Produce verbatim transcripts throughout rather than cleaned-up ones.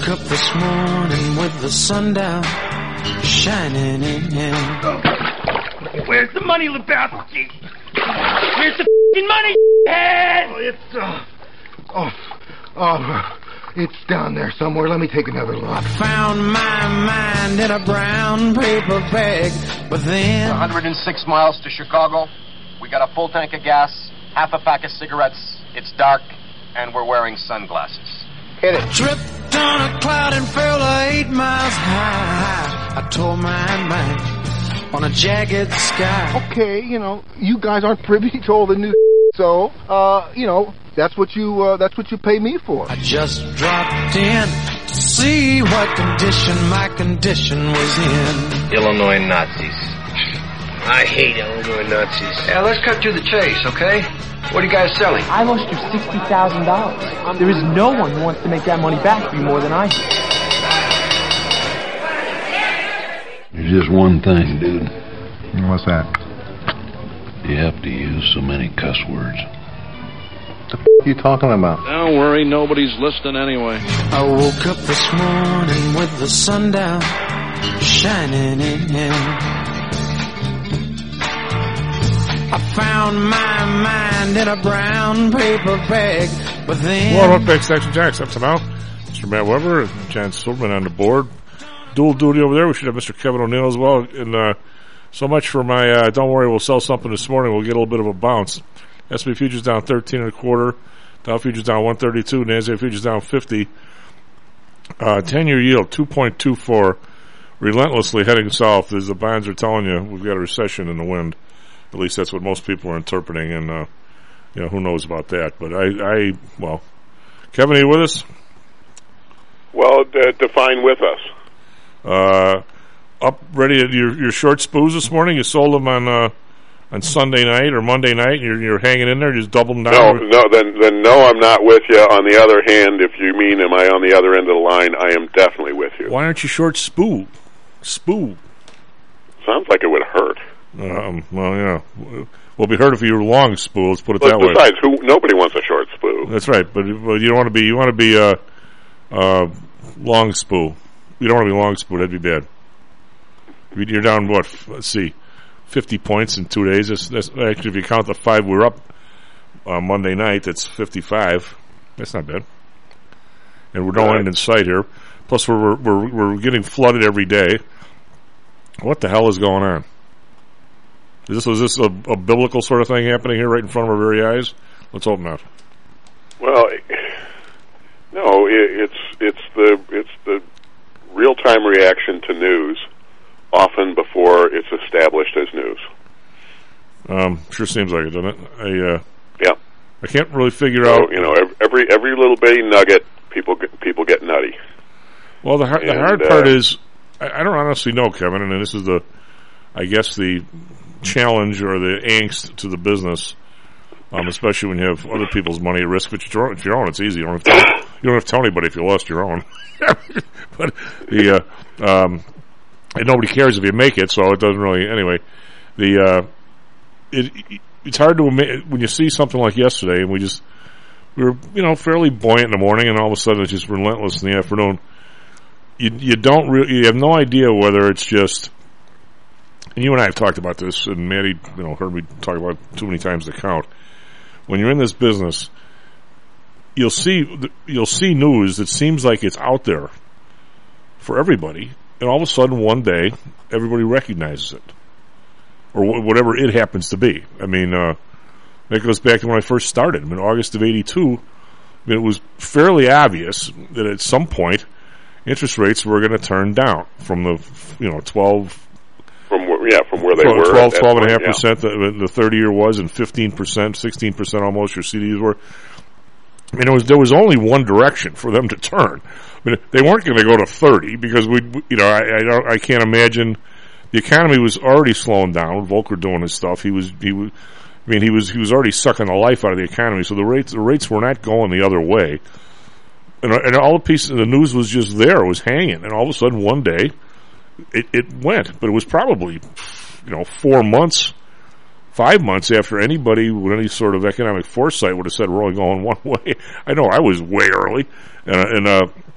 woke up this morning with the sun down, shining in. Where's the money, Lebowski? Where's the f***ing money, head? Oh, it's, uh... Oh, oh, it's down there somewhere. Let me take another look. I found my mind in a brown paper bag, but then... one hundred six miles to Chicago. We got a full tank of gas, half a pack of cigarettes. It's dark, and we're wearing sunglasses. Hit it. Tripped on a cloud and fell eight miles high. I tore my mind on a jagged sky. Okay, you know, you guys aren't privy to all the new so, uh, you know, that's what you, uh, that's what you pay me for. I just dropped in to see what condition my condition was in. Illinois Nazis. I hate Illinois Nazis. Yeah, let's cut to the chase, okay? What are you guys selling? I lost you sixty thousand dollars. There is no one who wants to make that money back for you more than I do. There's just one thing, dude. What's that? You have to use so many cuss words. What the f*** are you talking about? Don't worry, nobody's listening anyway. I woke up this morning with the sun down, shining in. I found my mind in a brown paper bag, but then... Welcome back to Action Jacks. Up to now, Mister Matt Weber and John Silverman on the board. Dual duty over there. We should have Mister Kevin O'Neill as well. And uh, so much for my, uh, don't worry, we'll sell something this morning. We'll get a little bit of a bounce. S and P futures down thirteen and a quarter. Dow futures down one thirty-two. NASDAQ futures down fifty. Uh, ten-year yield, two point two four. Relentlessly heading south as the bonds are telling you we've got a recession in the wind. At least that's what most people are interpreting, and uh, you know, who knows about that. But I, I, well, Kevin, are you with us? Well, uh, define with us. Uh, up ready at your your short spoos this morning. You sold them on uh, on Sunday night or Monday night, and you're you're hanging in there, just doubling down. No, no, then then no, I'm not with you. On the other hand, if you mean, am I on the other end of the line? I am definitely with you. Why aren't you short spoo? Spoo. Sounds like it would hurt. Um, well, yeah. We'll be hurt if you were long spoo. Let's put it but that way. Besides, who nobody wants a short spoo. That's right, but, but you don't want to be. You want to be uh, uh, long spoo. You don't want to be long spoo. That'd be bad. You're down what? Let's see, fifty points in two days. That's, that's actually, if you count the five we were up uh, Monday night, that's fifty-five. That's not bad. And we're no end in sight here. Plus, we're we're we're getting flooded every day. What the hell is going on? Is this, is this a, a biblical sort of thing happening here right in front of our very eyes? Let's hope not. Well, no, it, it's it's the it's the real time reaction to news, often before it's established as news. Um, sure seems like it, doesn't it? I uh, yeah, I can't really figure so, out. You know, every every little bitty nugget, people get, people get nutty. Well, the hard, the hard uh, part is, I, I don't honestly know, Kevin, and this is the, I guess the challenge or the angst to the business, um, especially when you have other people's money at risk. But if your own, if your own, it's easy. You don't have to tell, you don't have to tell anybody if you lost your own. But the uh, um, and nobody cares if you make it, so it doesn't really. Anyway, the uh, it it's hard to when you see something like yesterday, and we just we were you know fairly buoyant in the morning, and all of a sudden it's just relentless in the afternoon. You you don't really you have no idea whether it's just. And you and I have talked about this, and Maddie, you know, heard me talk about it too many times to count. When you're in this business, you'll see you'll see news that seems like it's out there for everybody, and all of a sudden, one day, everybody recognizes it, or wh- whatever it happens to be. I mean, uh, that goes back to when I first started. I mean, August of eighty-two, I mean, it was fairly obvious that at some point, interest rates were going to turn down from the, you know, twelve. From where, yeah, from where they twelve, were. twelve, twelve and a half yeah. percent. The, the thirty-year was, and fifteen percent, sixteen percent almost. Your C Ds were. I mean, it was there was only one direction for them to turn. I mean, they weren't going to go to thirty because we, you know, I, I don't, I can't imagine. The economy was already slowing down. Volcker doing his stuff. He was, he was. I mean, he was, he was already sucking the life out of the economy. So the rates, the rates were not going the other way. And, and all the pieces of the news was just there. It was hanging, and all of a sudden, one day. It, it went, but it was probably, you know, four months, five months after anybody with any sort of economic foresight would have said we're only going one way. I know I was way early, and, and uh,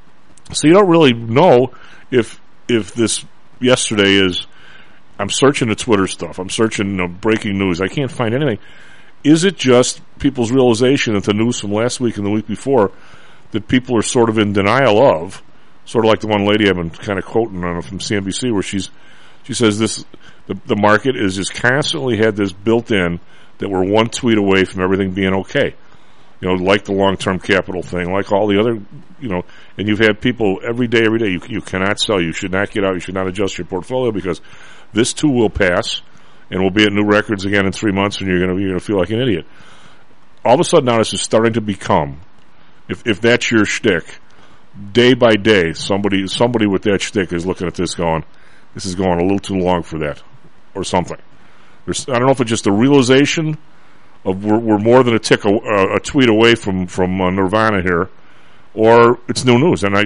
So you don't really know if if this yesterday is, I'm searching the Twitter stuff, I'm searching, you know, breaking news, I can't find anything. Is it just people's realization that the news from last week and the week before that people are sort of in denial of, sort of like the one lady I've been kind of quoting on from C N B C, where she's she says this the, the market is just constantly had this built in that we're one tweet away from everything being okay. You know, like the long-term capital thing, like all the other, you know, and you've had people every day, every day, you, you cannot sell, you should not get out, you should not adjust your portfolio because this too will pass and we'll be at new records again in three months and you're going to you're going to feel like an idiot. All of a sudden now this is starting to become, if if that's your shtick, day by day, somebody somebody with that shtick is looking at this going, this is going a little too long for that, or something. There's, I don't know if it's just a realization of we're, we're more than a tick, a, a tweet away from from uh, Nirvana here, or it's new news. And I,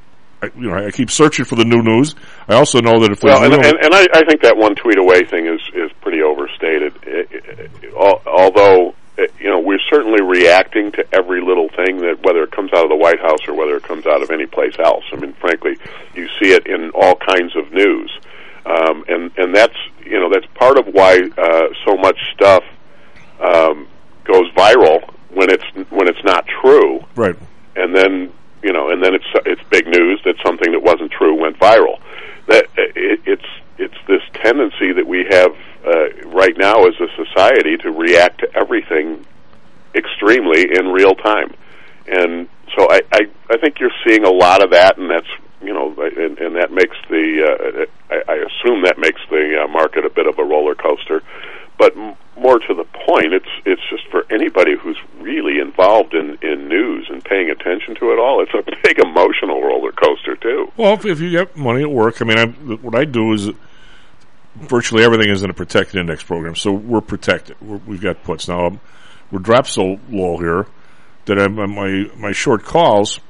I, you know, I keep searching for the new news. I also know that if there's well, and, real and, and I, I think that one tweet away thing is is pretty overstated. It, it, it, although it, you know, we're certainly reacting to every little thing, that whether it comes out of the White House or whether it comes out of any place else. I mean, frankly, you see it in all kinds of news, um, and and that's you know that's part of why uh, so much stuff um, goes viral when it's when it's not true, right? And then you know, and then it's it's big news that something that wasn't true went viral. That it, it's it's this tendency that we have uh, right now as a society to react to everything extremely in real time, and so I, I, I think you're seeing a lot of that, and that's you know, and, and that makes the uh, I, I assume that makes the uh, market a bit of a roller coaster. But m- more to the point, it's it's just for anybody who's really involved in, in news and paying attention to it all, it's a big emotional roller coaster too. Well, if, if you get money at work, I mean, I, what I do is virtually everything is in a protected index program, so we're protected. We're, we've got puts now. Um, we're dropped so low here that I'm, my my short calls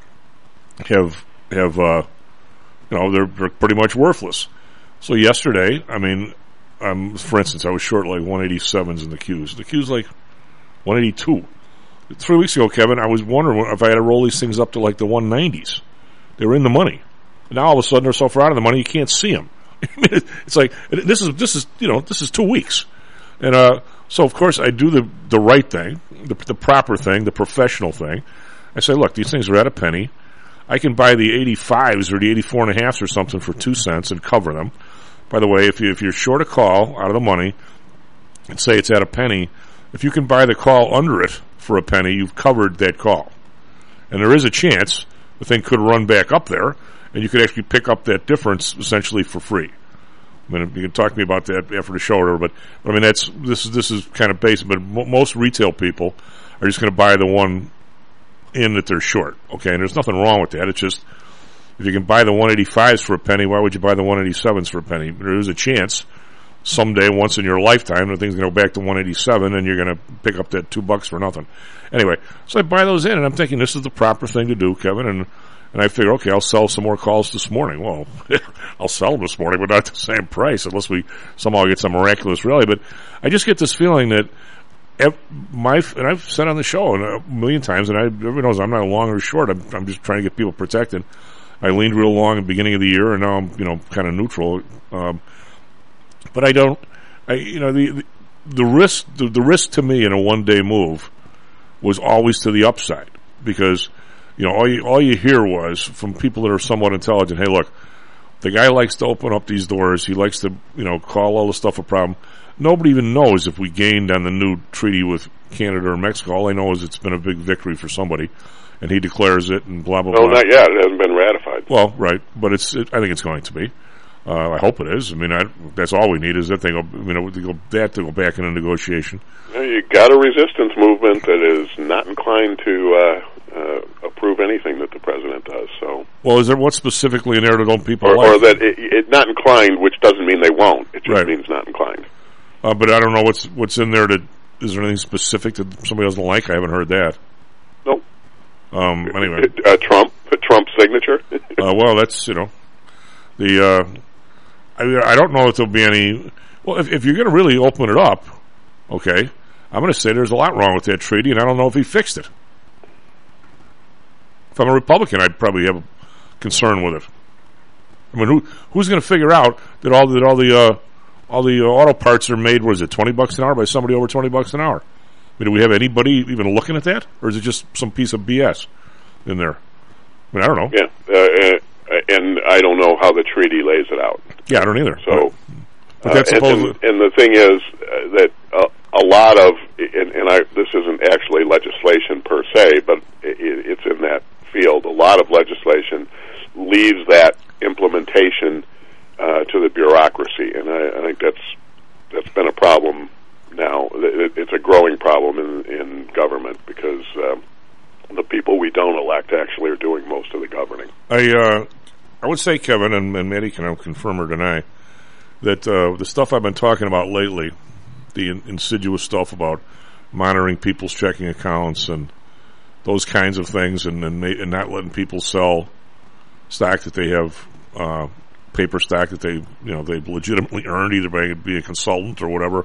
have have uh, you know they're, they're pretty much worthless. So yesterday, I mean. Um, for instance, I was short like one eighty-sevens in the Qs. The Qs like one eighty-two. Three weeks ago, Kevin, I was wondering if I had to roll these things up to like the one nineties. They were in the money. And now all of a sudden they're so far out of the money you can't see them. It's like this is this is you know this is two weeks, and uh, so of course I do the the right thing, the the proper thing, the professional thing. I say, look, these things are at a penny. I can buy the eighty-fives or the eighty-four and a halves or something for two cents and cover them. By the way, if you if you're short a call out of the money, and say it's at a penny, if you can buy the call under it for a penny, you've covered that call. And there is a chance the thing could run back up there, and you could actually pick up that difference essentially for free. I mean, you can talk to me about that after the show or whatever, but I mean that's this is this is kind of basic. But m- most retail people are just going to buy the one in that they're short. Okay, and there's nothing wrong with that. It's just, if you can buy the one eighty-fives for a penny, why would you buy the one eighty-sevens for a penny? There is a chance someday, once in your lifetime, the thing's going to go back to one eighty-seven and you're going to pick up that two bucks for nothing. Anyway, so I buy those in and I'm thinking this is the proper thing to do, Kevin, and and I figure, okay, I'll sell some more calls this morning. Well, I'll sell them this morning, but not at the same price unless we somehow get some miraculous rally. But I just get this feeling that my, and I've said on the show a million times, and I, everyone knows I'm not long or short, I'm, I'm just trying to get people protected. I leaned real long at the beginning of the year, and now I'm, you know, kind of neutral. Um, but I don't, I, you know, the, the, the risk, the, the risk to me in a one-day move was always to the upside, because, you know, all you, all you hear was from people that are somewhat intelligent, hey, look, the guy likes to open up these doors. He likes to, you know, call all the stuff a problem. Nobody even knows if we gained on the new treaty with Canada or Mexico. All I know is it's been a big victory for somebody. And he declares it, and blah blah no, blah. No, not yet. It hasn't been ratified. Well, right, but it's. It, I think it's going to be. Uh, I hope it is. I mean, I, that's all we need is that thing. You know, to go, that to go back in a negotiation. You know, you got a resistance movement that is not inclined to uh, uh, approve anything that the president does. So, well, is there what specifically in there that don't people or, like? Or that it, it not inclined, which doesn't mean they won't. It just right. means not inclined. Uh, but I don't know what's what's in there. That is there anything specific that somebody doesn't like? I haven't heard that. Nope. Um, anyway, uh, Trump, Trump's signature. uh, well, that's you know, the. Uh, I, I don't know if there'll be any. Well, if, if you're going to really open it up, okay, I'm going to say there's a lot wrong with that treaty, and I don't know if he fixed it. If I'm a Republican, I'd probably have a concern with it. I mean, who who's going to figure out that all that all the uh, all the uh, auto parts are made? What is it, twenty bucks an hour by somebody over twenty bucks an hour? I mean, do we have anybody even looking at that, or is it just some piece of B S in there? I mean, I don't know. Yeah, uh, and I don't know how the treaty lays it out. Yeah, I don't either. So, but that's uh, and, supposed. and, and the thing is uh, that uh, a lot of, and, and I, this isn't actually legislation per se, but it, it's in that field. A lot of legislation leaves that implementation uh, to the bureaucracy, and I, I think that's that's been a problem now. It, it's a growing problem in, in government because um, the people we don't elect actually are doing most of the governing. I uh, I would say, Kevin, and, and Maddie can confirm or deny, that uh, the stuff I've been talking about lately, the in, insidious stuff about monitoring people's checking accounts and those kinds of things, and and, ma- and not letting people sell stock that they have, uh, paper stock that they, you know, they've legitimately earned either by being a consultant or whatever.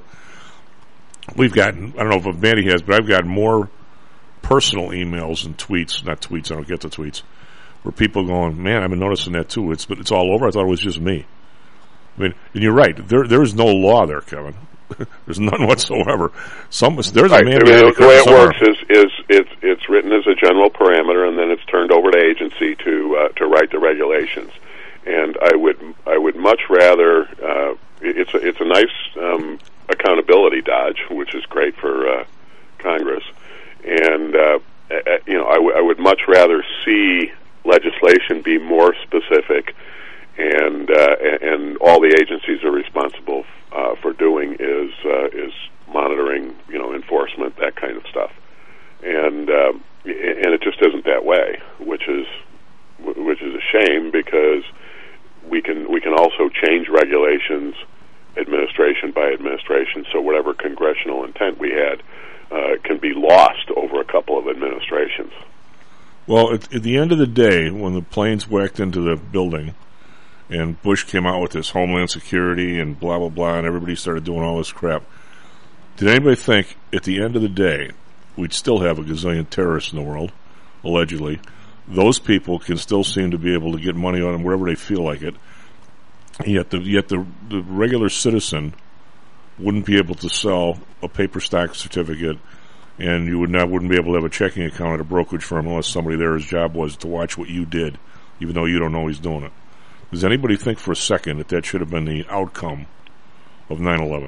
We've gotten, I don't know if Maddie has, but I've gotten more personal emails and tweets, not tweets, I don't get the tweets, where people going, man, I've been noticing that too. It's, but it's all over. I thought it was just me. I mean, and you're right. There, there is no law there, Kevin. There's none whatsoever. Some, there's right. a man. I mean, the, the way it somewhere. works is, is it's it's written as a general parameter, and then it's turned over to agency to uh, to write the regulations. And I would I would much rather uh, it's a, it's a nice um, accountability dodge, which is great for uh, Congress. And uh, you know, I, w- I would much rather see legislation be more specific, and uh, and all the agencies are responsible uh, for doing is uh, is monitoring, you know, enforcement, that kind of stuff. And uh, and it just isn't that way, which is which is a shame because we can we can also change regulations administration by administration. So whatever congressional intent we had uh, can be lost over a couple of administrations. Well, at, at the end of the day, when the planes whacked into the building and Bush came out with this Homeland Security and blah, blah, blah, and everybody started doing all this crap, did anybody think at the end of the day we'd still have a gazillion terrorists in the world, allegedly? Those people can still seem to be able to get money on them wherever they feel like it. Yet the yet the, the regular citizen wouldn't be able to sell a paper stock certificate, and you would not wouldn't be able to have a checking account at a brokerage firm unless somebody there, his job was to watch what you did, even though you don't know he's doing it. Does anybody think for a second that that should have been the outcome of nine eleven?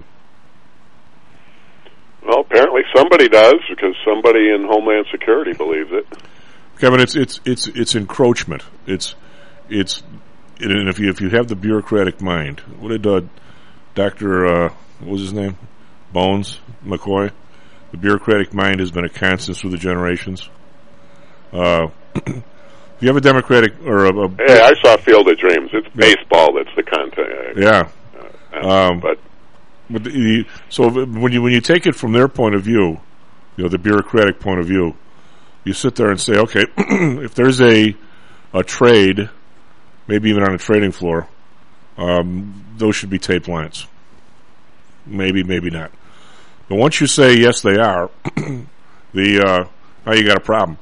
Well, apparently somebody does, because somebody in Homeland Security believes it. Kevin, it's it's it's it's encroachment. It's it's and if you if you have the bureaucratic mind, what did uh, Doctor uh, what was his name, Bones McCoy? The bureaucratic mind has been a constant through the generations. Uh, if you have a Democratic or a, a hey, I saw Field of Dreams. It's baseball that's the content. Yeah, uh, um, but but the, so when you when you take it from their point of view, you know, the bureaucratic point of view, you sit there and say, okay, if there's a a trade, maybe even on a trading floor, um, those should be tape lines. Maybe, maybe not. But once you say yes, they are, the uh, now you got a problem.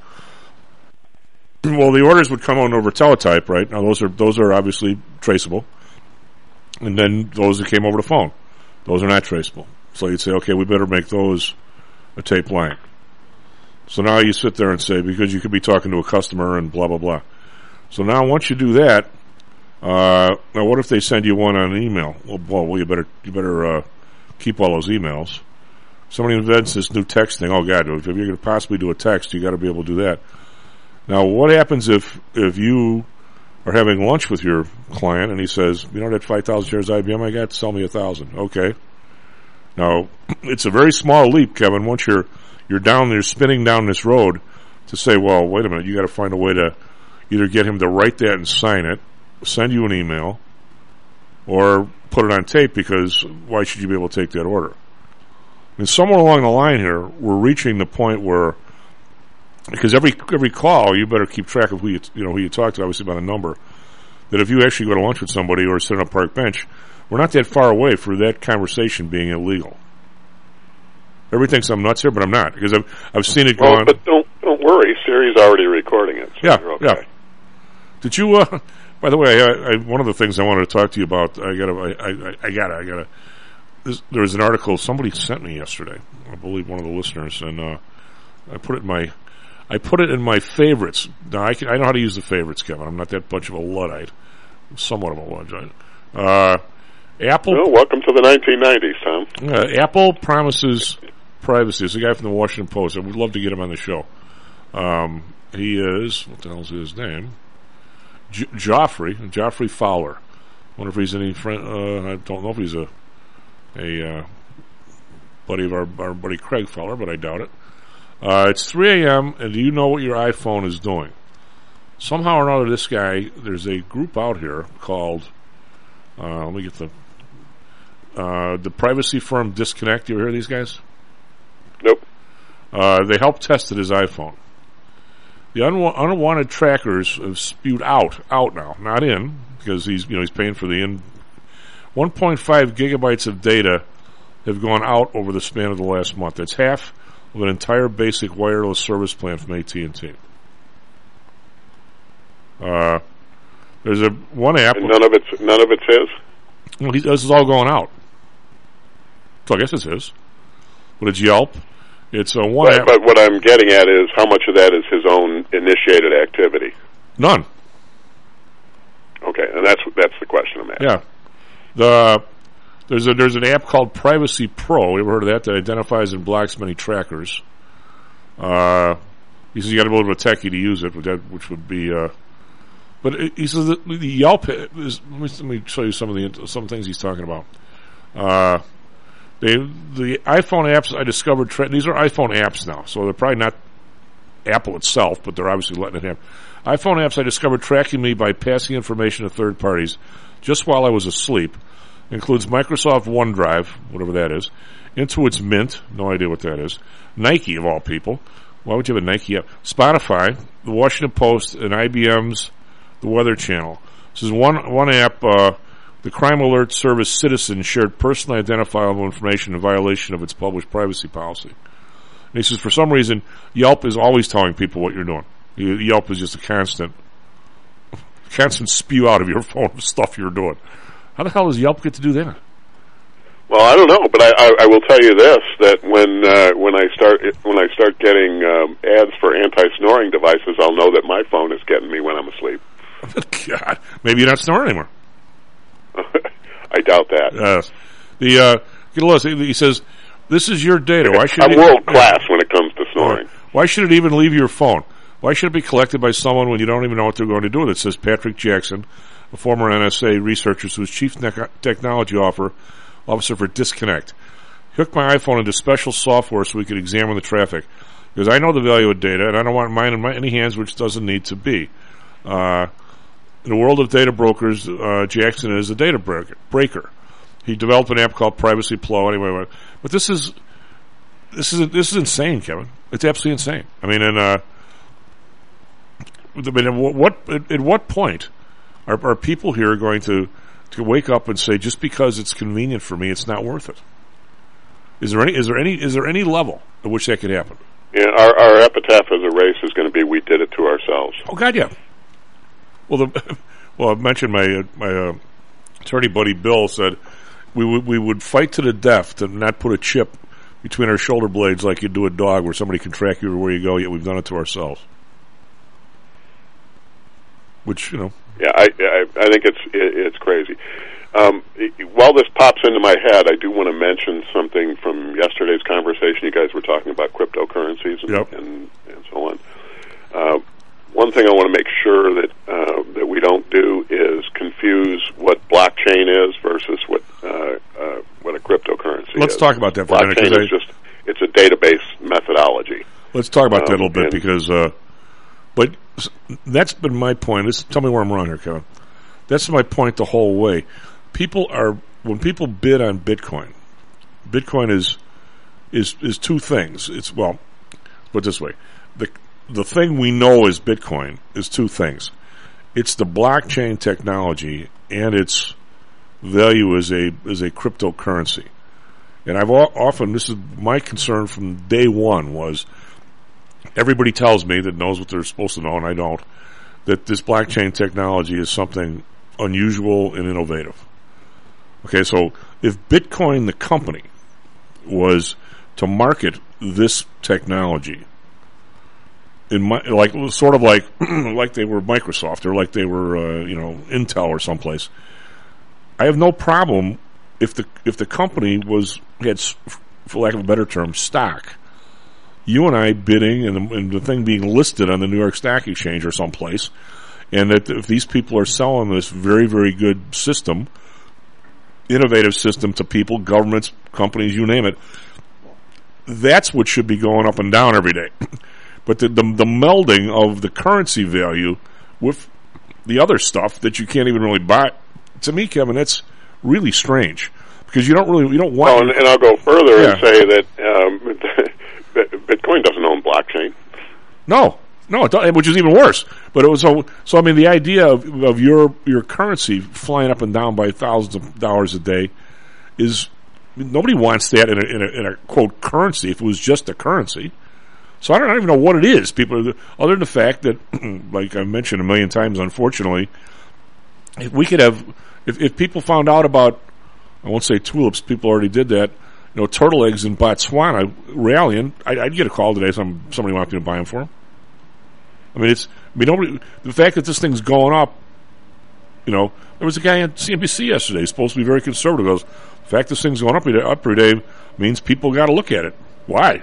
Well, the orders would come on over teletype, right? Now those are those are obviously traceable, and then those that came over the phone, those are not traceable. So you'd say, okay, we better make those a tape line. So now you sit there and say, because you could be talking to a customer and blah blah blah. So now once you do that, uh, now what if they send you one on an email? Well, well, well you better you better uh, keep all those emails. Somebody invents this new text thing. Oh God, if you're going to possibly do a text, you got to be able to do that. Now, what happens if if you are having lunch with your client and he says, you know that five thousand shares I B M I got, sell me a thousand. Okay. Now, it's a very small leap, Kevin. Once you're you're down there spinning down this road to say, well, wait a minute, you got to find a way to either get him to write that and sign it, send you an email, or put it on tape, because why should you be able to take that order? And somewhere along the line here, we're reaching the point where, because every every call, you better keep track of who you you know who you talk to, obviously by the number. That if you actually go to lunch with somebody or sit on a park bench, we're not that far away for that conversation being illegal. Everybody thinks I'm nuts here, but I'm not, because I've I've seen it go well, on. But don't don't worry, Siri's already recording it. So yeah, you're okay. yeah. Did you? Uh, by the way, I, I, one of the things I wanted to talk to you about. I got. I, I, I got. I got. There was an article somebody sent me yesterday. I believe one of the listeners, and uh, I put it in my. I put it in my favorites. Now I can. I know how to use the favorites, Kevin. I'm not that much of a Luddite. I'm somewhat of a Luddite. Uh, Apple. Well, welcome to the nineteen nineties, Tom. Uh, Apple promises privacy. It's a guy from the Washington Post. I would love to get him on the show. Um, he is, what the hell's his name? J- Joffrey, Joffrey Fowler. I wonder if he's any friend, uh, I don't know if he's a, a, uh, buddy of our, our buddy Craig Fowler, but I doubt it. Uh, it's three a.m., and do you know what your iPhone is doing? Somehow or another, this guy, there's a group out here called, uh, let me get the, uh, the privacy firm Disconnect. You ever hear of these guys? Nope. Uh, they helped test his iPhone. The unwa- unwanted trackers have spewed out, out now, not in, because he's, you know, he's paying for the in. one point five gigabytes of data have gone out over the span of the last month. That's half of an entire basic wireless service plan from A T and T. Uh, there's a one app. And none of it's none of it's his. Well, he, this is all going out. So I guess it's his. But it's Yelp. It's a one but, app. But what I'm getting at is how much of that is his own initiated activity? None. Okay, and that's that's the question I'm asking. Yeah. The there's a there's an app called Privacy Pro. You ever heard of that? That identifies and blocks many trackers. Uh, he says you got to be a little bit techie to use it, which, that, which would be. Uh, but it, he says that the Yelp is. Let me, let me show you some of the some things he's talking about. Uh, They, the iPhone apps I discovered, tra- these are iPhone apps now, so they're probably not Apple itself, but they're obviously letting it happen. iPhone apps I discovered tracking me by passing information to third parties just while I was asleep. Includes Microsoft OneDrive, whatever that is, Intuit's Mint, no idea what that is, Nike of all people. Why would you have a Nike app? Spotify, the Washington Post, and I B M's The Weather Channel. This is one one app. Uh, The Crime Alert Service Citizen shared personally identifiable information in violation of its published privacy policy. And he says, for some reason, Yelp is always telling people what you're doing. Yelp is just a constant, constant spew out of your phone of stuff you're doing. How the hell does Yelp get to do that? Well, I don't know, but I, I, I will tell you this: that when uh, when I start when I start getting um, ads for anti-snoring devices, I'll know that my phone is getting me when I'm asleep. God, maybe you're not snoring anymore. I doubt that. Yes. The uh, get a list. He says, "This is your data. Why should I'm it, world class when it comes to snoring. Why should it even leave your phone? Why should it be collected by someone when you don't even know what they're going to do with it?" Says Patrick Jackson, a former N S A researcher who's chief ne- technology officer officer for Disconnect. He hooked my iPhone into special software so we could examine the traffic, because I know the value of data and I don't want mine in my, any hands which doesn't need to be. Uh, In the world of data brokers, uh, Jackson is a data breaker. He developed an app called Privacy Pro. Anyway, but this is this is this is insane, Kevin. It's absolutely insane. I mean, and uh, I mean, at what at, at what point are, are people here going to to wake up and say, just because it's convenient for me, it's not worth it? Is there any is there any is there any level at which that could happen? Yeah, our, our epitaph as a race is going to be, we did it to ourselves. Oh God, yeah. Well, the, well, I mentioned my uh, my uh, attorney buddy Bill said we would we would fight to the death to not put a chip between our shoulder blades like you do a dog, where somebody can track you where you go. Yet we've done it to ourselves. Which, you know, yeah, I I, I think it's it, it's crazy. Um, while this pops into my head, I do want to mention something from yesterday's conversation. You guys were talking about cryptocurrencies and yep. and, and so on. Uh, One thing I want to make sure that uh, that we don't do is confuse what blockchain is versus what uh, uh, what a cryptocurrency Let's is. talk about that for blockchain a minute. Blockchain is I, just it's a database methodology. Let's talk about um, that a little bit and, because, uh, but that's been my point. This, tell me where I'm wrong here, Kevin. That's my point the whole way. People are when people bid on Bitcoin. Bitcoin is is is two things. It's well, put it this way: the The thing we know as Bitcoin is two things. It's the blockchain technology and its value as a as a cryptocurrency. And I've often, this is my concern from day one, was everybody tells me that knows what they're supposed to know and I don't, that this blockchain technology is something unusual and innovative. Okay, so if Bitcoin, the company, was to market this technology, in my, like sort of like like they were Microsoft or like they were uh, you know Intel or someplace, I have no problem if the if the company was had, for lack of a better term, stock. You and I bidding and the, and the thing being listed on the New York Stock Exchange or someplace, and that if these people are selling this very, very good system, innovative system to people, governments, companies, you name it, that's what should be going up and down every day. But the, the, the melding of the currency value with the other stuff that you can't even really buy, to me, Kevin, that's really strange because you don't really you don't want. Well, and, and I'll go further yeah. and say that. Um, Bitcoin doesn't own blockchain. No, no, it don't, which is even worse. But it was so. So I mean, the idea of, of your your currency flying up and down by thousands of dollars a day is nobody wants that in a, in a, in a quote currency. If it was just a currency, so I don't, I don't even know what it is. People, other than the fact that, like I mentioned a million times, unfortunately, if we could have, if, if people found out about, I won't say tulips. People already did that. You know, turtle eggs in Botswana rallying. I'd, I'd get a call today. Some somebody might be to buy them for them. I mean, it's. I mean, nobody. The fact that this thing's going up. You know, there was a guy on C N B C yesterday. He's supposed to be very conservative. Goes, the fact this thing's going up every day, up every day means people got to look at it. Why?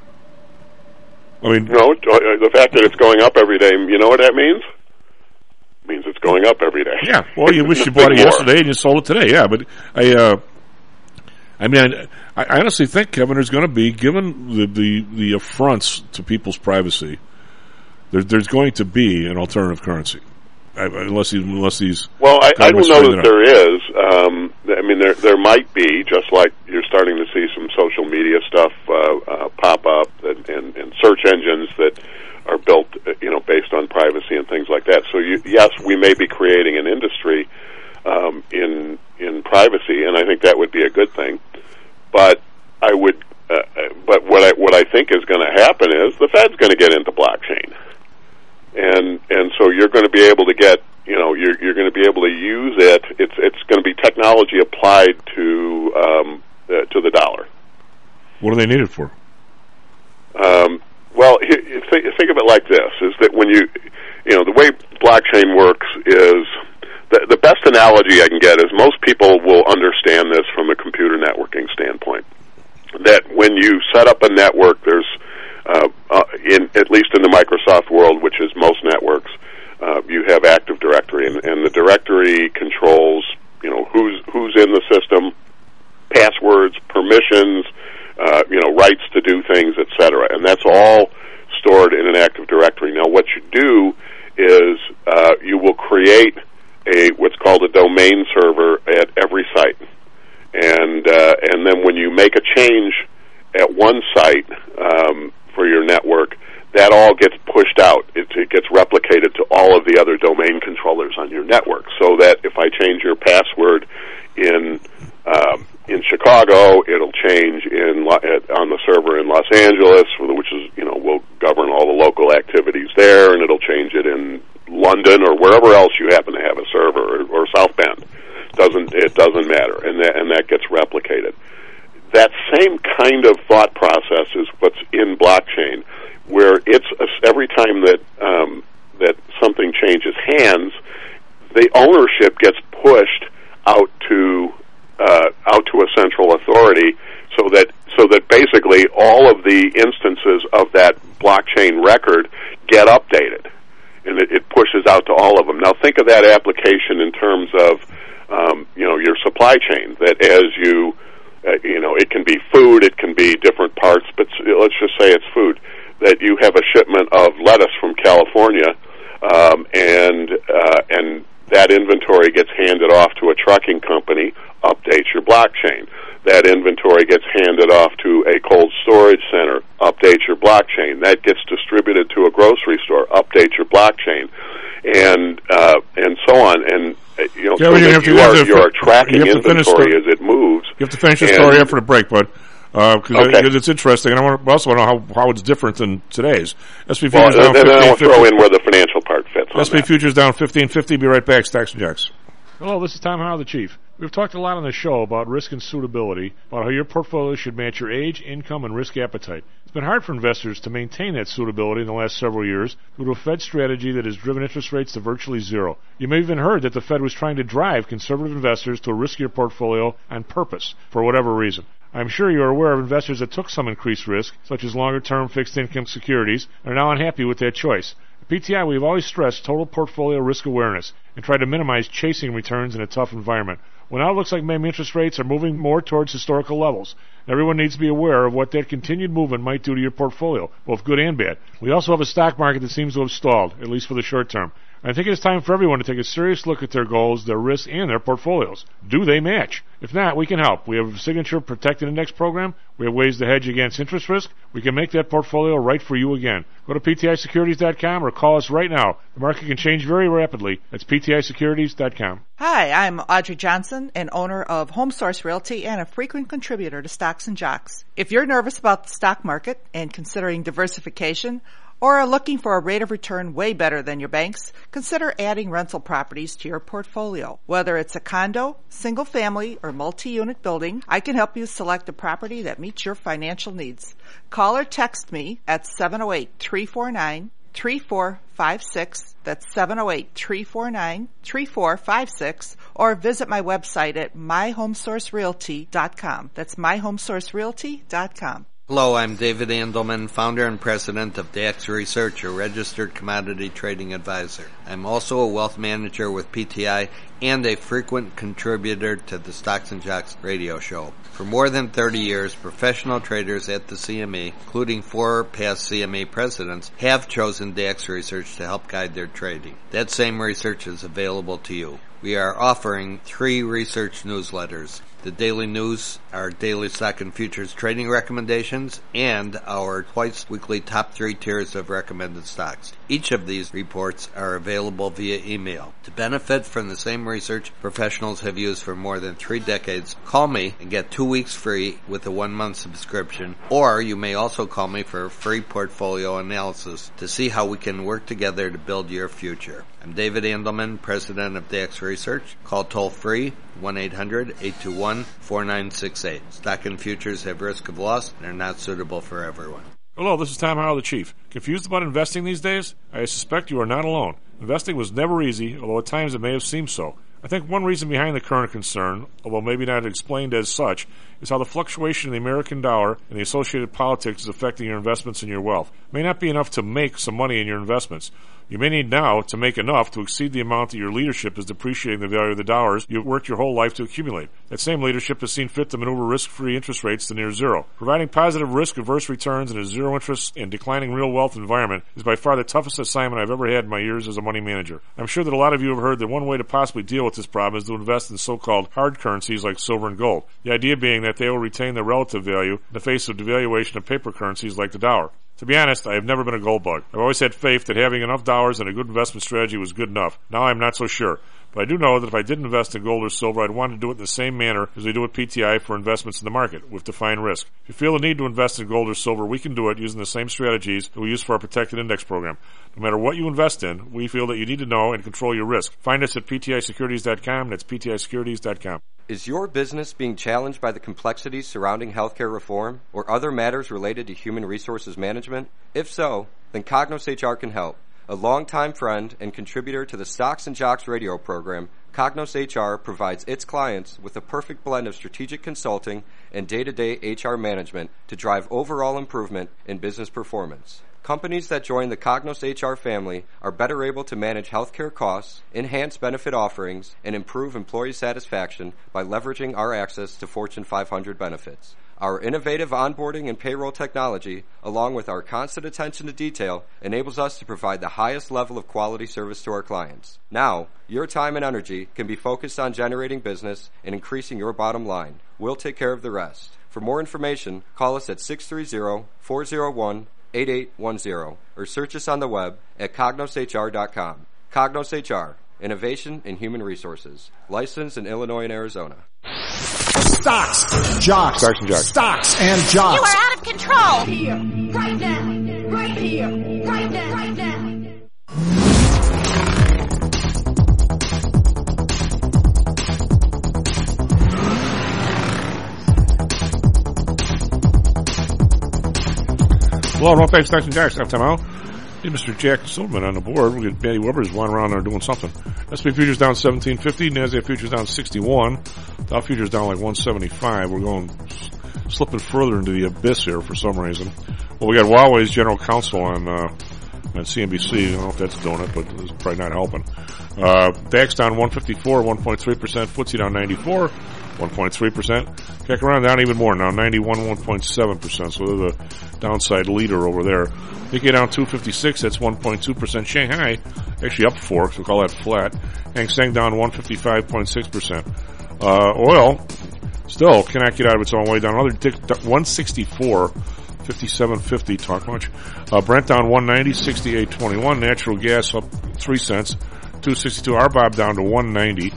I mean, no. The fact that it's going up every day. You know what that means? It means it's going up every day. Yeah. Well, you wish you bought it more. yesterday and you sold it today. Yeah, but I. Uh, I mean, I, I honestly think, Kevin, there's going to be, given the, the, the affronts to people's privacy, there, there's going to be an alternative currency, I, unless these, unless these. Well, I, I don't know that there is. Um, I mean, there there might be, just like you're starting to see some social media stuff uh, uh, pop up and, and, and search engines that are built, you know, based on privacy and things like that. So, you, yes, we may be creating an industry um, in in privacy, and I think that would be a good thing. But I would, uh, but what I what I think is going to happen is the Fed's going to get into blockchain, and and so you're going to be able to get, you know, you're you're going to be able to use it. It's it's going to be technology applied to um, uh, to the dollar. What do they need it for? Um, well, you, you think, think of it like this: is that when you, you know, the way blockchain works is. The, the best analogy I can get is most people will understand this from a computer networking standpoint. That when you set up a network, there's, uh, uh, in at least in the Microsoft world, which is most networks, uh, you have Active Directory, and, and the directory controls, you know, who's who's in the system, passwords, permissions, uh, you know, rights to do things, et cetera, and that's all stored in an Active Directory. Now, what you do is uh, you will create a what's called a domain server at every site, and uh, and then when you make a change at one site um, for your network, that all gets pushed out. It, it gets replicated to all of the other domain controllers on your network. So that if I change your password in um, in Chicago, it'll change in on the server in Los Angeles, which is, you know, will govern all the local activities there, and it'll change it in London or wherever else you happen to have a server, or, or South Bend. Doesn't it doesn't matter, and that and that gets replicated. That same kind of thought process is what's in blockchain, where it's a, every time that um, that something changes hands, the ownership gets pushed out to uh, out to a central authority, so that so that basically all of the instances of that blockchain record get updated, and it, it pushes out to all of them. Now, think of that application in terms of um, you know your supply chain. That as you Uh, you know, it can be food, it can be different parts, but let's just say it's food. That you have a shipment of lettuce from California, um, and uh, and that inventory gets handed off to a trucking company, updates your blockchain. That inventory gets handed off to a cold storage center, updates your blockchain. That gets distributed to a grocery store, updates your blockchain, and uh, and so on. And you know, yeah, so you, that have to, you, are, you, you are tracking you inventory as it moves. You have to finish the story after the break, bud, because uh, okay. it's interesting, and I want, also want to know how, how it's different than today's. S P Well, and then I'll throw in where the financial part fits. on S and P that. futures down fifteen fifty. Be right back. Stocks and Jocks. Hello, this is Tom Howell, the Chief. We've talked a lot on the show about risk and suitability, about how your portfolio should match your age, income, and risk appetite. It's been hard for investors to maintain that suitability in the last several years due to a Fed strategy that has driven interest rates to virtually zero. You may have even heard that the Fed was trying to drive conservative investors to a riskier portfolio on purpose, for whatever reason. I'm sure you're aware of investors that took some increased risk, such as longer-term fixed-income securities, and are now unhappy with that choice. At P T I, we've always stressed total portfolio risk awareness and tried to minimize chasing returns in a tough environment. Well, now it looks like maybe interest rates are moving more towards historical levels. Everyone needs to be aware of what that continued movement might do to your portfolio, both good and bad. We also have a stock market that seems to have stalled, at least for the short term. I think it's time for everyone to take a serious look at their goals, their risks, and their portfolios. Do they match? If not, we can help. We have a Signature Protected Index program. We have ways to hedge against interest risk. We can make that portfolio right for you again. Go to P T I securities dot com or call us right now. The market can change very rapidly. That's P T I securities dot com. Hi, I'm Audrey Johnson, an owner of HomeSource Realty and a frequent contributor to Stocks and Jocks. If you're nervous about the stock market and considering diversification, or are looking for a rate of return way better than your banks, consider adding rental properties to your portfolio. Whether it's a condo, single family, or multi-unit building, I can help you select a property that meets your financial needs. Call or text me at seven oh eight, three four nine, three four five six. That's seven oh eight, three four nine, three four five six. Or visit my website at my home source realty dot com. That's my home source realty dot com. Hello, I'm David Andelman, founder and president of D A X Research, a registered commodity trading advisor. I'm also a wealth manager with P T I and a frequent contributor to the Stocks and Jocks radio show. For more than thirty years, professional traders at the C M E, including four past C M E presidents, have chosen D A X Research to help guide their trading. That same research is available to you. We are offering three research newsletters. The daily news, our daily stock and futures trading recommendations, and our twice weekly top three tiers of recommended stocks. Each of these reports are available via email. To benefit from the same research professionals have used for more than three decades, call me and get two weeks free with a one-month subscription, or you may also call me for a free portfolio analysis to see how we can work together to build your future. I'm David Andelman, president of D A X Research. Call toll-free one eight hundred, eight two one, four nine six eight. Stock and futures have risk of loss and are not suitable for everyone. Hello, this is Tom Howell, the Chief. Confused about investing these days? I suspect you are not alone. Investing was never easy, although at times it may have seemed so. I think one reason behind the current concern, although maybe not explained as such, is how the fluctuation in the American dollar and the associated politics is affecting your investments and your wealth. It may not be enough to make some money in your investments. You may need now to make enough to exceed the amount that your leadership is depreciating the value of the dollars you've worked your whole life to accumulate. That same leadership has seen fit to maneuver risk-free interest rates to near zero. Providing positive risk-averse returns in a zero-interest and declining real wealth environment is by far the toughest assignment I've ever had in my years as a money manager. I'm sure that a lot of you have heard that one way to possibly deal with this problem is to invest in so-called hard currencies like silver and gold. The idea being that they will retain their relative value in the face of devaluation of paper currencies like the dollar. To be honest, I have never been a gold bug. I've always had faith that having enough dollars and a good investment strategy was good enough. Now I'm not so sure. But I do know that if I did invest in gold or silver, I'd want to do it in the same manner as we do with P T I for investments in the market, with defined risk. If you feel the need to invest in gold or silver, we can do it using the same strategies that we use for our Protected Index program. No matter what you invest in, we feel that you need to know and control your risk. Find us at P T I securities dot com. That's P T I securities dot com. Is your business being challenged by the complexities surrounding healthcare reform or other matters related to human resources management? If so, then Cognos H R can help. A longtime friend and contributor to the Stocks and Jocks radio program, Cognos H R provides its clients with a perfect blend of strategic consulting and day-to-day H R management to drive overall improvement in business performance. Companies that join the Cognos H R family are better able to manage healthcare costs, enhance benefit offerings, and improve employee satisfaction by leveraging our access to Fortune five hundred benefits. Our innovative onboarding and payroll technology, along with our constant attention to detail, enables us to provide the highest level of quality service to our clients. Now, your time and energy can be focused on generating business and increasing your bottom line. We'll take care of the rest. For more information, call us at six three zero, four zero one, eight eight one zero or search us on the web at cognos H R dot com. Cognos H R, Innovation in Human Resources. Licensed in Illinois and Arizona. Stocks, jocks, Stocks and Jocks. Stocks and jocks. You are out of control. Here, right now, right here, right now, right now. Well, no thanks, Stacks and Jacks. Halftime out. Hey, Mister Jack Silverman on the board. We'll get Danny Weber's one around there doing something. S and P futures down seventeen fifty. NASDAQ futures down sixty-one. Dow futures down like one seventy-five. We're going slipping further into the abyss here for some reason. Well, we got Huawei's general counsel on uh, on C N B C. I don't know if that's doing it, but it's probably not helping. Uh, DAX down one fifty-four, one point three percent. F T S E down ninety-four, one point three percent. Check around down even more now, ninety-one, one point seven percent. So they're the downside leader over there. Nikkei down two fifty-six, that's one point two percent. Shanghai actually up four, so we'll call that flat. Hang Seng down one fifty-five point six percent. Uh, oil still cannot get out of its own way, down another dick, one sixty-four, fifty-seven fifty. Talk much. Uh, Brent down one ninety, sixty-eight twenty-one. Natural gas up three cents, two sixty-two. R B O B down to one ninety.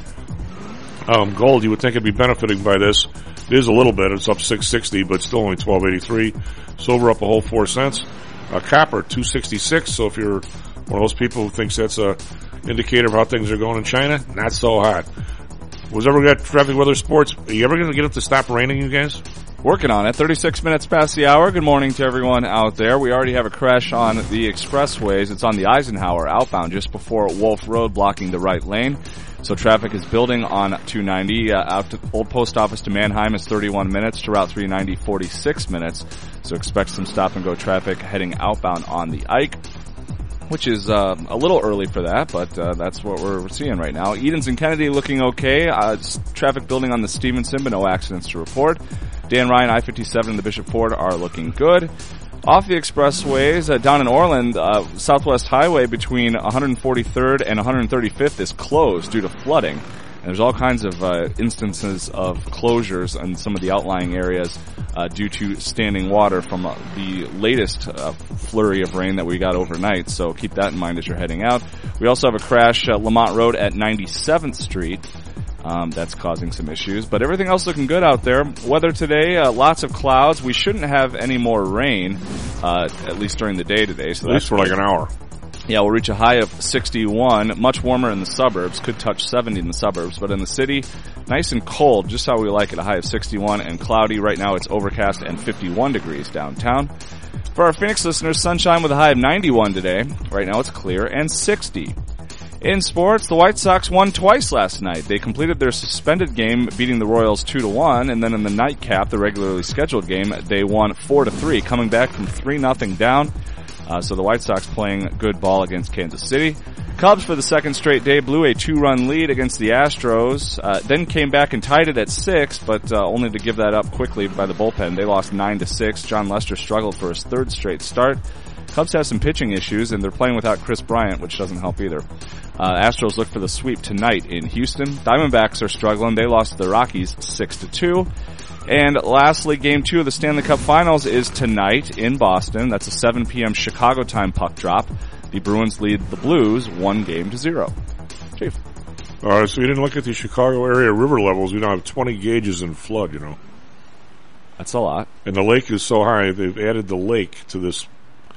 Um, gold, you would think it'd be benefiting by this. It is a little bit. It's up six sixty, but still only twelve eighty-three. Silver up a whole four cents. Uh, copper two sixty-six. So if you're one of those people who thinks that's a indicator of how things are going in China, not so hot. Was ever got traffic, weather, sports? Are you ever going to get it to stop raining, you guys? Working on it. thirty-six minutes past the hour. Good morning to everyone out there. We already have a crash on the expressways. It's on the Eisenhower outbound just before Wolf Road, blocking the right lane. So traffic is building on two ninety. Uh, out to Old Post Office to Mannheim is thirty-one minutes. To Route three ninety, forty-six minutes. So expect some stop-and-go traffic heading outbound on the Ike, which is uh, a little early for that, but uh, that's what we're seeing right now. Edens and Kennedy looking okay. Uh, traffic building on the Stevenson, but no accidents to report. Dan Ryan, I fifty-seven, and the Bishop Ford are looking good. Off the expressways, uh, down in Orland, uh, Southwest Highway between one forty-third and one thirty-fifth is closed due to flooding. And there's all kinds of uh, instances of closures in some of the outlying areas uh, due to standing water from uh, the latest uh, flurry of rain that we got overnight. So keep that in mind as you're heading out. We also have a crash at Lamont Road at ninety-seventh Street. Um, that's causing some issues, but everything else looking good out there. Weather today, uh, lots of clouds. We shouldn't have any more rain, uh, at least during the day today. So at least for like an hour. Yeah, we'll reach a high of sixty-one, much warmer in the suburbs, could touch seventy in the suburbs, but in the city, nice and cold, just how we like it, a high of sixty-one and cloudy. Right now it's overcast and fifty-one degrees downtown. For our Phoenix listeners, sunshine with a high of ninety-one today. Right now it's clear and sixty. In sports, the White Sox won twice last night. They completed their suspended game, beating the Royals two to one, and then in the nightcap, the regularly scheduled game, they won four to three, coming back from three nothing down. Uh, so the White Sox playing good ball against Kansas City. Cubs, for the second straight day, blew a two-run lead against the Astros, uh, then came back and tied it at six, but uh, only to give that up quickly by the bullpen. They lost nine to six. John Lester struggled for his third straight start. Cubs have some pitching issues, and they're playing without Chris Bryant, which doesn't help either. Uh, Astros look for the sweep tonight in Houston. Diamondbacks are struggling. They lost to the Rockies six to two. And lastly, game two of the Stanley Cup Finals is tonight in Boston. That's a seven p.m. Chicago time puck drop. The Bruins lead the Blues one game to zero. Chief. All right, so you didn't look at the Chicago area river levels. We now have twenty gauges in flood, you know. That's a lot. And the lake is so high, they've added the lake to this.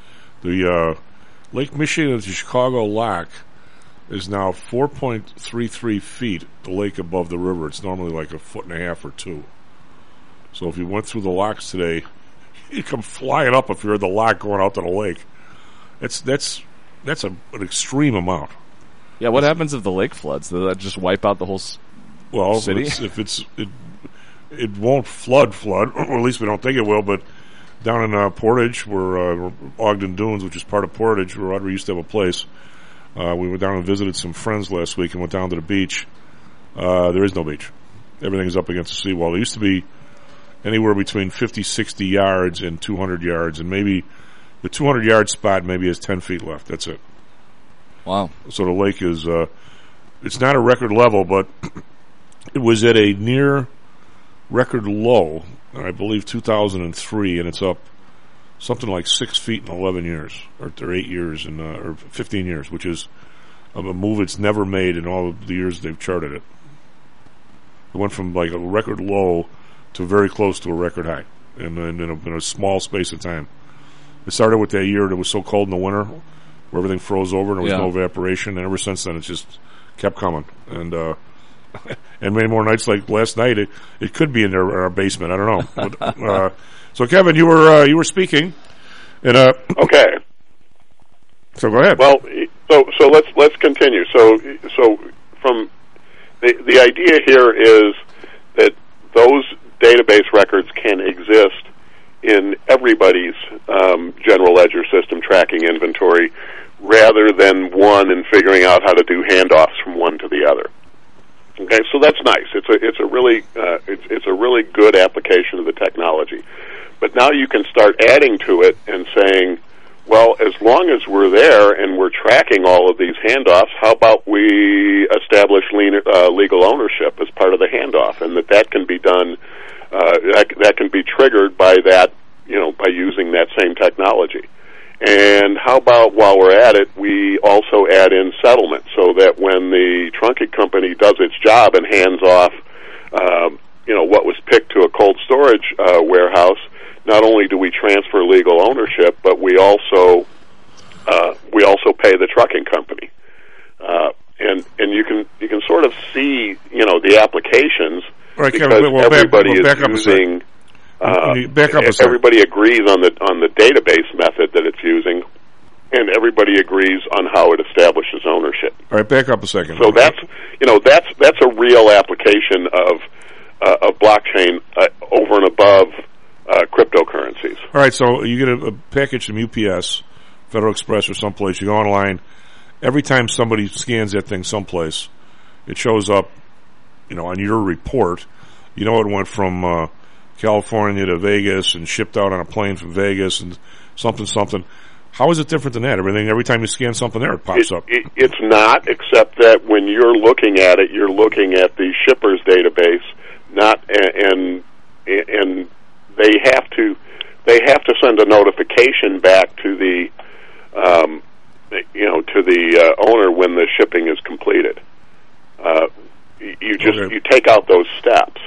The uh, Lake Michigan at the Chicago Lock is now four point three three feet, the lake above the river. It's normally like a foot and a half or two. So if you went through the locks today, you'd come flying up if you're in the lock going out to the lake. That's that's that's a, an extreme amount. Yeah, what it's, happens if the lake floods? Does that just wipe out the whole s- well, city? Well, if it's it, it won't flood, flood, or at least we don't think it will. But down in uh, Portage, where uh, Ogden Dunes, which is part of Portage, where Audrey used to have a place, uh, we went down and visited some friends last week and went down to the beach. Uh, there is no beach. Everything's up against the seawall. There used to be anywhere between fifty, sixty yards and two hundred yards, and maybe the two hundred yard spot maybe has ten feet left. That's it. Wow. So the lake is, uh, it's not a record level, but it was at a near record low, I believe two thousand three, and it's up something like six feet in eleven years, or, or eight years, in, uh, or fifteen years, which is a move it's never made in all of the years they've charted it. It went from like a record low to very close to a record high in, in, in, a, in a small space of time. It started with that year that was so cold in the winter where everything froze over and there was yeah. no evaporation, and ever since then it's just kept coming. And uh, and many more nights like last night, it, it could be in our, our basement. I don't know. But, uh, so Kevin, you were uh, you were speaking And uh, okay. So go ahead. Well, so so let's let's continue. So so from the the idea here is that those database records can exist in everybody's um, general ledger system tracking inventory, rather than one and figuring out how to do handoffs from one to the other. Okay, so that's nice. It's a it's a really uh, it's it's a really good application of the technology. But now you can start adding to it and saying, well, as long as we're there and we're tracking all of these handoffs, how about we establish lean, uh, legal ownership as part of the handoff, and that that can be done, uh, that, that can be triggered by that, you know, by using that same technology. And how about, while we're at it, we also add in settlement, so that when the trunking company does its job and hands off, um, you know, what was picked to a cold storage uh, warehouse, not only do we transfer legal ownership, but we also uh, we also pay the trucking company, uh, and and you can you can sort of see, you know, the applications, right, because Kevin, well, everybody back, well, back is using. Uh, back up a second. Everybody agrees on the on the database method that it's using, and everybody agrees on how it establishes ownership. All right, back up a second. So that's you know that's that's a real application of uh, of blockchain uh, over and above uh, cryptocurrencies. All right, so you get a, a package from U P S, Federal Express, or someplace. You go online. Every time somebody scans that thing someplace, it shows up, you know, on your report. You know, it went from uh, California to Vegas and shipped out on a plane from Vegas and something, something. How is it different than that? Everything, every time you scan something there, it pops it, up. It, it's not, except that when you're looking at it, you're looking at the shipper's database, not and and they have to they have to send a notification back to the um, you know to the uh, owner when the shipping is completed. Uh, you just okay. you take out those steps.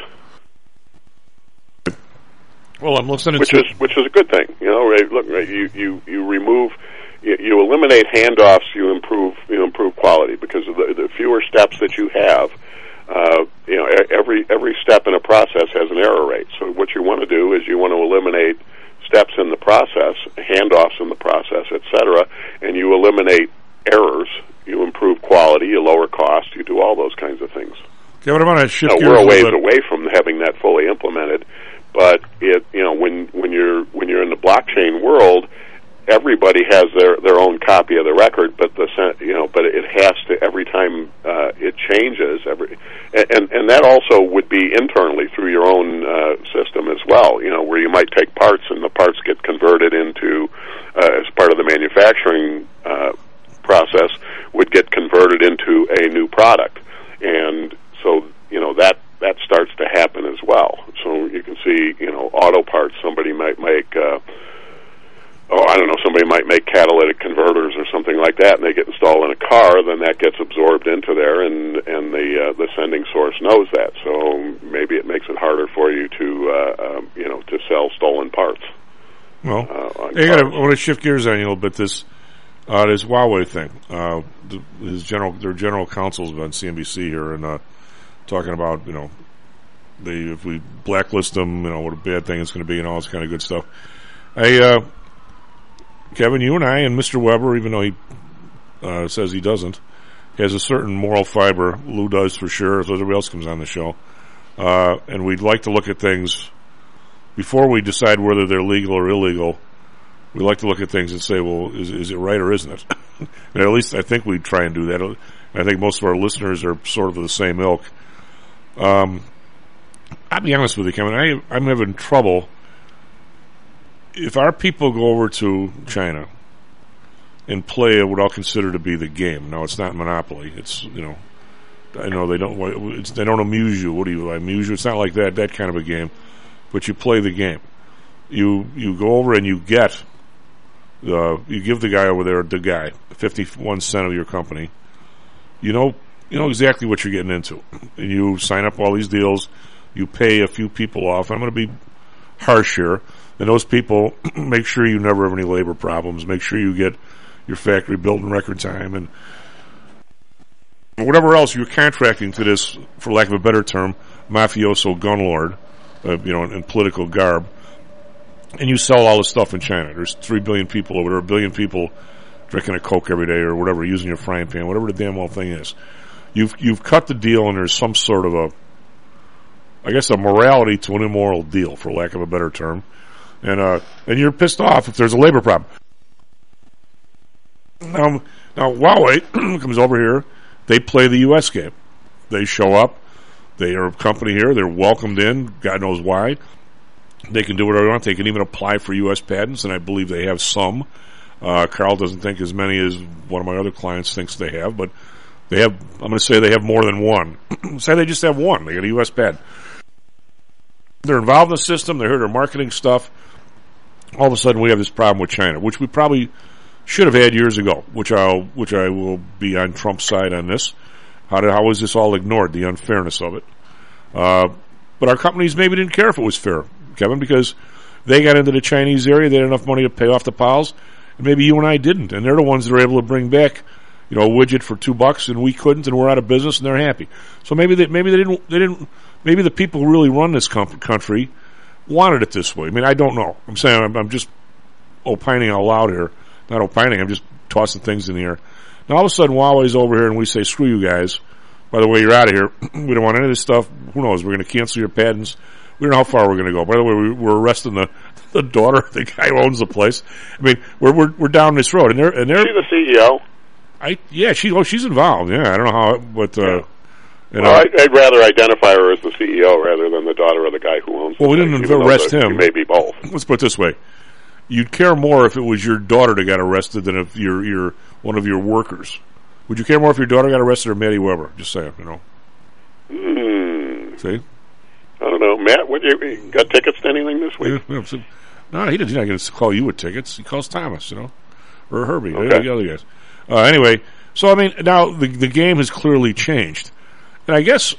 Well, I'm listening which to is which is a good thing, you know. Right, look, right, you you you remove, you, you eliminate handoffs, you improve you improve quality, because of the, the fewer steps that you have. Uh, you know, every every step in a process has an error rate. So what you want to do is you want to eliminate steps in the process, handoffs in the process, et cetera, and you eliminate errors. You improve quality, you lower cost, you do all those kinds of things. Okay, what about that shift? Now, we're a ways away from having that fully implemented. But it, you know, when when you're when you're in the blockchain world, everybody has their their own copy of the record. But the you know, but it has to every time uh, it changes. Every and and that also would be internally through your own uh, system as well. You know, where you might take parts and the parts get converted into uh, as part of the manufacturing uh, process would get converted into a new product, and so you know that. that starts to happen as well. So you can see, you know, auto parts, somebody might make, uh, oh, I don't know, somebody might make catalytic converters or something like that, and they get installed in a car, then that gets absorbed into there, and, and the uh, the sending source knows that. So maybe it makes it harder for you to, uh, um, you know, to sell stolen parts. Well, uh, I gotta, I want to shift gears on you a little bit. This, uh, this Huawei thing. Uh, the, his general, their general counsel's on C N B C here, and, uh, talking about, you know, they, if we blacklist them, you know, what a bad thing it's going to be and all this kind of good stuff. Hey, uh, Kevin, you and I and Mister Weber, even though he uh, says he doesn't, has a certain moral fiber. Lou does for sure, if everybody else comes on the show. Uh, and we'd like to look at things, before we decide whether they're legal or illegal, we like to look at things and say, well, is, is it right or isn't it? And at least I think we try and do that. I think most of our listeners are sort of the same ilk. Um, I'll be honest with you, Kevin. I, I'm having trouble. If our people go over to China and play what I'll consider to be the game, now it's not Monopoly. It's, you know, I know they don't. It's, they don't amuse you. What do you amuse you? It's not like that. That kind of a game. But you play the game. You you go over and you get. Uh, you give the guy over there, the guy, fifty-one cent of your company. You know. You know exactly what you're getting into. And you sign up all these deals, you pay a few people off. I'm going to be harsh here. And those people, make sure you never have any labor problems. Make sure you get your factory built in record time. And whatever else you're contracting to this, for lack of a better term, mafioso gun lord, uh, you know, in, in political garb. and you sell all this stuff in China. There's three billion people over there, a billion people drinking a Coke every day or whatever, using your frying pan, whatever the damn old thing is. You've you've cut the deal, and there's some sort of a, I guess, a morality to an immoral deal, for lack of a better term, and uh, and you're pissed off if there's a labor problem. Um, now Huawei comes over here. They play the U S game. They show up. They are a company here. They're welcomed in. God knows why. They can do whatever they want. They can even apply for U S patents, and I believe they have some. Uh, Carl doesn't think as many as one of my other clients thinks they have, but they have, I'm going to say they have more than one. Say they just have one. They got a U S patent. They're involved in the system. They're here. They're marketing stuff. All of a sudden, we have this problem with China, which we probably should have had years ago, which I'll, which I will be on Trump's side on this. How did, how was this all ignored, the unfairness of it? Uh, but our companies maybe didn't care if it was fair, Kevin, because they got into the Chinese area. They had enough money to pay off the pals. And maybe you and I didn't, and they're the ones that are able to bring back, you know, a widget for two bucks, and we couldn't, and we're out of business, and they're happy. So maybe they, maybe they didn't, they didn't, maybe the people who really run this com- country wanted it this way. I mean, I don't know. I'm saying I'm, I'm just opining out loud here, not opining. I'm just tossing things in the air. Now all of a sudden, Huawei's over here, and we say, "Screw you guys! By the way, you're out of here. We don't want any of this stuff. Who knows? We're going to cancel your patents. We don't know how far we're going to go." By the way, we, we're arresting the. The daughter of the guy who owns the place. I mean, we're we're we're down this road, and they're and they're. Is she the C E O? I yeah, she oh she's involved. Yeah, I don't know how, but uh, yeah. you know, well, I, I'd rather identify her as the C E O rather than the daughter of the guy who owns. Well, the we place, didn't arrest him. Maybe both. Let's put it this way: you'd care more if it was your daughter that got arrested than if you're you're one of your workers. Would you care more if your daughter got arrested or Matty Weber? Just saying, you know. Hmm. See. I don't know, Matt. What you got tickets to anything this week? Yeah, yeah, so, no, he didn't. He's not going to call you with tickets. He calls Thomas, you know, or Herbie, okay. the other guys. Uh, anyway, so I mean, now the the game has clearly changed, and I guess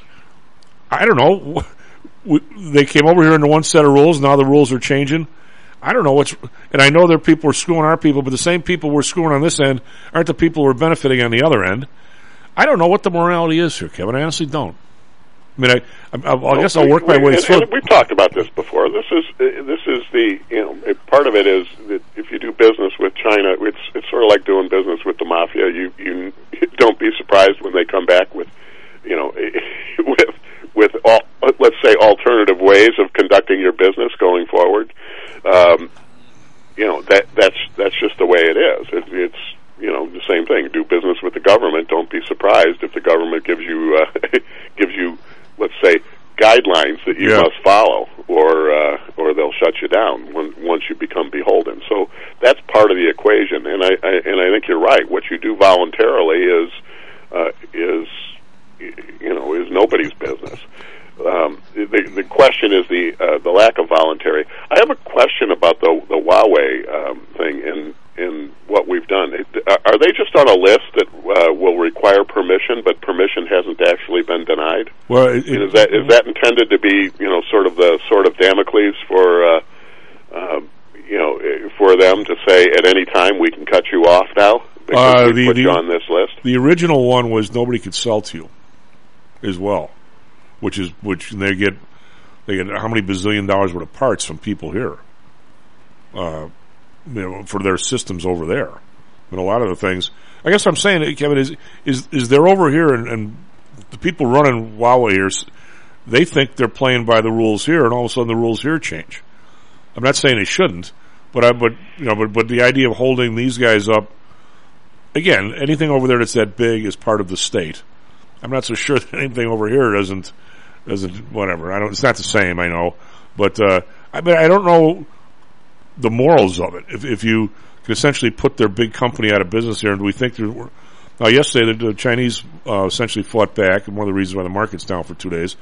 I don't know. We, they came over here under one set of rules. Now the rules are changing. I don't know what's, and I know there are people who are screwing our people, but the same people we're screwing on this end aren't the people who are benefiting on the other end. I don't know what the morality is here, Kevin. I honestly don't. I mean, I, I, I guess I'll work my way through. We've talked about this before. This is this is the you know part of it is that if you do business with China, it's it's sort of like doing business with the mafia. You you don't be surprised when they come back with you know with with all, let's say alternative ways of conducting your business going forward. Um, you know that that's that's just the way it is. It, it's you know the same thing. Do business with the government. Don't be surprised if the government gives you uh, gives you. let's say, guidelines that you yeah. must follow, or uh, or they'll shut you down when, once you become beholden. So that's part of the equation, and I, I and I think you're right. What you do voluntarily is uh, is you know is nobody's business. Um, the the question is the uh, the lack of voluntary. I have a question about the the Huawei um, thing and in what we've done. Are they just on a list that uh, will require permission, but permission hasn't actually been denied? Well, it, I mean, is that is that intended to be, you know, sort of the sort of Damocles for, uh, uh, you know, for them to say at any time we can cut you off now because uh, we the, put the, you on this list? The original one was nobody could sell to you, as well, which is which they get they get how many bazillion dollars worth of parts from people here. Uh, You know, for their systems over there, but a lot of the things. I guess what I'm saying, Kevin, is is is they're over here, and, and the people running Huawei here, they think they're playing by the rules here, and all of a sudden the rules here change. I'm not saying they shouldn't, but I, but you know, but but the idea of holding these guys up again, anything over there that's that big is part of the state. I'm not so sure that anything over here doesn't doesn't whatever. I don't. It's not the same, I know, but uh, I mean, I don't know the morals of it. If if you can essentially put their big company out of business here, and do we think there were, now yesterday the, the Chinese uh, essentially fought back, and one of the reasons why the market's down for two days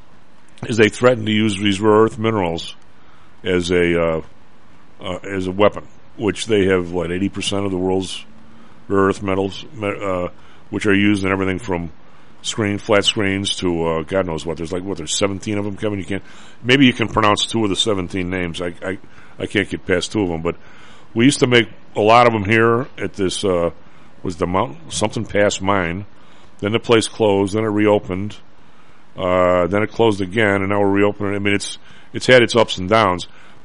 is they threatened to use these rare earth minerals as a uh, uh, as a weapon, which they have what eighty percent of the world's rare earth metals, uh, which are used in everything from screen flat screens to uh, God knows what. There's like what there's seventeen of them, Kevin. You can't maybe you can pronounce two of the seventeen names. I I, I can't get past two of them, but we used to make a lot of them here at this uh, was the Mount something Pass mine. Then the place closed. Then it reopened. Uh, then it closed again, and now we're reopening. I mean, it's it's had its ups and downs.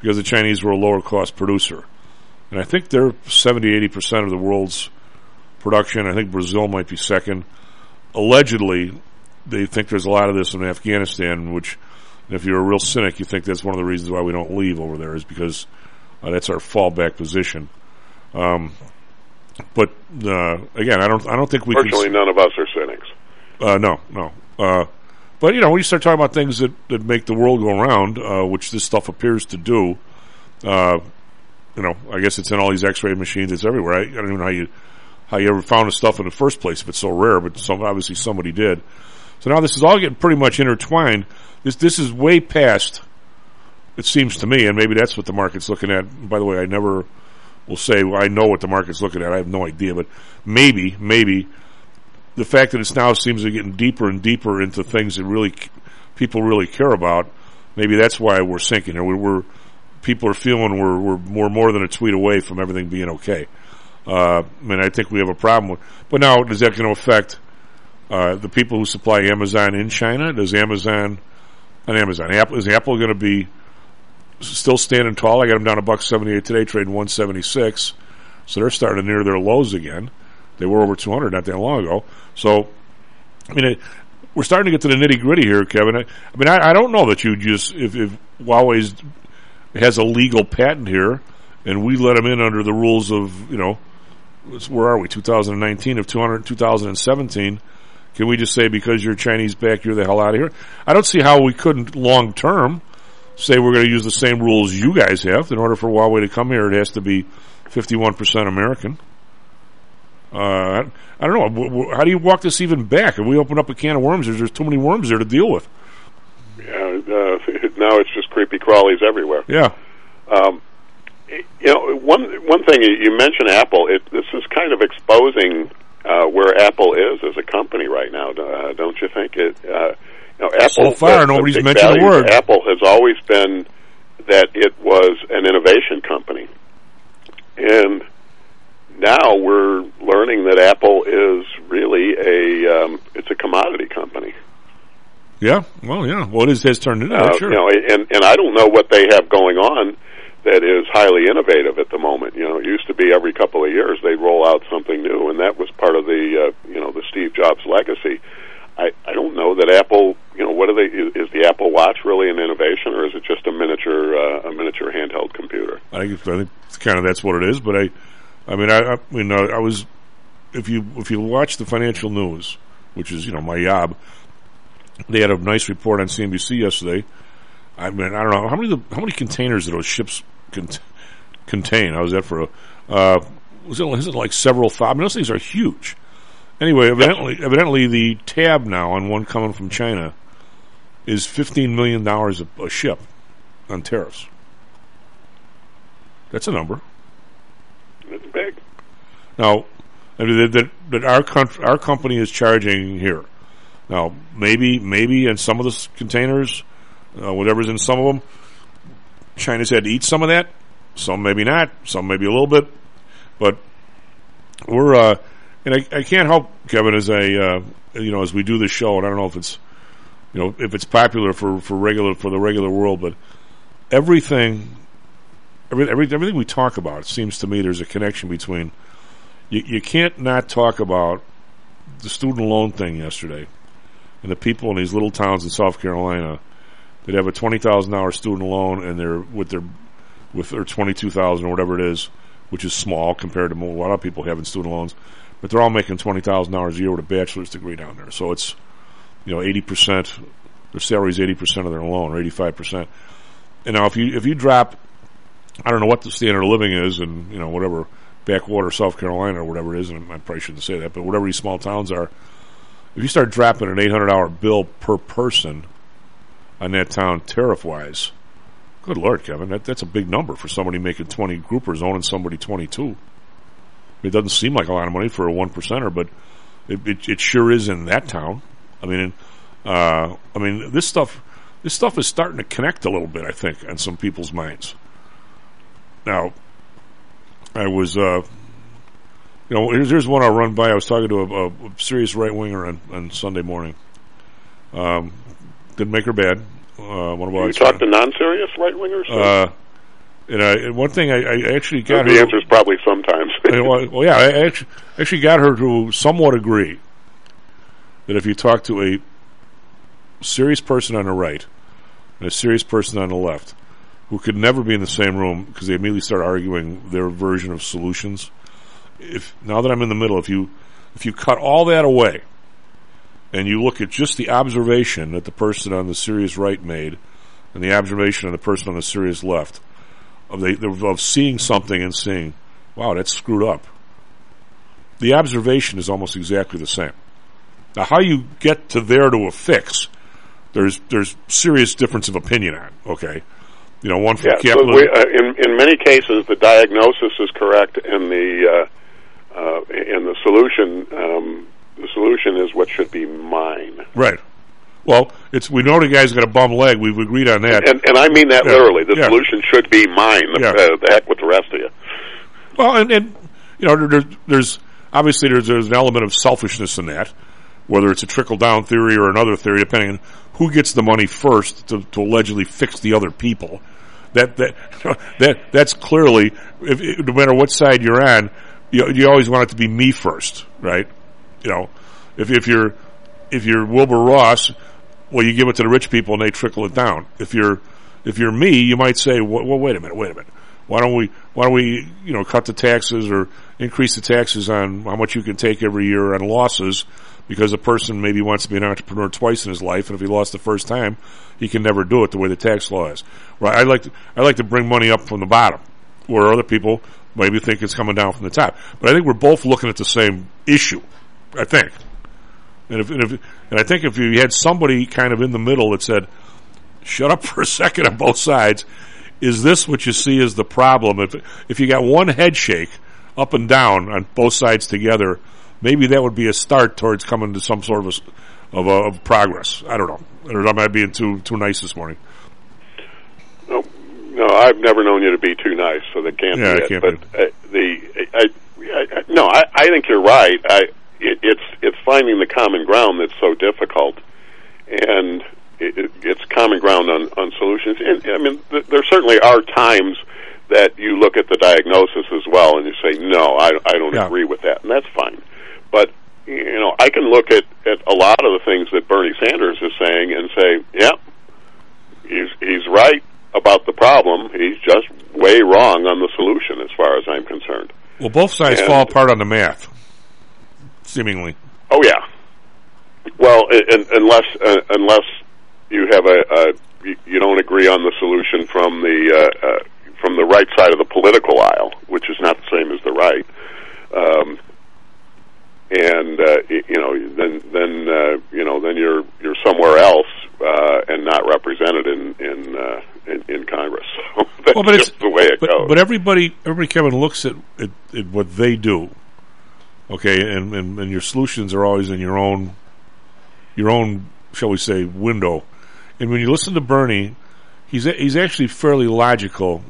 because the Chinese were a lower cost producer. And I think they're seventy, eighty percent of the world's production. I think Brazil might be second. Allegedly, they think there's a lot of this in Afghanistan, which, if you're a real cynic, you think that's one of the reasons why we don't leave over there, is because uh, that's our fallback position. Um, but uh, again, I don't, I don't think we. Virtually can, none of us are cynics. Uh, no, no. Uh, but you know, when you start talking about things that, that make the world go around, uh, which this stuff appears to do, uh, you know, I guess it's in all these X-ray machines. It's everywhere. I, I don't even know how you how you ever found the stuff in the first place if it's so rare, but some, obviously somebody did. So now this is all getting pretty much intertwined. This this is way past, it seems to me, and maybe that's what the market's looking at. By the way, I never will say well, I know what the market's looking at. I have no idea, but maybe, maybe the fact that it's now seems to be getting deeper and deeper into things that really people really care about, maybe that's why we're sinking here. We're, we're people are feeling we're we're more more than a tweet away from everything being okay. Uh, I mean, I think we have a problem with. But now, is that going to affect uh, the people who supply Amazon in China? Does Amazon, on Amazon, Apple is Apple going to be still standing tall? I got them down a buck seventy-eight today, trading one seventy-six, so they're starting to near their lows again. They were over two hundred not that long ago. So, I mean, it, we're starting to get to the nitty gritty here, Kevin. I, I mean, I, I don't know that you just if, if Huawei has a legal patent here, and we let them in under the rules of, you know, where are we, two thousand nineteen of two hundred, two thousand seventeen, can we just say because you're Chinese back, you're the hell out of here? I don't see how we couldn't long term say we're going to use the same rules you guys have. In order for Huawei to come here, it has to be fifty-one percent American. Uh, I don't know. How do you walk this even back? If we open up a can of worms, there's, there's too many worms there to deal with. Yeah, uh, now it's just creepy crawlies everywhere. Yeah. Um, you know, one one thing you mentioned Apple. It, this is kind of exposing uh, where Apple is as a company right now, uh, don't you think? It. Uh, you know, Apple. So far, the, nobody's the mentioned a word. Apple has always been that it was an innovation company, and now we're learning that Apple is really a um, it's a commodity company. Yeah, well, yeah. Well, it is, has turned into that, uh, sure. You know, and and I don't know what they have going on that is highly innovative at the moment. You know, it used to be every couple of years they'd roll out something new, and that was part of the uh, you know the Steve Jobs legacy. I, I don't know that Apple. You know, what are they? Is, is the Apple Watch really an innovation, or is it just a miniature uh, a miniature handheld computer? I think I think kind of that's what it is. But I, I mean, I, I mean, uh, I was if you if you watch the financial news, which is you know my job, they had a nice report on C N B C yesterday. I mean, I don't know how many the, how many containers do those ships cont- contain. How was that for a? Uh, was it, is it like several thousand? I mean, those things are huge. Anyway, evidently, evidently, the tab now on one coming from China is fifteen million dollars a, a ship on tariffs. That's a number. It's big. Now, I mean, that, that, that our country, our company is charging here. Now, maybe, maybe in some of the containers, uh, whatever's in some of them, China's had to eat some of that. Some maybe not. Some maybe a little bit. But we're, uh, and I, I can't help, Kevin, as I, uh, you know, as we do this show, and I don't know if it's, you know, if it's popular for, for regular, for the regular world, but everything, every, every, everything we talk about, it seems to me there's a connection between, you, you can't not talk about the student loan thing yesterday and the people in these little towns in South Carolina that have a twenty thousand dollars student loan and they're with their, with their twenty-two thousand dollars or whatever it is, which is small compared to a lot of people having student loans, but they're all making twenty thousand dollars a year with a bachelor's degree down there. So it's, you know, eighty percent, their salary is eighty percent of their loan, or eighty-five percent. And now if you, if you drop, I don't know what the standard of living is in, you know, whatever, backwater South Carolina or whatever it is, and I probably shouldn't say that, but whatever these small towns are, if you start dropping an eight hundred dollars bill per person on that town tariff-wise, good Lord, Kevin, that, that's a big number for somebody making twenty groupers owning somebody twenty-two. It doesn't seem like a lot of money for a one percenter, but it, it, it sure is in that town. I mean, uh, I mean, this stuff, this stuff is starting to connect a little bit, I think, on some people's minds. Now, I was, uh, you know, here's, here's one I'll run by. I was talking to a, a serious right-winger on, on Sunday morning. Um, didn't make her bad. Uh, one of you talk to non-serious right-wingers? Uh, And, uh, and one thing I, I actually got the her... The answer is probably sometimes. Well, yeah, I actually, actually got her to somewhat agree that if you talk to a serious person on the right and a serious person on the left who could never be in the same room because they immediately start arguing their version of solutions, if now that I'm in the middle, if you if you cut all that away and you look at just the observation that the person on the serious right made and the observation of the person on the serious left of the of seeing something and seeing, wow, that's screwed up. The observation is almost exactly the same. Now, how you get to there to a fix, there's there's serious difference of opinion on. Okay, you know, one from yeah, capitalism. So we, uh, in in many cases, the diagnosis is correct, and the uh, uh, and the solution um, the solution is what should be mine. Right. Well, it's we know the guy's got a bum leg. We've agreed on that, and and I mean that yeah. literally. The yeah. solution should be mine. The, yeah. uh, the heck with the rest of you. Well, and, and you know, there, there's obviously there's, there's an element of selfishness in that, whether it's a trickle down theory or another theory, depending on who gets the money first to, to allegedly fix the other people. That that that that's clearly, if, if, no matter what side you're on, you, you always want it to be me first, right? You know, if if you're if you're Wilbur Ross, well, you give it to the rich people and they trickle it down. If you're if you're me, you might say, well, well wait a minute, wait a minute. Why don't we, why don't we, you know, cut the taxes or increase the taxes on how much you can take every year on losses, because a person maybe wants to be an entrepreneur twice in his life, and if he lost the first time, he can never do it the way the tax law is. Right? I like to, I like to bring money up from the bottom, where other people maybe think it's coming down from the top. But I think we're both looking at the same issue. I think, and if, and, if, and I think if you had somebody kind of in the middle that said, "Shut up for a second on both sides." Is this what you see as the problem? If if you got one head shake up and down on both sides together, maybe that would be a start towards coming to some sort of a, of, a, of progress. I don't know. Or am I being too too nice this morning? No, no, I've never known you to be too nice, so that can't yeah, be it. Can't but be. Uh, the I, I, no, I, I think you're right. I it, it's it's finding the common ground that's so difficult, and. It, it's common ground on, on solutions. And, I mean, th- there certainly are times that you look at the diagnosis as well and you say, no, I, I don't yeah. agree with that, and that's fine. But, you know, I can look at, at a lot of the things that Bernie Sanders is saying and say, yeah, he's, he's right about the problem. He's just way wrong on the solution as far as I'm concerned. Well, both sides and, fall apart on the math, seemingly. Oh, yeah. Well, and, unless uh, unless... you have a, a you don't agree on the solution from the uh, uh, from the right side of the political aisle, which is not the same as the right, um, and uh, you know then then uh, you know then you're you're somewhere else uh, and not represented in in uh, in, in Congress. So that's well, but just it's, the way it but, goes. But everybody everybody Kevin looks at, at, at what they do, okay, and, and and your solutions are always in your own your own shall we say window. And when you listen to Bernie, he's he's actually fairly logical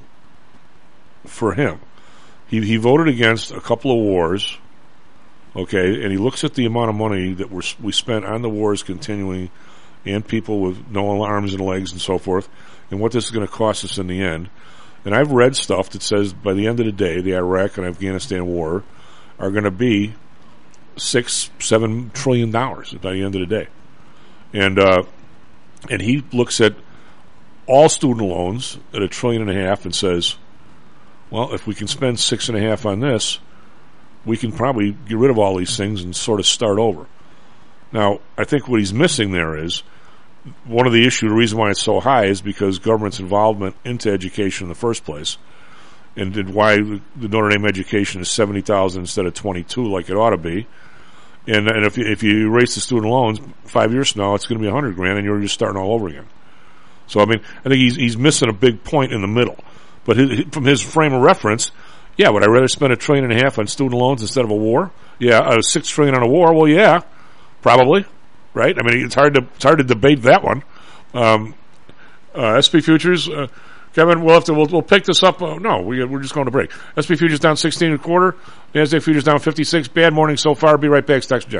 for him. He he voted against a couple of wars, okay, and he looks at the amount of money that we're, we spent on the wars continuing and people with no arms and legs and so forth, and what this is going to cost us in the end. And I've read stuff that says by the end of the day, the Iraq and Afghanistan war are going to be six, seven trillion dollars by the end of the day. And, uh, And he looks at all student loans at a trillion and a half and says, well, if we can spend six and a half on this, we can probably get rid of all these things and sort of start over. Now, I think what he's missing there is one of the issues, the reason why it's so high is because government's involvement into education in the first place, and why the Notre Dame education is seventy thousand instead of twenty-two like it ought to be. And, and if you, if you raise the student loans, five years from now, it's going to be a hundred grand, and you're just starting all over again. So, I mean, I think he's he's missing a big point in the middle. But his, from his frame of reference, yeah, would I rather spend a trillion and a half on student loans instead of a war? Yeah, uh, six trillion on a war. Well, yeah, probably, right? I mean, it's hard to it's hard to debate that one. Um, uh, S P futures. Uh, Kevin, we'll have to, we'll, we'll pick this up. Uh, no, we, we're just going to break. S P futures down sixteen and a quarter. NASDAQ futures down fifty-six. Bad morning so far. Be right back. Stocks and Jacks.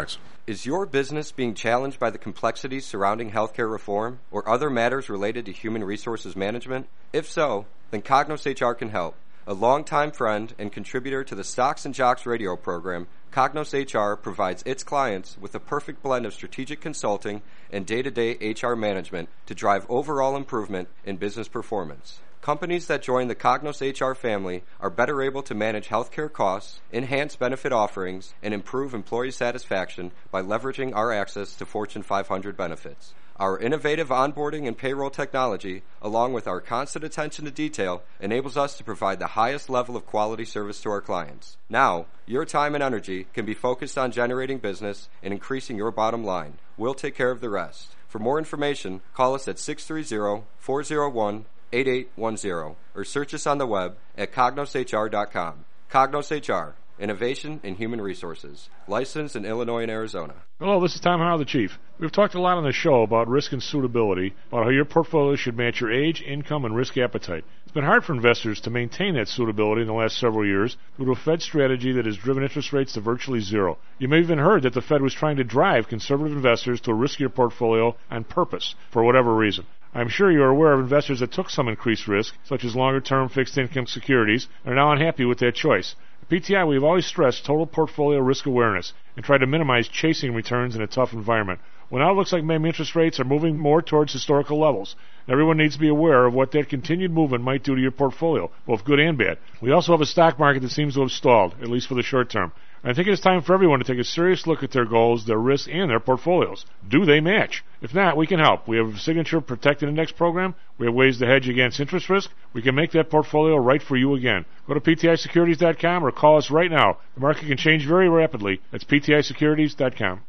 Is your business being challenged by the complexities surrounding healthcare reform or other matters related to human resources management? If so, then Cognos H R can help. A longtime friend and contributor to the Stocks and Jocks radio program, Cognos H R provides its clients with a perfect blend of strategic consulting and day-to-day H R management to drive overall improvement in business performance. Companies that join the Cognos H R family are better able to manage healthcare costs, enhance benefit offerings, and improve employee satisfaction by leveraging our access to Fortune five hundred benefits. Our innovative onboarding and payroll technology, along with our constant attention to detail, enables us to provide the highest level of quality service to our clients. Now, your time and energy can be focused on generating business and increasing your bottom line. We'll take care of the rest. For more information, call us at six three zero, four zero one, eight eight one zero or search us on the web at cognos h r dot com. Cognos H R, Innovation in Human Resources, licensed in Illinois and Arizona. Hello, this is Tom Howell, the Chief. We've talked a lot on the show about risk and suitability, about how your portfolio should match your age, income, and risk appetite. It's been hard for investors to maintain that suitability in the last several years due to a Fed strategy that has driven interest rates to virtually zero. You may have even heard that the Fed was trying to drive conservative investors to a riskier portfolio on purpose, for whatever reason. I'm sure you're aware of investors that took some increased risk, such as longer-term fixed-income securities, and are now unhappy with that choice. At P T I, we've always stressed total portfolio risk awareness and tried to minimize chasing returns in a tough environment. Well, now it looks like maybe interest rates are moving more towards historical levels. Everyone needs to be aware of what that continued movement might do to your portfolio, both good and bad. We also have a stock market that seems to have stalled, at least for the short term. I think it is time for everyone to take a serious look at their goals, their risks, and their portfolios. Do they match? If not, we can help. We have a Signature Protected Index program. We have ways to hedge against interest risk. We can make that portfolio right for you again. Go to P T I securities dot com or call us right now. The market can change very rapidly. That's P T I securities dot com.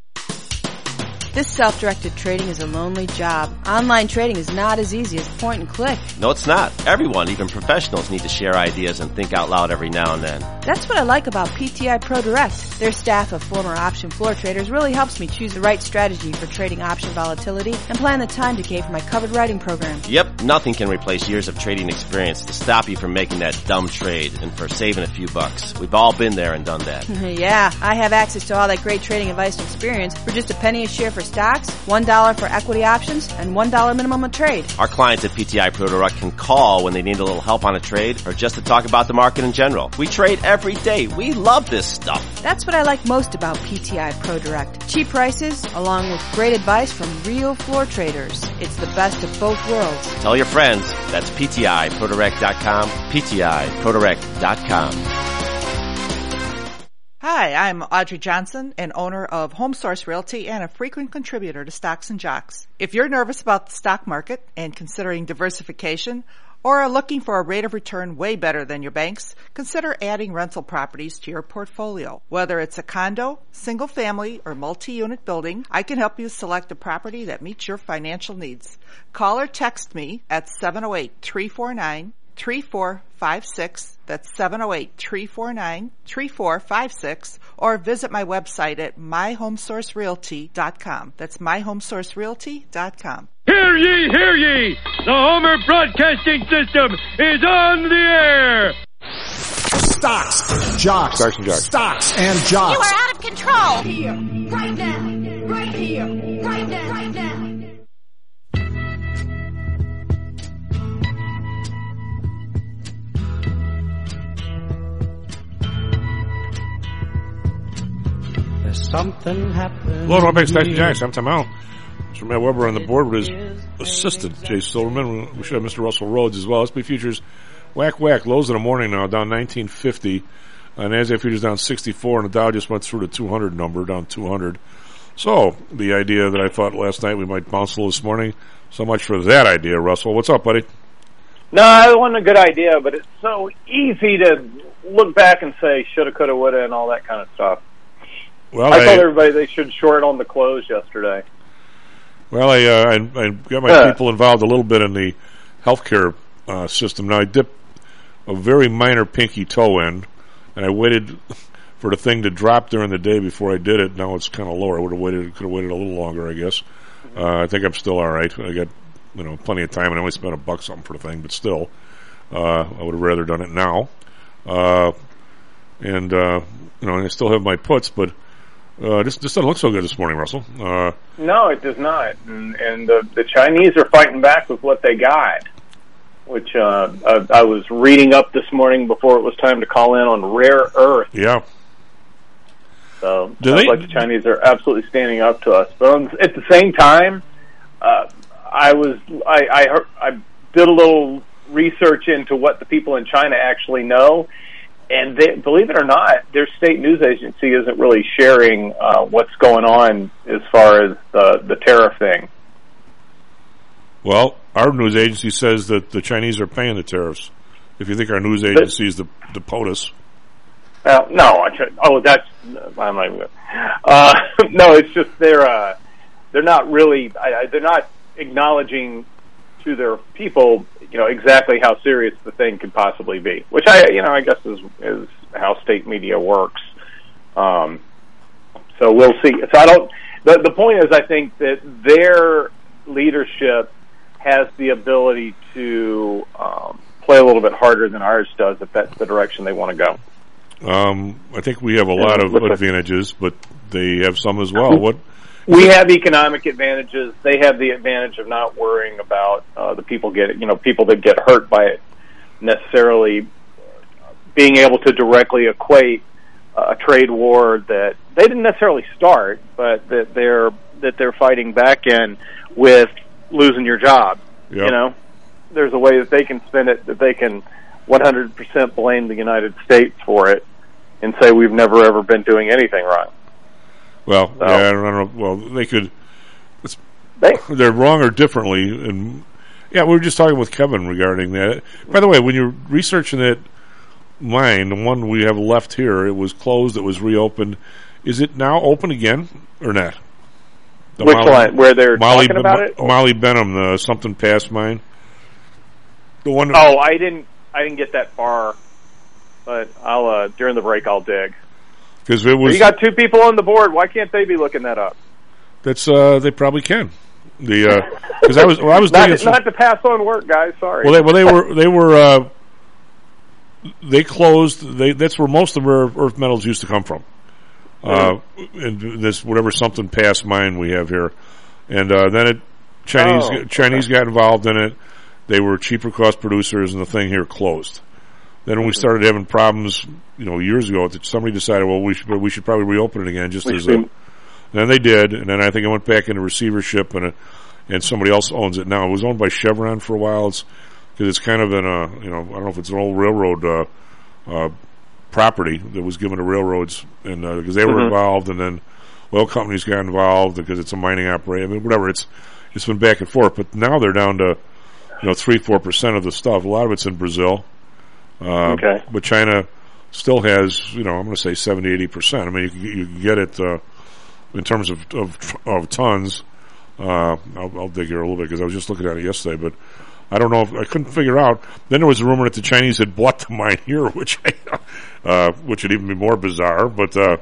This self-directed trading is a lonely job. Online trading is not as easy as point and click. No, it's not. Everyone, even professionals, need to share ideas and think out loud every now and then. That's what I like about P T I Pro Direct. Their staff of former option floor traders really helps me choose the right strategy for trading option volatility and plan the time decay for my covered writing program. Yep, nothing can replace years of trading experience to stop you from making that dumb trade and for saving a few bucks. We've all been there and done that. Yeah, I have access to all that great trading advice and experience for just a penny a share for stocks, one dollar for equity options, and one dollar minimum a trade. Our clients at P T I Pro Direct can call when they need a little help on a trade or just to talk about the market in general. We trade every day. We love this stuff. That's what I like most about P T I Pro Direct. Cheap prices, along with great advice from real floor traders. It's the best of both worlds. Tell your friends. That's P T I Pro Direct dot com, P T I Pro Direct dot com. Hi, I'm Audrey Johnson, an owner of HomeSource Realty and a frequent contributor to Stocks and Jocks. If you're nervous about the stock market and considering diversification or are looking for a rate of return way better than your banks, consider adding rental properties to your portfolio. Whether it's a condo, single family, or multi-unit building, I can help you select a property that meets your financial needs. Call or text me at seven oh eight, three four nine, three four five six. That's seven oh eight, three four nine, three four five six, or visit my website at my home source realty dot com. That's my home source realty dot com. Hear ye, hear ye! The Homer Broadcasting System is on the air! Stocks, jocks, Stocks and jocks. Stocks and jocks. You are out of control! Here, right now, right here, right now, right now. Something happened. Hello, welcome back to Stocks and Jocks. I'm Tom Howell. Mister Matt Weber on the board with his assistant, Jay Silverman. We should have Mister Russell Rhodes as well. S and P futures, whack, whack. Lows in the morning now, down nineteen fifty. Uh, NASDAQ futures down sixty-four, and the Dow just went through the two hundred number, down two hundred. So, the idea that I thought last night we might bounce a little this morning, so much for that idea, Russell. What's up, buddy? No, it wasn't a good idea, but it's so easy to look back and say shoulda, coulda, woulda, and all that kind of stuff. Well, I, I told everybody they should short on the close yesterday. Well, I, uh, I, I got my uh. people involved a little bit in the healthcare uh, system. Now, I dipped a very minor pinky toe in, and I waited for the thing to drop during the day before I did it. Now it's kind of lower. I would have waited, could have waited a little longer, I guess. Uh, I think I'm still all right. I got, you know, plenty of time, and I only spent a buck something for the thing, but still, uh, I would have rather done it now. Uh, and, uh, you know, I still have my puts, but Uh, this, this doesn't look so good this morning, Russell. Uh, no, it does not. And, and the, the Chinese are fighting back with what they got, which uh, I, I was reading up this morning before it was time to call in on rare earth. Yeah. So Do sounds they, like the Chinese are absolutely standing up to us. But on, at the same time, uh, I was I I, heard, I did a little research into what the people in China actually know. And they, believe it or not, their state news agency isn't really sharing uh, what's going on as far as the, the tariff thing. Well, our news agency says that the Chinese are paying the tariffs. If you think our news agency is the, the POTUS. Uh, no, I should, oh, that's I'm not even gonna, uh, no, it's just they're uh, they're not really I, they're not acknowledging to their people, you know, exactly how serious the thing could possibly be, which I, you know, I guess is is how state media works. Um, so we'll see. So I don't. The the point is, I think that their leadership has the ability to um, play a little bit harder than ours does, if that's the direction they want to go. Um, I think we have a lot of advantages, but they have some as well. What? We have economic advantages. They have the advantage of not worrying about uh, the people get, you know, people that get hurt by it necessarily being able to directly equate uh, a trade war that they didn't necessarily start, but that they're that they're fighting back in with losing your job. Yep. You know, there's a way that they can spin it that they can one hundred percent blame the United States for it and say we've never ever been doing anything wrong. Well, so. yeah, I don't know. Well, they could. It's, they, they're wrong or differently, and yeah, we were just talking with Kevin regarding that. By the way, when you're researching that mine, the one we have left here, it was closed. It was reopened. Is it now open again or not? The Which Molly, one? Where they're Molly, talking about it? Molly Benham, the something past mine. The one. Oh, I didn't. I didn't get that far, but I'll uh, during the break I'll dig. Because it was. You got two people on the board. Why can't they be looking that up? That's uh, they probably can. The because uh, I was well, I was not, digging some, not to pass on work, guys. Sorry. Well, they well they were they were uh, they closed. They that's where most of our earth metals used to come from. Uh, and this whatever something past mine we have here, and uh, then it Chinese oh, Chinese okay. got involved in it. They were cheaper cost producers, and the thing here closed. Then when we started having problems, you know, years ago, somebody decided, well, we should we should probably reopen it again, just we as a. Then they did, and then I think it went back into receivership, and a, and somebody else owns it now. It was owned by Chevron for a while. It's because it's kind of in a, you know, I don't know if it's an old railroad uh, uh, property that was given to railroads, and because uh, they were mm-hmm. involved, and then oil companies got involved because it's a mining operation. I mean, whatever. It's it's been back and forth, but now they're down to, you know, three four percent of the stuff. A lot of it's in Brazil. Uh, okay. But China still has, you know, I'm going to say seventy, eighty percent. I mean, you can, you can get it uh, in terms of of, of tons. Uh, I'll, I'll dig here a little bit because I was just looking at it yesterday, but I don't know if I couldn't figure out. Then there was a rumor that the Chinese had bought the mine here, which I, uh, which would even be more bizarre. But uh,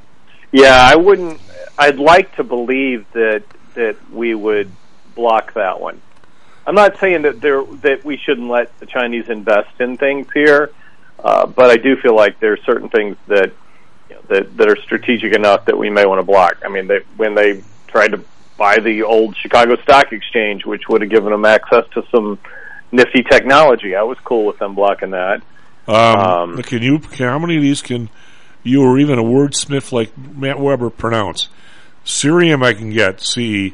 yeah, I wouldn't. I'd like to believe that that we would block that one. I'm not saying that there that we shouldn't let the Chinese invest in things here, uh, but I do feel like there are certain things that you know, that that are strategic enough that we may want to block. I mean, they, when they tried to buy the old Chicago Stock Exchange, which would have given them access to some nifty technology, I was cool with them blocking that. Um, um, can you? Can, how many of these can you or even a wordsmith like Matt Weber pronounce? Cerium, I can get C.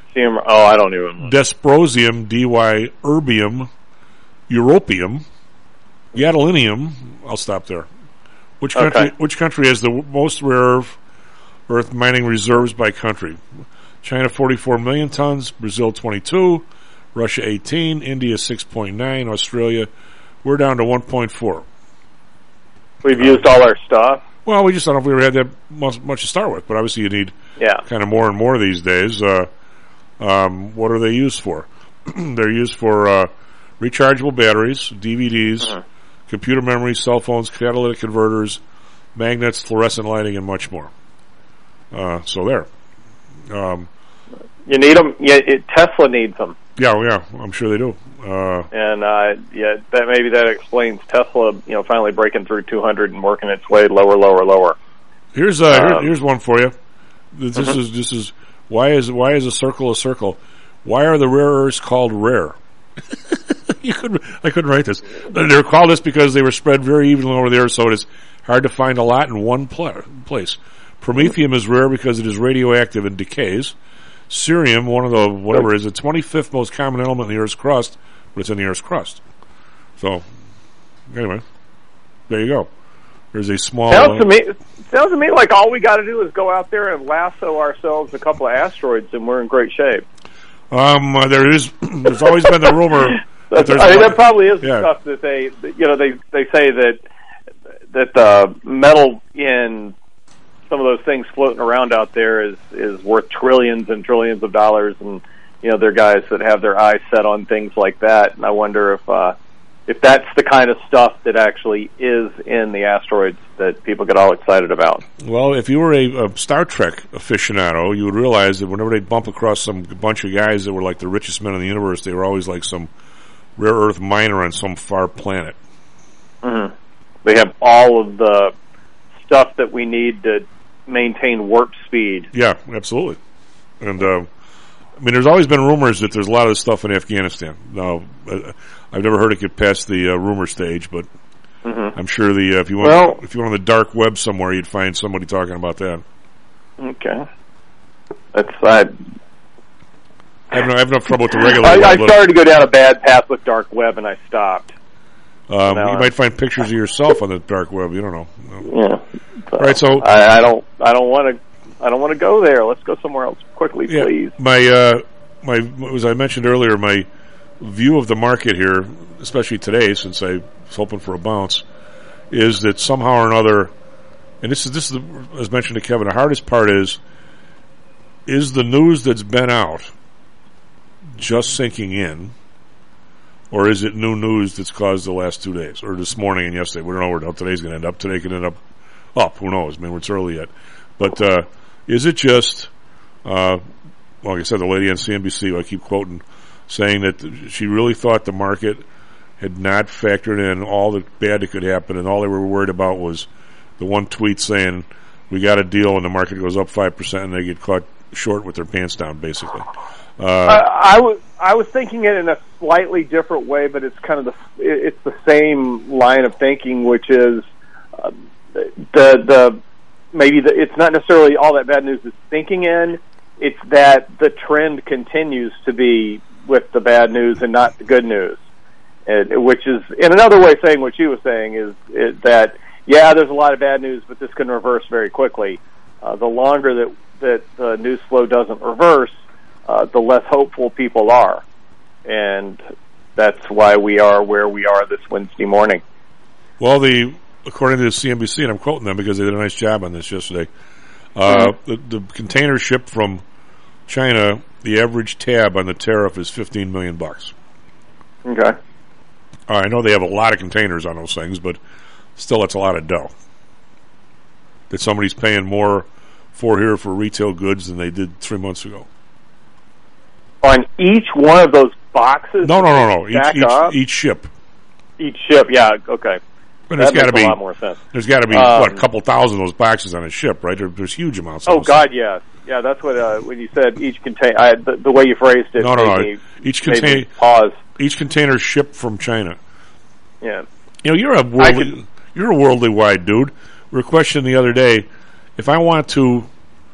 Oh, I don't even. Dysprosium, D Y erbium, europium, gadolinium. I'll stop there. Which country? Okay. Which country has the most rare earth mining reserves by country? China forty-four million tons, Brazil twenty-two, Russia eighteen, India six point nine, Australia. We're down to one point four. We've um, used all our stuff. Well, we just don't know if we ever had that much, much to start with, but obviously you need yeah. kind of more and more these days. Uh, Um, what are they used for? They're used for uh, rechargeable batteries, D V Ds, uh-huh. computer memory, cell phones, catalytic converters, magnets, fluorescent lighting, and much more. Uh, so there. Um, you need them. Yeah, it, Tesla needs them. Yeah, yeah, I'm sure they do. Uh, and uh, yeah, that maybe that explains Tesla, you know, finally breaking through two hundred and working its way lower, lower, lower. Here's uh, um, here, here's one for you. This mm-hmm. is this is why is why is a circle a circle? Why are the rare earths called rare? you could I couldn't write this. They're called this because they were spread very evenly over there, so it is hard to find a lot in one pl- place. Promethium is rare because it is radioactive and decays. Cerium, one of the whatever, is the twenty-fifth most common element in the Earth's crust, but it's in the Earth's crust. So, anyway, there you go. There's a small. Sounds to me, sounds to me like all we got to do is go out there and lasso ourselves a couple of asteroids, and we're in great shape. Um, uh, there is. There's always been the rumor. that I mean, that probably is yeah. the stuff that they, you know, they they say that that the metal in some of those things floating around out there is is worth trillions and trillions of dollars, and you know, they're guys that have their eyes set on things like that. And I wonder if uh, if that's the kind of stuff that actually is in the asteroids that people get all excited about. Well, if you were a, a Star Trek aficionado, you would realize that whenever they'd bump across some bunch of guys that were like the richest men in the universe, they were always like some rare earth miner on some far planet. Mm-hmm. They have all of the stuff that we need to maintain warp speed. Yeah, absolutely. And uh, I mean, there's always been rumors that there's a lot of this stuff in Afghanistan. Now, uh, I've never heard it get past the uh, rumor stage, but mm-hmm. I'm sure the uh, if you went well, if you went on the dark web somewhere, you'd find somebody talking about that. Okay, that's I. I have, no, I have enough trouble with the regular. I, web, I started to go down a bad path with dark web, and I stopped. Um, you might find pictures of yourself on the dark web. You don't know. No. Yeah. So, right. So I, I don't. I don't want to. I don't want to go there. Let's go somewhere else quickly, yeah, please. My uh, my as I mentioned earlier, my view of the market here, especially today, since I was hoping for a bounce, is that somehow or another, and this is this is the, as mentioned to Kevin, the hardest part is is the news that's been out just sinking in. Or is it new news that's caused the last two days? Or this morning and yesterday? We don't know where today's going to end up. Today could end up up. Who knows? I mean, it's early yet. But uh, is it just, uh, like I said, the lady on C N B C, who I keep quoting, saying that she really thought the market had not factored in all the bad that could happen, and all they were worried about was the one tweet saying, we got a deal, and the market goes up five percent, and they get caught short with their pants down, basically. Uh, I, I was I was thinking it in a slightly different way, but it's kind of the it's the same line of thinking, which is uh, the the maybe the, it's not necessarily all that bad news is sinking in. It's that the trend continues to be with the bad news and not the good news, and, which is in another way saying what you were saying is, is that yeah, there's a lot of bad news, but this can reverse very quickly. Uh, the longer that that the news flow doesn't reverse, Uh, the less hopeful people are. And that's why we are where we are this Wednesday morning. Well, the according to the C N B C, and I'm quoting them because they did a nice job on this yesterday, uh, mm-hmm. the, the container ship from China, the average tab on the tariff is fifteen million bucks. Okay. Uh, I know they have a lot of containers on those things, but still that's a lot of dough. That somebody's paying more for here for retail goods than they did three months ago. On each one of those boxes? No, no, no, no. Each, each, each ship. Each ship, yeah, okay. But there's got to be a lot more sense. There's got to be um, what a couple thousand of those boxes on a ship, right? There, there's huge amounts. Oh God, yes, yeah. That's what uh, when you said each container. The, the way you phrased it. No, no, no. Me, each container. Pause. Each container shipped from China. Yeah. You know, you're a worldly, could, you're a worldly wide dude. We were questioning the other day if I want to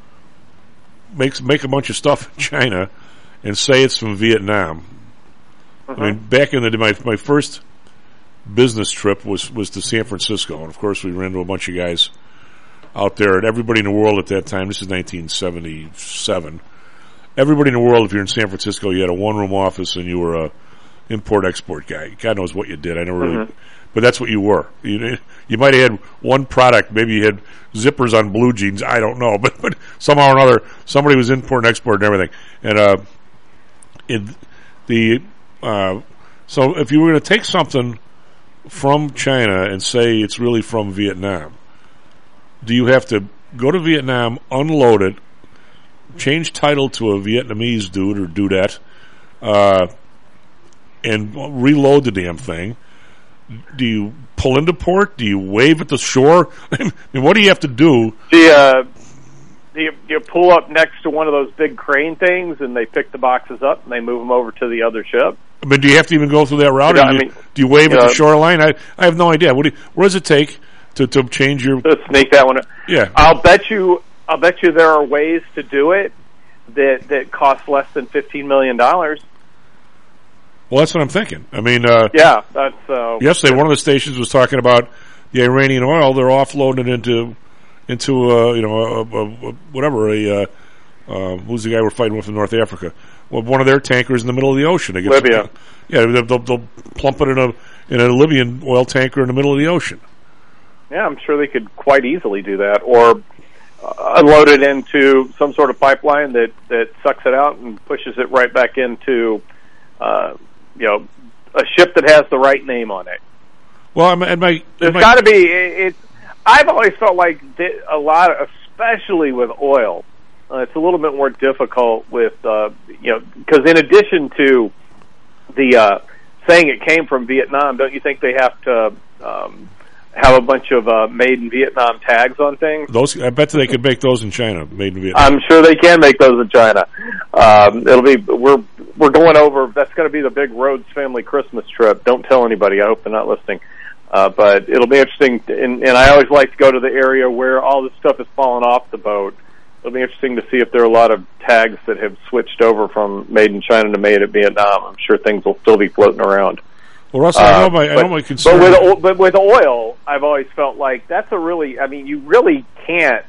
make make a bunch of stuff in China and say it's from Vietnam. Uh-huh. I mean, back in the day, my my first business trip was, was to San Francisco, and of course we ran into a bunch of guys out there, and everybody in the world at that time, this is nineteen seventy-seven, everybody in the world, if you're in San Francisco, you had a one-room office and you were a import-export guy. God knows what you did. I never really... Mm-hmm. But that's what you were. You, you might have had one product. Maybe you had zippers on blue jeans. I don't know. But, but somehow or another, somebody was import and export and everything. And uh, it, the uh, so if you were going to take something from China and say it's really from Vietnam, do you have to go to Vietnam, unload it, change title to a Vietnamese dude or dudette, uh, and reload the damn thing? Do you pull into port? Do you wave at the shore? I mean, what do you have to do? The uh, you, you pull up next to one of those big crane things, and they pick the boxes up and they move them over to the other ship. I mean, do you have to even go through that route? You know, do, I you, mean, do you wave you at know, the shoreline? I I have no idea. What do you, what does it take to to change your? To sneak that one up. Yeah, I'll bet you. I'll bet you there are ways to do it that that cost less than fifteen million dollars. Well, that's what I'm thinking. I mean, uh, yeah, that's uh, yesterday one of the stations was talking about the Iranian oil. They're offloading it into into uh, you know a, a, a, whatever a uh, uh, who's the guy we're fighting with in North Africa? Well, one of their tankers in the middle of the ocean. They get Libya. Some, yeah, they'll, they'll, they'll plump it in a in a Libyan oil tanker in the middle of the ocean. Yeah, I'm sure they could quite easily do that, or uh, unload it into some sort of pipeline that that sucks it out and pushes it right back into. Uh, you know, a ship that has the right name on it. Well, I'm, and my, there's my, got to be. It, it's. I've always felt like a lot, of, especially with oil, uh, it's a little bit more difficult with uh, you know, because in addition to the uh, saying it came from Vietnam, don't you think they have to um, have a bunch of uh, made in Vietnam tags on things? Those, I bet they could make those in China, made in Vietnam. I'm sure they can make those in China. Um, it'll be we're we're going over. That's going to be the big Rhodes family Christmas trip. Don't tell anybody. I hope they're not listening. Uh, but it'll be interesting, to, and, and I always like to go to the area where all this stuff is falling off the boat. It'll be interesting to see if there are a lot of tags that have switched over from made in China to made in Vietnam. I'm sure things will still be floating around. Well, Russell, I know my, uh, I know my concern. But with, but with oil, I've always felt like that's a really, I mean, you really can't,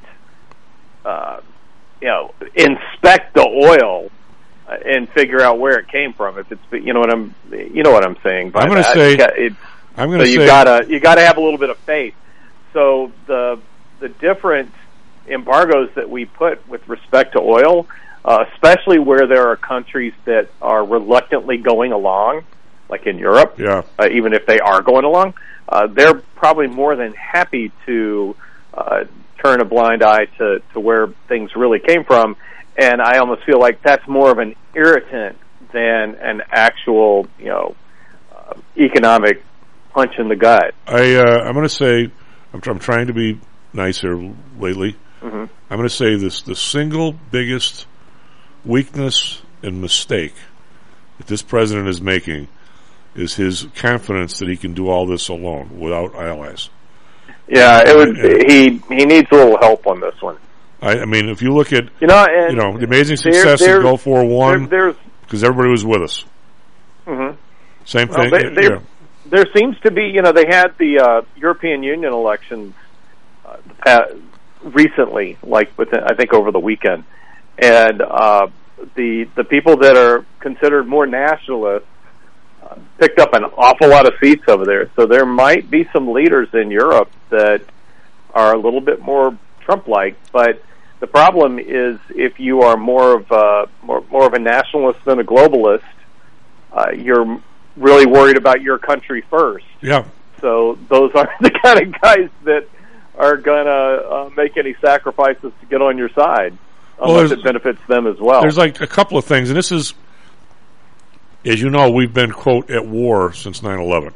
uh, you know, inspect the oil and figure out where it came from. If it's, you know what I'm, you know what I'm saying. By I'm going to that. say, It, I'm going to so say, you gotta, you gotta have a little bit of faith. So the the different embargoes that we put with respect to oil, uh, especially where there are countries that are reluctantly going along, like in Europe, yeah. uh, even if they are going along, uh, they're probably more than happy to uh, turn a blind eye to, to where things really came from. And I almost feel like that's more of an irritant than an actual, you know, uh, economic punch in the gut. I, uh, I'm going to say, I'm, tr- I'm trying to be nice here lately. Mm-hmm. I'm going to say this: the single biggest weakness and mistake that this president is making is his confidence that he can do all this alone without allies. Yeah, it would. And, he he needs a little help on this one. I, I mean, if you look at you know, and you know the amazing success there, of Gulf War One, there, because everybody was with us. Mm-hmm. Same well, thing. They, yeah. There seems to be, you know, they had the uh, European Union elections uh, uh, recently, like within, I think over the weekend, and uh, the the people that are considered more nationalists uh, picked up an awful lot of seats over there. So there might be some leaders in Europe that are a little bit more Trump-like, but the problem is if you are more of a, more, more of a nationalist than a globalist, uh, you're really worried about your country first. Yeah. So those aren't the kind of guys that are going to uh, make any sacrifices to get on your side, unless well, it benefits them as well. There's like a couple of things, and this is, as you know, we've been, quote, at war since nine eleven.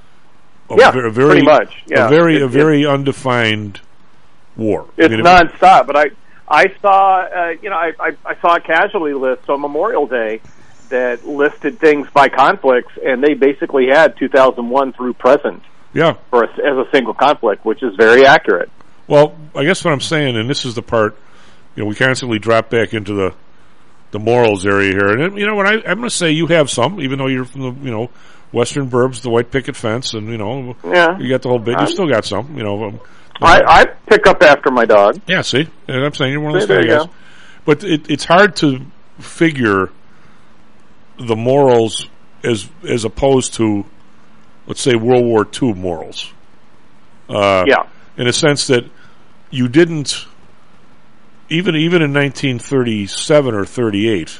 A yeah, very, very, pretty much. Yeah. A very, it, a very it, undefined war. It's I mean, nonstop, but I, I saw, uh, you know, I, I, I saw a casualty list on Memorial Day that listed things by conflicts, and they basically had two thousand one through present. Yeah, for a, as a single conflict, which is very accurate. Well, I guess what I'm saying, and this is the part, you know, we constantly drop back into the the morals area here, and you know what, I, I'm going to say you have some, even though you're from the, you know, Western Burbs, the white picket fence, and you know, yeah, you got the whole bit. You still got some, you know. Um, I, I pick up after my dog. Yeah, see, and I'm saying you're one of see, those guys. Go. But it, it's hard to figure the morals as as opposed to, let's say, World War Two morals. Uh, yeah. In a sense that you didn't, even even in nineteen thirty-seven or thirty-eight,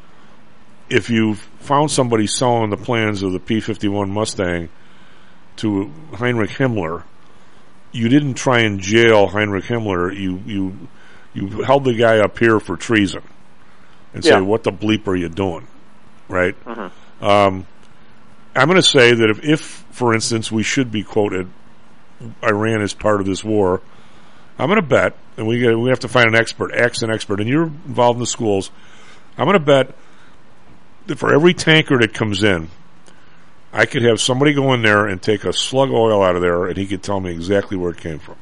if you found somebody selling the plans of the P fifty-one Mustang to Heinrich Himmler, you didn't try and jail Heinrich Himmler. You you you held the guy up here for treason and yeah. say, "What the bleep are you doing?" Right? Mm-hmm. Um, I'm going to say that if, if, for instance, we should be quoted, Iran is part of this war, I'm going to bet, and we we have to find an expert, X an expert, and you're involved in the schools. I'm going to bet that for every tanker that comes in, I could have somebody go in there and take a slug of oil out of there, and he could tell me exactly where it came from.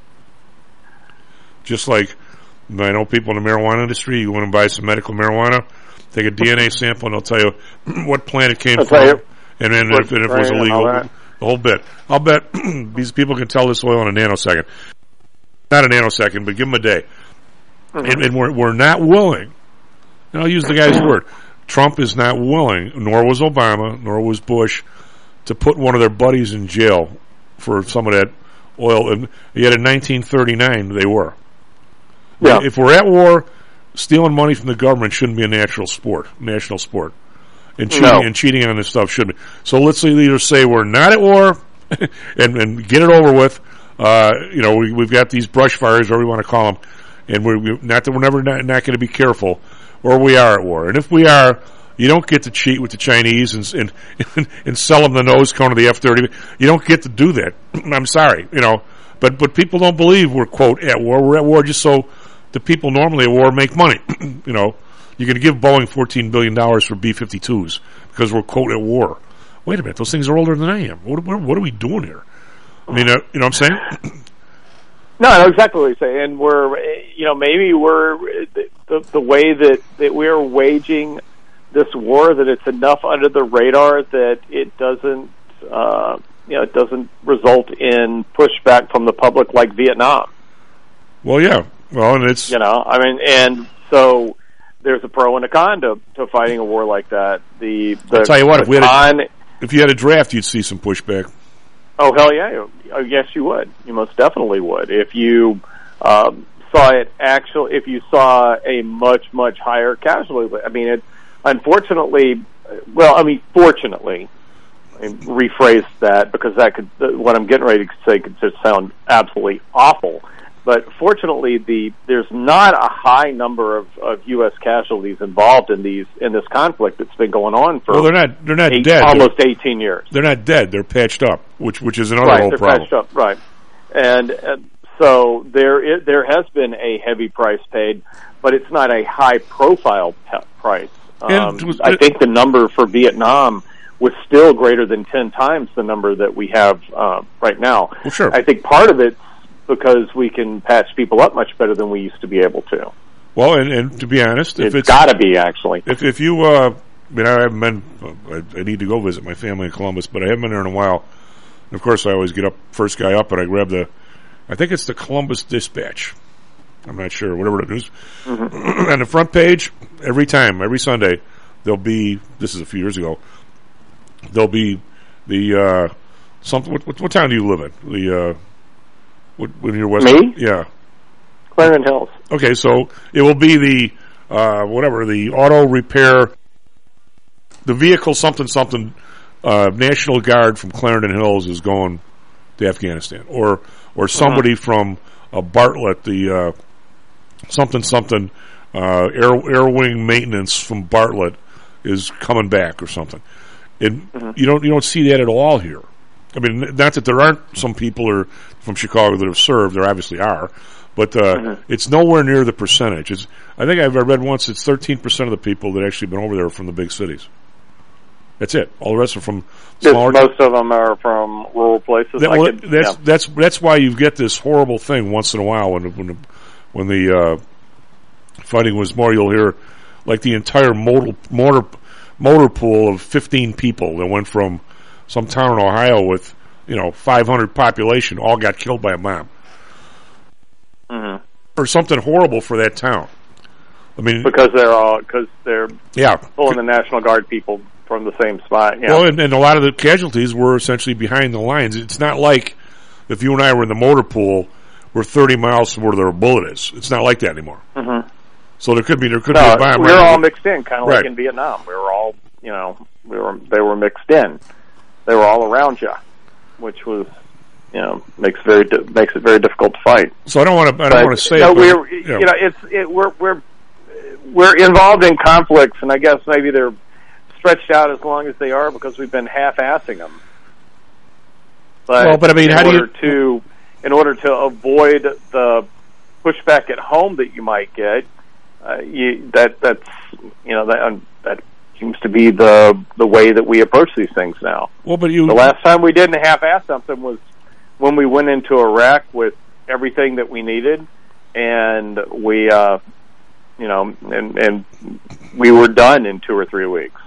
Just like I know people in the marijuana industry, you want to buy some medical marijuana, take a D N A sample, and they'll tell you what plant it came I'll from, you, and then if, and if it was illegal, the whole bit. I'll bet these people can tell this oil in a nanosecond. Not a nanosecond, but give them a day. Mm-hmm. And, and we're, we're not willing, and I'll use the guy's word, Trump is not willing, nor was Obama, nor was Bush, to put one of their buddies in jail for some of that oil. And yet in nineteen thirty-nine, they were. Yeah. If we're at war, stealing money from the government shouldn't be a natural sport, national sport. And cheating, no. and cheating on this stuff shouldn't be. So let's either say we're not at war and, and get it over with. Uh, you know, we, we've got these brush fires, whatever you want to call them, and we're we, not that we're never not, not going to be careful, or we are at war. And if we are, you don't get to cheat with the Chinese and and, and sell them the nose cone of the F thirty. You don't get to do that. I'm sorry, you know. But but people don't believe we're, quote, at war. We're at war just so the people normally at war make money. You know, you're going to give Boeing fourteen billion dollars for B fifty-twos because we're, quote, at war. Wait a minute, those things are older than I am. What, what, what are we doing here? I mean, uh, you know what I'm saying? No, I know exactly what you're saying. And we're, you know, maybe we're, the, the way that, that we're waging this war, that it's enough under the radar that it doesn't, uh, you know, it doesn't result in pushback from the public like Vietnam. Well, yeah. Well, and it's... You know, I mean, and so there's a pro and a con to, to fighting a war like that. The, the I'll tell you what, if, we had con, a, if you had a draft, you'd see some pushback. Oh, hell yeah. Oh, yes, you would. You most definitely would. If you um, saw it actually, if you saw a much, much higher casualty. I mean, it, unfortunately, well, I mean, fortunately, I mean, rephrase that because that could, what I'm getting ready to say could just sound absolutely awful. But fortunately, the there's not a high number of, of U S casualties involved in these in this conflict that's been going on for well, they're not they're not eight, dead. almost they're, eighteen years. They're not dead. They're patched up, which which is another right, whole they're problem. Patched up, right? And uh, so there is, there has been a heavy price paid, but it's not a high profile pe- price. Um, was, I think the number for Vietnam was still greater than ten times the number that we have uh, right now. Well, sure. I think part of it. Because we can patch people up much better than we used to be able to. Well, and, and to be honest, if it's, it's got to be actually. If if you, uh, I mean, I haven't been. I, I need to go visit my family in Columbus, but I haven't been there in a while. And of course, I always get up first guy up, and I grab the. I think it's the Columbus Dispatch. I'm not sure, whatever it is. Mm-hmm. On the front page, every time, every Sunday, there'll be. This is a few years ago. There'll be the uh, something. What, what, what town do you live in? The uh, When you're west, me, yeah, Clarendon Hills. Okay, so it will be the uh, whatever the auto repair, the vehicle something something uh, National Guard from Clarendon Hills is going to Afghanistan, or or somebody uh-huh. from uh, Bartlett, the uh, something something uh, air air wing maintenance from Bartlett is coming back or something. And uh-huh. you don't you don't see that at all here. I mean, not that there aren't some people are from Chicago that have served. There obviously are, but uh, mm-hmm. it's nowhere near the percentage. It's, I think I've read once it's thirteen percent of the people that actually been over there from the big cities. That's it. All the rest are from smaller. Most of them are from rural places. That, well, could, that's yeah. that's that's why you get this horrible thing once in a while when when the, when the uh, fighting was more. You'll hear like the entire motor motor motor pool of fifteen people that went from some town in Ohio with, you know, five hundred population all got killed by a bomb. Mm-hmm. Or something horrible for that town. I mean, because they're all because they're yeah pulling the National Guard people from the same spot. Yeah. Well, and, and a lot of the casualties were essentially behind the lines. It's not like if you and I were in the motor pool, we're thirty miles from where their bullet is. It's not like that anymore. Mm-hmm. So there could be there could no, be a bomb. We were right all there. mixed in, kind of right. like in Vietnam. We were all, you know, we were they were mixed in. They were all around you, which was, you know, makes very di- makes it very difficult to fight. So I don't want to I don't want to say no, it, but, we're you know. you know it's it, we're we're we're involved in conflicts, and I guess maybe they're stretched out as long as they are because we've been half-assing them. But well, but I mean, in how do order you to in order to avoid the pushback at home that you might get, uh, you, that that's you know that um, that seems to be the the way that we approach these things now. Well, but you the last time we didn't half-ass something was when we went into Iraq with everything that we needed, and we uh, you know and and we were done in two or three weeks.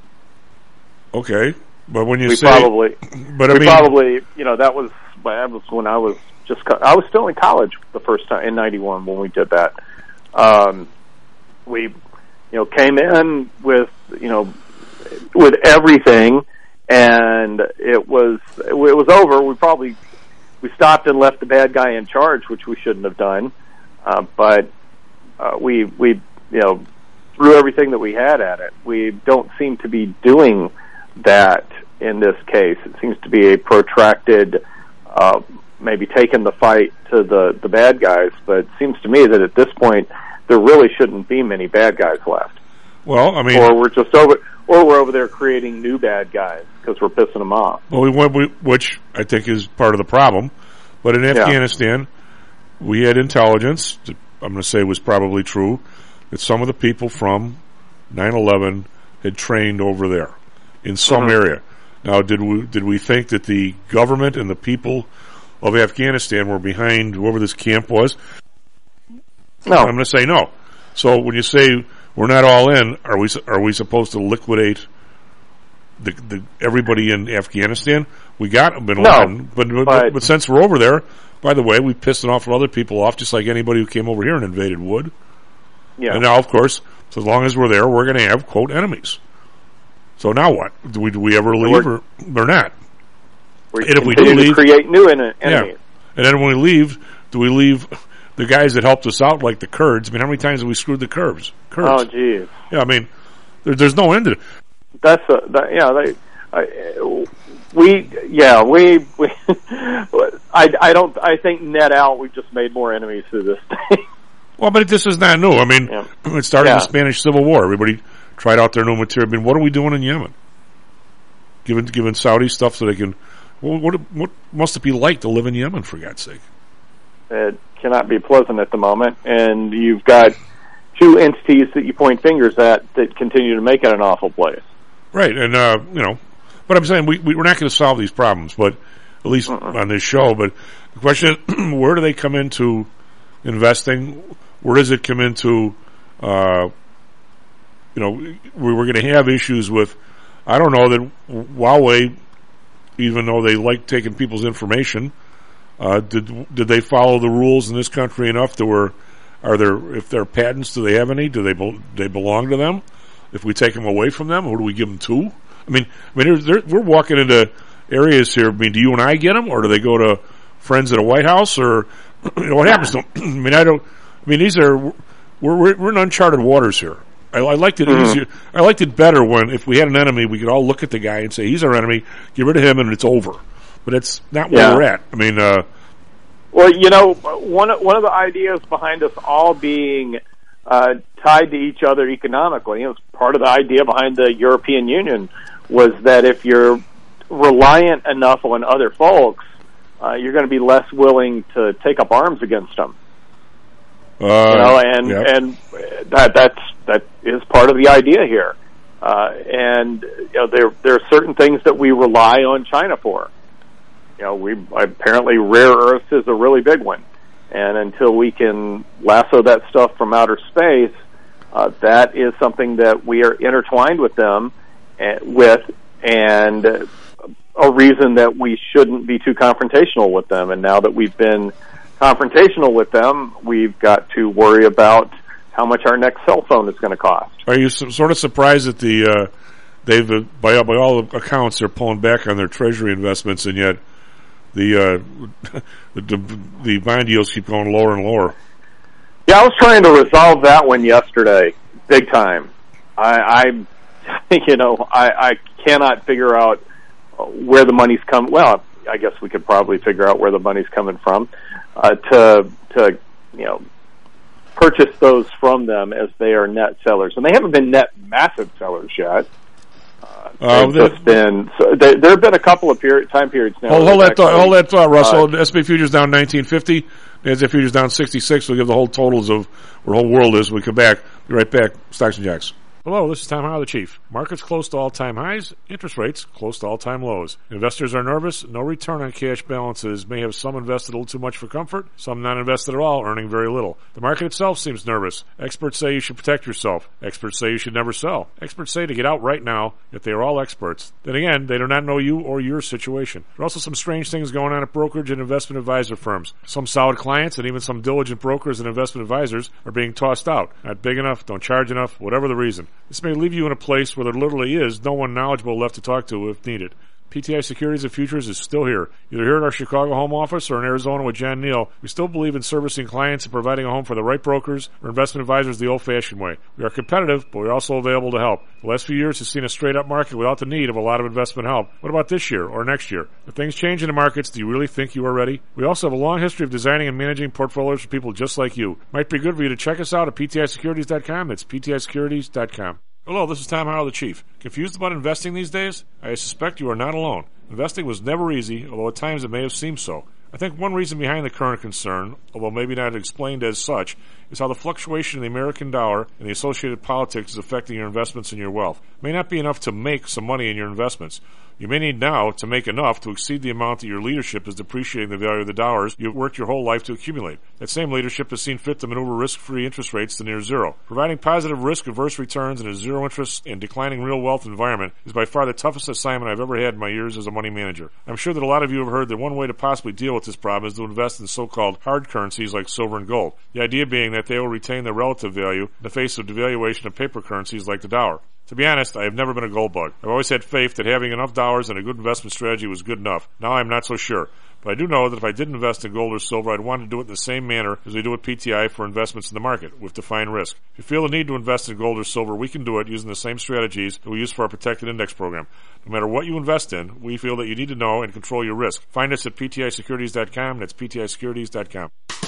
Okay, but when you we say probably, but I we mean, probably you know that was that was when I was just I was still in college the first time in ninety-one when we did that. Um, we you know came in with you know with everything, and it was it was over. We probably we stopped and left the bad guy in charge, which we shouldn't have done. Uh, but uh, we we you know threw everything that we had at it. We don't seem to be doing that in this case. It seems to be a protracted, uh, maybe taking the fight to the the bad guys. But it seems to me that at this point there really shouldn't be many bad guys left. Well, I mean, or we're just over, or we're over there creating new bad guys because we're pissing them off. Well, we went, we, which I think is part of the problem. But in Yeah. Afghanistan, we had intelligence. That I'm going to say was probably true that some of the people from nine eleven had trained over there in some Mhm. area. Now, did we did we think that the government and the people of Afghanistan were behind whoever this camp was? No, I'm going to say no. So when you say we're not all in, are we are we supposed to liquidate the, the everybody in Afghanistan? We got Bin Laden, No, but, but, but- but since we're over there, by the way, we pissed an awful other people off, just like anybody who came over here and invaded would. Yeah. And now, of course, so as long as we're there, we're going to have quote enemies. So now what? Do we do we ever leave or, or not? We and if we do continue to leave, create new en- enemies. yeah. And then when we leave, do we leave the guys that helped us out, like the Kurds? I mean, how many times have we screwed the Kurds? Kurds. Oh, geez. Yeah, I mean, there, there's no end to it. That's a that, yeah. They, I, we yeah we we. I I don't I think net out we've just made more enemies through this thing. Well, but this is not new. I mean, Yeah. it started Yeah. the Spanish Civil War. Everybody tried out their new material. I mean, what are we doing in Yemen? Giving giving Saudi stuff so they can. Well, what what must it be like to live in Yemen, for God's sake? It cannot be pleasant at the moment, and you've got two entities that you point fingers at that continue to make it an awful place. Right, and uh, you know, but I'm saying we, we we're not going to solve these problems, but at least Mm-mm. on this show. But the question is, where do they come into investing? Where does it come into? Uh, you know, we we're going to have issues with. I don't know that Huawei, even though they like taking people's information, uh, did did they follow the rules in this country enough to where are there if there are patents? Do they have any? Do they be, they belong to them? If we take them away from them, who do we give them to? I mean, I mean, they're, they're, we're walking into areas here. I mean, do you and I get them, or do they go to friends at a White House, or you know, what happens to them? I mean, I don't. I mean, these are we're we're, we're in uncharted waters here. I, I liked it Mm-hmm. easier. I liked it better when if we had an enemy, we could all look at the guy and say he's our enemy, get rid of him, and it's over. But it's not where Yeah. we're at. I mean, uh, Well, you know, one of, one of the ideas behind us all being uh, tied to each other economically, you know, it's part of the idea behind the European Union was that if you're reliant enough on other folks, uh, you're going to be less willing to take up arms against them. uh, You know, and yeah. and that that's that is part of the idea here. Uh, and you know, there there are certain things that we rely on China for. You know, we apparently rare earths is a really big one, and until we can lasso that stuff from outer space, uh, that is something that we are intertwined with them, uh, with, and a reason that we shouldn't be too confrontational with them. And now that we've been confrontational with them, we've got to worry about how much our next cell phone is going to cost. Are you su- sort of surprised that the uh, they've uh, by by all accounts they're pulling back on their treasury investments, and yet the uh, the, the bond yields keep going lower and lower? Yeah, I was trying to resolve that one yesterday, big time. I, I you know, I, I cannot figure out where the money's come. Well, I guess we could probably figure out where the money's coming from uh, to to you know purchase those from them as they are net sellers, and they haven't been net massive sellers yet. Uh, Uh, they've just been, so there, there have been a couple of period, time periods now. Hold, hold that thought, hold that thought, Russell. Uh, S and P futures down nineteen fifty. The S and P futures down sixty-six. We'll give the whole totals of where the whole world is. When we come back. Be right back. Stocks and Jocks. Hello, this is Tom Howell, the Chief. Markets close to all-time highs, interest rates close to all-time lows. Investors are nervous. No return on cash balances may have some invested a little too much for comfort, some not invested at all, earning very little. The market itself seems nervous. Experts say you should protect yourself. Experts say you should never sell. Experts say to get out right now, yet they are all experts. Then again, they do not know you or your situation. There are also some strange things going on at brokerage and investment advisor firms. Some solid clients and even some diligent brokers and investment advisors are being tossed out. Not big enough, don't charge enough, whatever the reason. This may leave you in a place where there literally is no one knowledgeable left to talk to if needed. P T I Securities and Futures is still here. Either here at our Chicago home office or in Arizona with Jan Neal, we still believe in servicing clients and providing a home for the right brokers or investment advisors the old-fashioned way. We are competitive, but we're also available to help. The last few years has seen a straight-up market without the need of a lot of investment help. What about this year or next year? If things change in the markets, do you really think you are ready? We also have a long history of designing and managing portfolios for people just like you. Might be good for you to check us out at P T I securities dot com. That's P T I securities dot com. Hello, this is Tom Howell, the Chief. Confused about investing these days? I suspect you are not alone. Investing was never easy, although at times it may have seemed so. I think one reason behind the current concern, although maybe not explained as such, is how the fluctuation in the American dollar and the associated politics is affecting your investments and your wealth. It may not be enough to make some money in your investments. You may need now to make enough to exceed the amount that your leadership is depreciating the value of the dollars you've worked your whole life to accumulate. That same leadership has seen fit to maneuver risk-free interest rates to near zero. Providing positive risk-averse returns in a zero-interest and declining real wealth environment is by far the toughest assignment I've ever had in my years as a money manager. I'm sure that a lot of you have heard that one way to possibly deal with this problem is to invest in so-called hard currencies like silver and gold. The idea being that they will retain their relative value in the face of devaluation of paper currencies like the dollar. To be honest, I have never been a gold bug. I've always had faith that having enough dollars and a good investment strategy was good enough. Now I'm not so sure. But I do know that if I did invest in gold or silver, I'd want to do it in the same manner as we do at P T I for investments in the market, with defined risk. If you feel the need to invest in gold or silver, we can do it using the same strategies that we use for our protected index program. No matter what you invest in, we feel that you need to know and control your risk. Find us at P T I securities dot com. That's P T I securities dot com.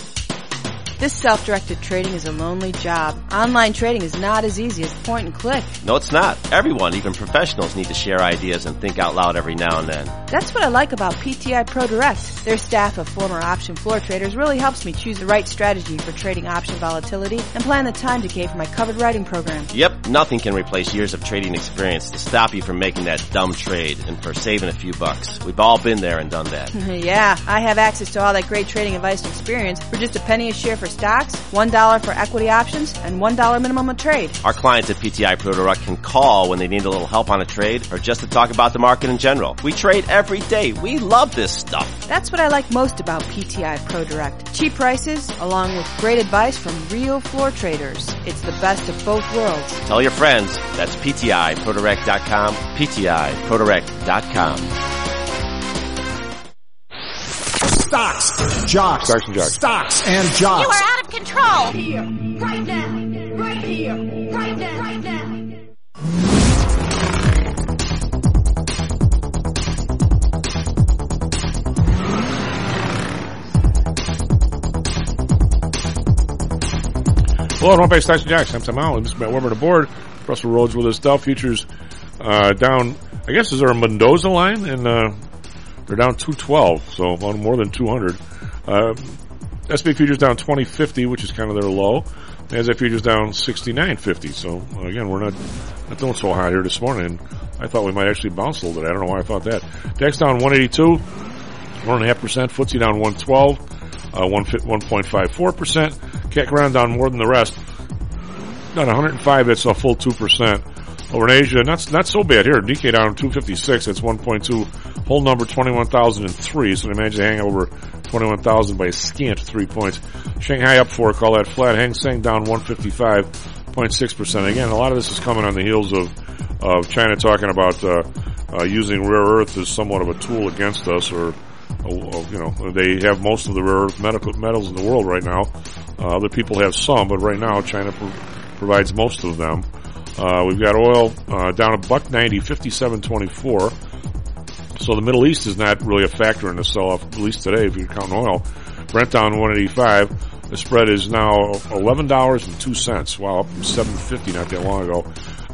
This self-directed trading is a lonely job. Online trading is not as easy as point and click. No, it's not. Everyone, even professionals, need to share ideas and think out loud every now and then. That's what I like about P T I Pro Direct. Their staff of former option floor traders really helps me choose the right strategy for trading option volatility and plan the time decay for my covered writing program. Yep, nothing can replace years of trading experience to stop you from making that dumb trade and for saving a few bucks. We've all been there and done that. Yeah, I have access to all that great trading advice and experience for just a penny a share for stocks, one dollar for equity options, and one dollar minimum a trade. Our clients at P T I Pro Direct can call when they need a little help on a trade or just to talk about the market in general. We trade every day. We love this stuff. That's what I like most about P T I Pro Direct. Cheap prices, along with great advice from real floor traders. It's the best of both worlds. Tell your friends. That's P T I Pro Direct dot com, P T I Pro Direct dot com. Stocks, jocks, Stocks and jocks. Stocks and jocks. You are out of control. Here, right now, right here, right now, right now. Hello, and welcome back to Stocks and Jocks. I'm Tom Allen. This is Matt Weber on the board. Russell Rhodes with us. Dow futures uh, down. I guess is there a Mendoza line? And uh, they're down two twelve, so on more than two hundred. Uh, S and P futures down twenty fifty, which is kind of their low. NASDAQ futures down sixty-nine fifty. So again, we're not not doing so hot here this morning. I thought we might actually bounce a little bit. I don't know why I thought that. DAX down one eighty-two, one and a half percent. F T S E down one twelve, uh, one one point five four percent. C A C around down more than the rest. Down one hundred five. That's a full two percent. Over in Asia, not not so bad here. Nikkei down two fifty-six. That's one point two. Whole number twenty-one thousand three. So they managed to hang over twenty-one thousand by a scant three points. Shanghai up four. Call that flat. Hang Seng down one fifty-five point six percent. Again, a lot of this is coming on the heels of of China talking about uh, uh, using rare earth as somewhat of a tool against us, or uh, you know, they have most of the rare earth medical metals in the world right now. Uh, other people have some, but right now China pro- provides most of them. Uh, we've got oil uh, down a buck ninety, fifty-seven twenty-four. So the Middle East is not really a factor in the sell-off, at least today, if you're counting oil. Brent down one eighty-five. The spread is now eleven dollars and two cents. Wow, up from seven fifty not that long ago.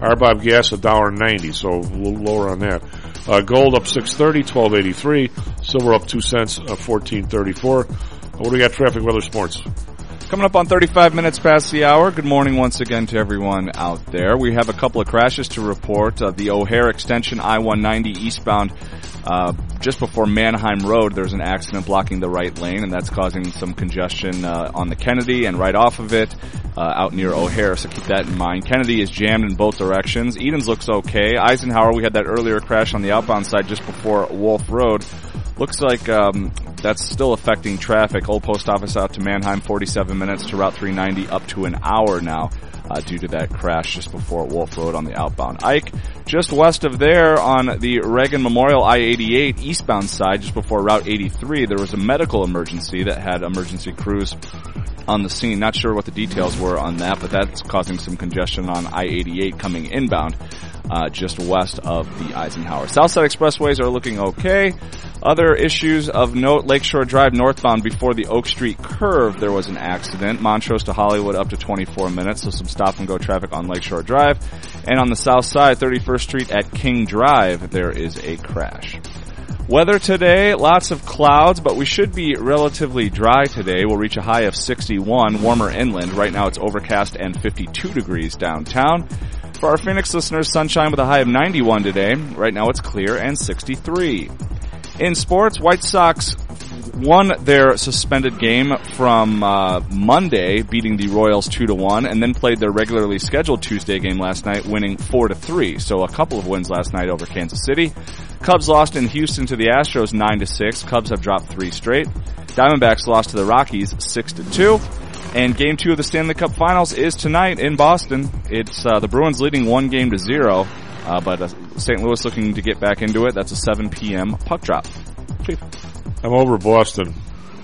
R B O B gas one dollar ninety, so a little lower on that. Uh, gold up six thirty, twelve eighty-three. Silver up two cents, uh, fourteen thirty-four. What do we got? Traffic, weather, sports. Coming up on thirty-five minutes past the hour. Good morning once again to everyone out there. We have a couple of crashes to report. Uh, the O'Hare Extension I one ninety eastbound, uh, just before Mannheim Road, there's an accident blocking the right lane, and that's causing some congestion uh, on the Kennedy and right off of it uh, out near O'Hare, so keep that in mind. Kennedy is jammed in both directions. Edens looks okay. Eisenhower, we had that earlier crash on the outbound side just before Wolf Road. Looks like um, that's still affecting traffic. Old Post Office out to Mannheim, forty-seven minutes to Route three ninety, up to an hour now uh, due to that crash just before Wolf Road on the outbound. Ike, just west of there on the Reagan Memorial I eighty-eight eastbound side, just before Route eighty-three, there was a medical emergency that had emergency crews on the scene. Not sure what the details were on that, but that's causing some congestion on I eighty-eight coming inbound. Uh, just west of the Eisenhower. Southside expressways are looking okay. Other issues of note, Lakeshore Drive northbound before the Oak Street curve, there was an accident. Montrose to Hollywood up to twenty-four minutes, so some stop and go traffic on Lakeshore Drive. And on the south side, thirty-first Street at King Drive, there is a crash. Weather today, lots of clouds, but we should be relatively dry today. We'll reach a high of sixty-one, warmer inland. Right now it's overcast and fifty-two degrees downtown. For our Phoenix listeners, sunshine with a high of ninety-one today. Right now it's clear and sixty-three. In sports, White Sox won their suspended game from uh, Monday, beating the Royals two to one, and then played their regularly scheduled Tuesday game last night, winning four to three. So a couple of wins last night over Kansas City. Cubs lost in Houston to the Astros nine to six. Cubs have dropped three straight. Diamondbacks lost to the Rockies six to two. And game two of the Stanley Cup Finals is tonight in Boston. It's uh, the Bruins leading one game to zero, uh, but uh, Saint Louis looking to get back into it. That's a seven p.m. puck drop. Chief. I'm over Boston.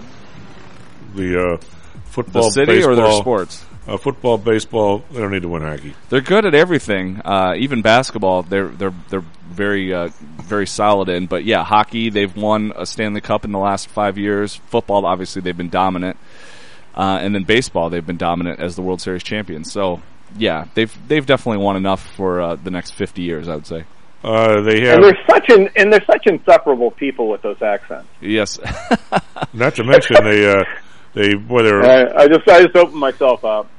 The uh, football, the city, baseball, or their sports? Uh, football, baseball. They don't need to win hockey. They're good at everything. Uh, even basketball, they're they're they're very uh, very solid in. But yeah, hockey. They've won a Stanley Cup in the last five years. Football, obviously, they've been dominant. Uh, and then baseball, they've been dominant as the World Series champions. So, yeah, they've they've definitely won enough for uh, the next fifty years, I would say. Uh, they have, and they're such an and they're such insufferable people with those accents. Yes. Not to mention they uh, they boy they're. I, I just I just opened myself up.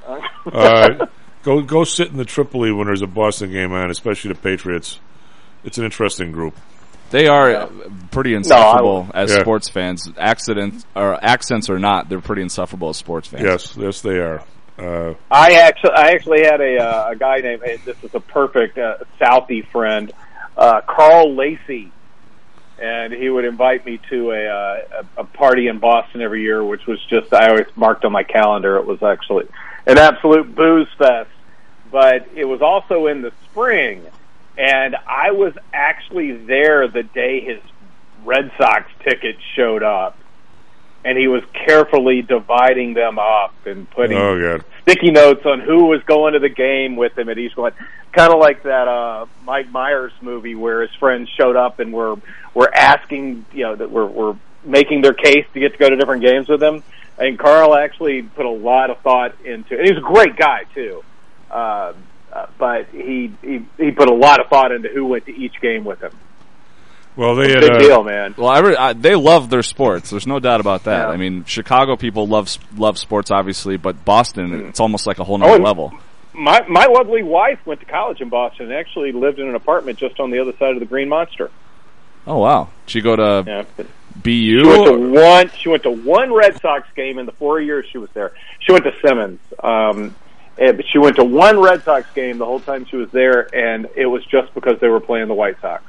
uh, go go sit in the Tripoli when there's a Boston game on, especially the Patriots. It's an interesting group. They are yeah. pretty insufferable no, as yeah. sports fans. Accident or accents or not, they're pretty insufferable as sports fans. Yes, yes, they are. Uh, I actually, I actually had a uh, a guy named. This is a perfect uh, Southie friend, uh, Carl Lacey, and he would invite me to a, uh, a a party in Boston every year, which was just I always marked on my calendar. It was actually an absolute booze fest, but it was also in the spring. And I was actually there the day his Red Sox ticket showed up. And he was carefully dividing them up and putting oh, God. sticky notes on who was going to the game with him at each one. Kind of like that uh, Mike Myers movie where his friends showed up and were were asking, you know, that were, were making their case to get to go to different games with him. And Carl actually put a lot of thought into it. And he was a great guy, too. Uh, Uh, but he, he he put a lot of thought into who went to each game with him. Well, they had big a deal, man. Well, I, re- I they love their sports. There's no doubt about that. Yeah. I mean, Chicago people love love sports, obviously, but Boston, mm. it's almost like a whole nother oh, level. My my lovely wife went to college in Boston and actually lived in an apartment just on the other side of the Green Monster. Oh wow! Did she go to yeah. B U? She went to one. She went to one Red Sox game in the four years she was there. She went to Simmons. Um, But she went to one Red Sox game the whole time she was there, and it was just because they were playing the White Sox.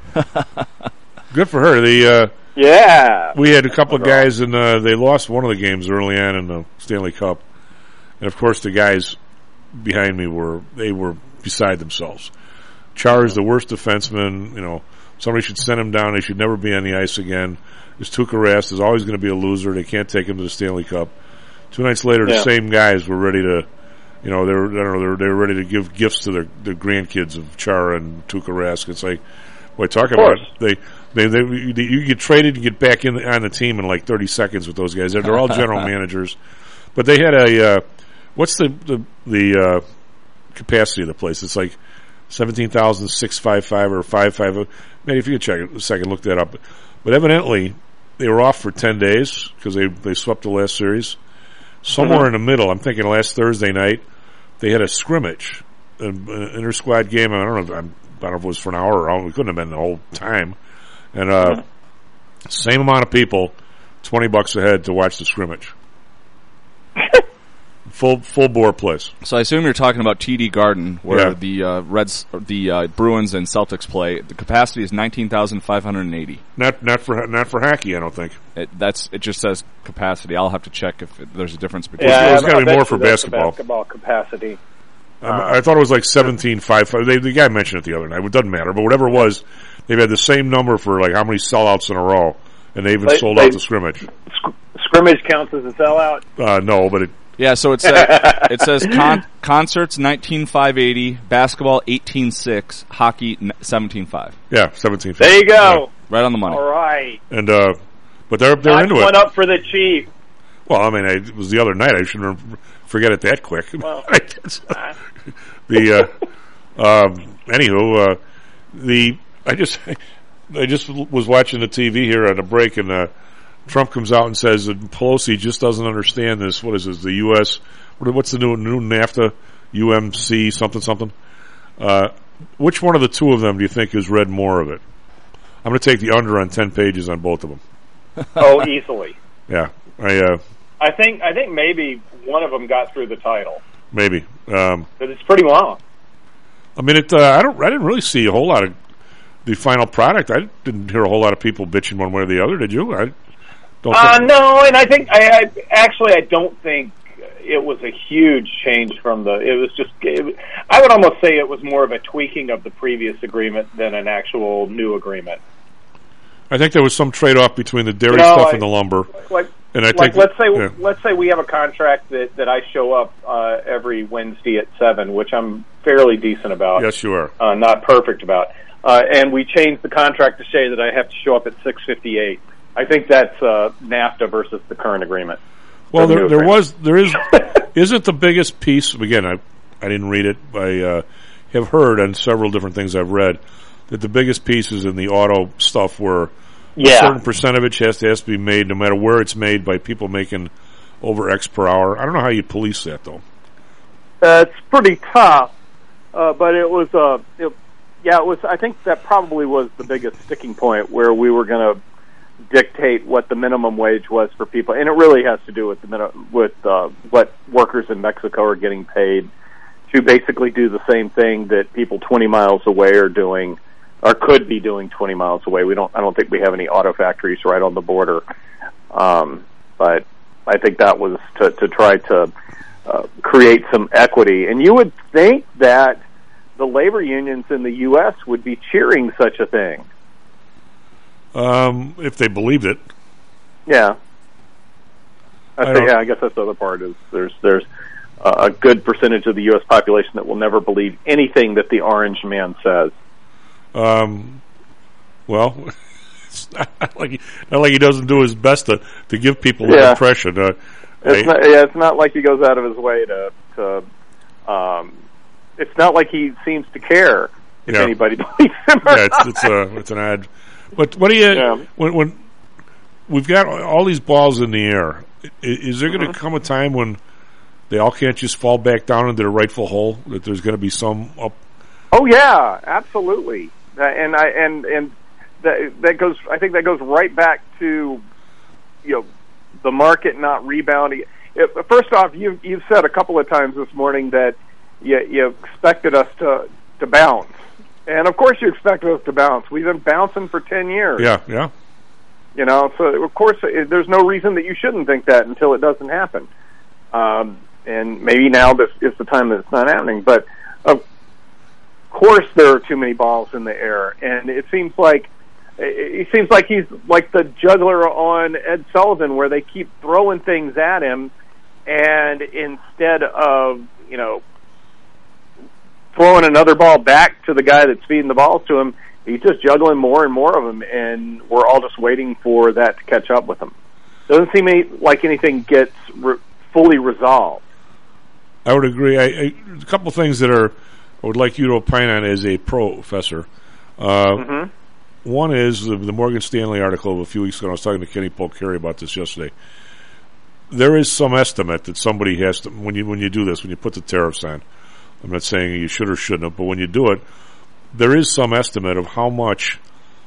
Good for her. The uh, yeah, we had a couple of guys, and uh, they lost one of the games early on in the Stanley Cup, and of course the guys behind me were they were beside themselves. Char is the worst defenseman. You know, somebody should send him down. They should never be on the ice again. This Tuukka Rask is always going to be a loser. They can't take him to the Stanley Cup. Two nights later, the yeah. same guys were ready to. You know, they were, I don't know, they were, they were ready to give gifts to their, their grandkids of Chara and Tuukka Rask. It's like, boy, talk about it. They, they, they, you get traded, you get back in the, on the team in like thirty seconds with those guys. They're, they're all general managers. But they had a, uh, what's the, the, the, uh, capacity of the place? It's like seventeen thousand six hundred fifty-five or fifty-five. Maybe if you could check it a second, look that up. But evidently, they were off for ten days because they, they swept the last series. Somewhere mm-hmm. in the middle, I'm thinking last Thursday night, they had a scrimmage, an inter-squad game. I don't know, I don't know if it was for an hour or it couldn't have been the whole time. And uh, mm-hmm. same amount of people, twenty bucks a head to watch the scrimmage. Full full bore place. So I assume you're talking about T D Garden, where Yeah. the uh, Reds, the uh, Bruins and Celtics play. The capacity is nineteen thousand five hundred eighty. Not not for not for hockey, I don't think. It, that's it. Just says capacity. I'll have to check if it, there's a difference between. Yeah, There's got to I be bet more you for that's the basketball. basketball capacity. Um, I thought it was like seventeen five. They, the guy mentioned it the other night. It doesn't matter, but whatever it was, they've had the same number for like how many sellouts in a row, and they even They- sold they- out the scrimmage. Sc- scrimmage counts as a sellout. Uh, no, but it. Yeah, so it says it says con- concerts nineteen five eighty, basketball eighteen six, hockey seventeen five. Yeah, seventeen. There you go. Yeah. Right on the money. All right. And uh, but they're they're Knock into one it. up for the Chief. Well, I mean, I, it was the other night. I shouldn't forget it that quick. Well, the uh, um, anywho, uh, the I just I just was watching the T V here on a break, and uh, Trump comes out and says that Pelosi just doesn't understand this. What is this? The U S What, what's the new new NAFTA? U M C something something. Uh, which one of the two of them do you think has read more of it? I'm going to take the under on ten pages on both of them. Oh, easily. Yeah, I uh, I think I think maybe one of them got through the title maybe. Um, because it's pretty long. I mean, it. Uh, I don't. I didn't really see a whole lot of the final product. I didn't hear a whole lot of people bitching one way or the other. Did you? I don't. Uh, think no, and I think I, I actually I don't think it was a huge change from the. It was just. It, I would almost say it was more of a tweaking of the previous agreement than an actual new agreement. I think there was some trade-off between the dairy You know, stuff I- and the lumber. Like, And I like think, let's say yeah. let's say we have a contract that, that I show up uh, every Wednesday at seven, which I'm fairly decent about. Yes, you are. Uh, not perfect about. Uh, and we change the contract to say that I have to show up at six fifty-eight. I think that's uh, NAFTA versus the current agreement. Well, Or the there, new there agreement. was, there is, isn't the biggest piece, again, I, I didn't read it, I uh, have heard on several different things I've read, that the biggest pieces in the auto stuff were Yeah. a certain percentage has to, has to be made, no matter where it's made, by people making over X per hour. I don't know how you police that, though. Uh, it's pretty tough, uh, but it was, uh, it, yeah, it was. I think that probably was the biggest sticking point where we were going to dictate what the minimum wage was for people, and it really has to do with the min- with uh, what workers in Mexico are getting paid to basically do the same thing that people twenty miles away are doing, or could be doing twenty miles away. We don't. I don't think we have any auto factories right on the border, um, but I think that was to, to try to uh, create some equity. And you would think that the labor unions in the U S would be cheering such a thing. Um, if they believed it. Yeah. I I think, don't- yeah, I guess that's the other part is there's there's uh, a good percentage of the U S population that will never believe anything that the orange man says. Um, well, it's not like, he, not like he doesn't do his best to, to give people an Yeah. impression. Uh, It's I- not, yeah, it's not like he goes out of his way to, to um, it's not like he seems to care if Yeah. anybody believes him or yeah, it's not. it's uh, it's an ad. But what do you Yeah. when when we've got all these balls in the air? i- Is there going to Mm-hmm. come a time when they all can't just fall back down into the rightful hole? That there's going to be some up. Oh yeah, absolutely. Uh, and I and and that that goes. I think that goes right back to you know the market not rebounding. It, first off, you you've said a couple of times this morning that you, you expected us to to bounce, and of course you expected us to bounce. We've been bouncing for ten years. Yeah, yeah. You know, so of course it, there's no reason that you shouldn't think that until it doesn't happen. Um, and maybe now this is the time that it's not happening. But of course there are too many balls in the air, and it seems like it seems like he's like the juggler on Ed Sullivan, where they keep throwing things at him, and instead of you know throwing another ball back to the guy that's feeding the balls to him, he's just juggling more and more of them, and we're all just waiting for that to catch up with him. Doesn't seem any, like anything gets re- fully resolved. I would agree. I, I, a couple things that are I would like you to opine on as a professor. Uh, Mm-hmm. One is the, the Morgan Stanley article of a few weeks ago. I was talking to Kenny Polcari about this yesterday. There is some estimate that somebody has to, when you when you do this, when you put the tariffs on, I'm not saying you should or shouldn't have, but when you do it, there is some estimate of how much.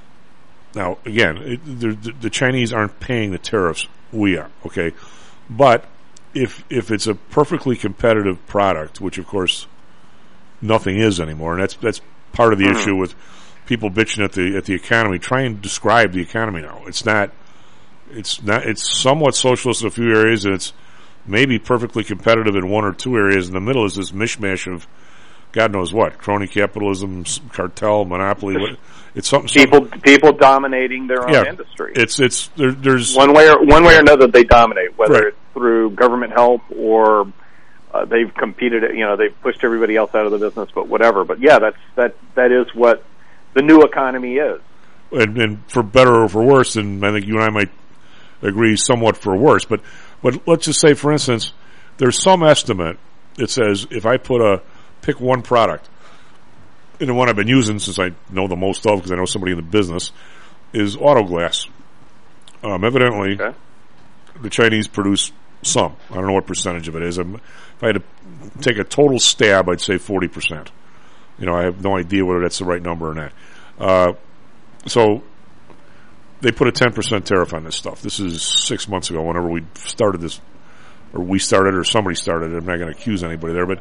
Now, again, it, the, the Chinese aren't paying the tariffs. We are, okay? But if if it's a perfectly competitive product, which of course nothing is anymore, and that's that's part of the mm-hmm. issue with people bitching at the at the economy. Try and describe the economy now. It's not. It's not. It's somewhat socialist in a few areas, and it's maybe perfectly competitive in one or two areas. In the middle is this mishmash of God knows what: crony capitalism, cartel, monopoly. What, it's something. People, something, people dominating their own yeah, industry. It's it's there, there's one way or one way or another they dominate, whether right. it's through government help or uh, they've competed. You know, they've pushed everybody else out of the business, but whatever. But yeah, that's that. That is what the new economy is. And, and for better or for worse, and I think you and I might agree somewhat for worse, but but let's just say, for instance, there's some estimate that says if I put a pick one product, and the one I've been using since I know the most of because I know somebody in the business is auto glass. Um, evidently, okay. the Chinese produce some. I don't know what percentage of it is. I'm, if I had to take a total stab, I'd say forty percent. You know, I have no idea whether that's the right number or not. Uh, so they put a ten percent tariff on this stuff. This is six months ago, whenever we started this, or we started, or somebody started it. I'm not going to accuse anybody there, but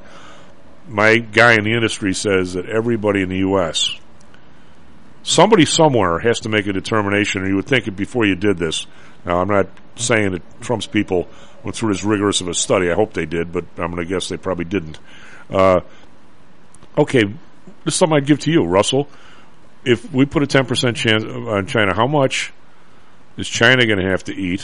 my guy in the industry says that everybody in the U S, somebody somewhere has to make a determination, or you would think it before you did this. Now, I'm not saying that Trump's people went through as rigorous of a study. I hope they did, but I'm going to guess they probably didn't. Uh, okay, this is something I'd give to you, Russell. If we put a ten percent chance on China, how much is China going to have to eat?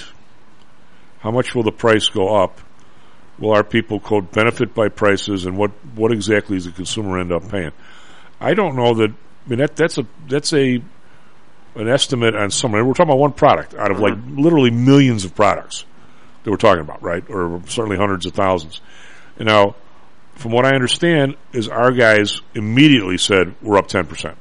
How much will the price go up? Will our people, quote, benefit by prices, and what, what exactly is the consumer end up paying? I don't know that. I mean, that that's a that's a an estimate on something. We're talking about one product out of like literally millions of products that we're talking about, right? Or certainly hundreds of thousands. And now, from what I understand, is our guys immediately said we're up ten percent.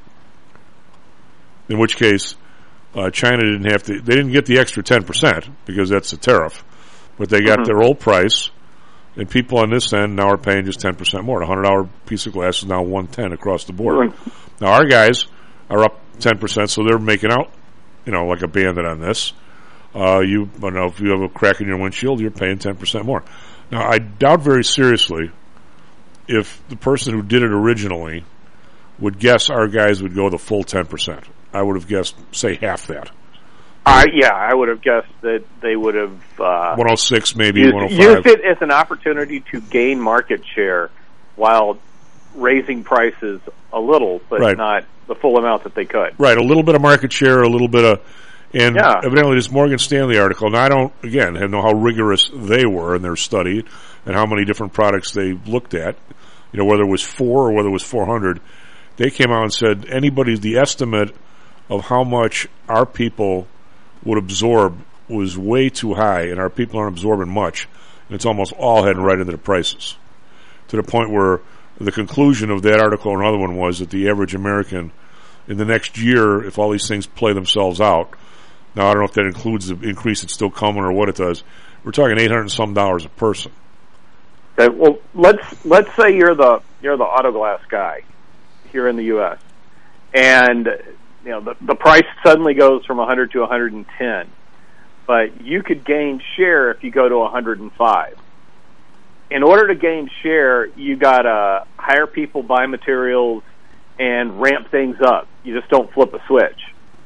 In which case, uh, China didn't have to. They didn't get the extra ten percent because that's the tariff, but they got mm-hmm. their old price. And people on this end now are paying just ten percent more. A hundred dollar piece of glass is now one ten across the board. Mm-hmm. Now our guys are up ten percent, so they're making out, you know, like a bandit on this. Uh, you, I don't know, if you have a crack in your windshield, you're paying ten percent more. Now I doubt very seriously if the person who did it originally would guess our guys would go the full ten percent. I would have guessed, say, half that. I yeah, I would have guessed that they would have uh, one oh six, maybe used, one oh five. Used it as an opportunity to gain market share while raising prices a little, but right. not the full amount that they could. Right, a little bit of market share, a little bit of, and yeah. evidently this Morgan Stanley article. Now I don't, again, know how rigorous they were in their study and how many different products they looked at. You know, whether it was four or whether it was four hundred. They came out and said anybody, the estimate of how much our people would absorb was way too high, and our people aren't absorbing much, and it's almost all heading right into the prices. To the point where the conclusion of that article and another one was that the average American in the next year, if all these things play themselves out, now I don't know if that includes the increase that's still coming or what it does, we're talking eight hundred and some dollars a person. Okay, well, let's let's say you're the you're the auto glass guy here in the U S, and you know, the, the price suddenly goes from one hundred to one hundred ten, but you could gain share if you go to one hundred five. In order to gain share, you got to hire people, buy materials, and ramp things up. You just don't flip a switch.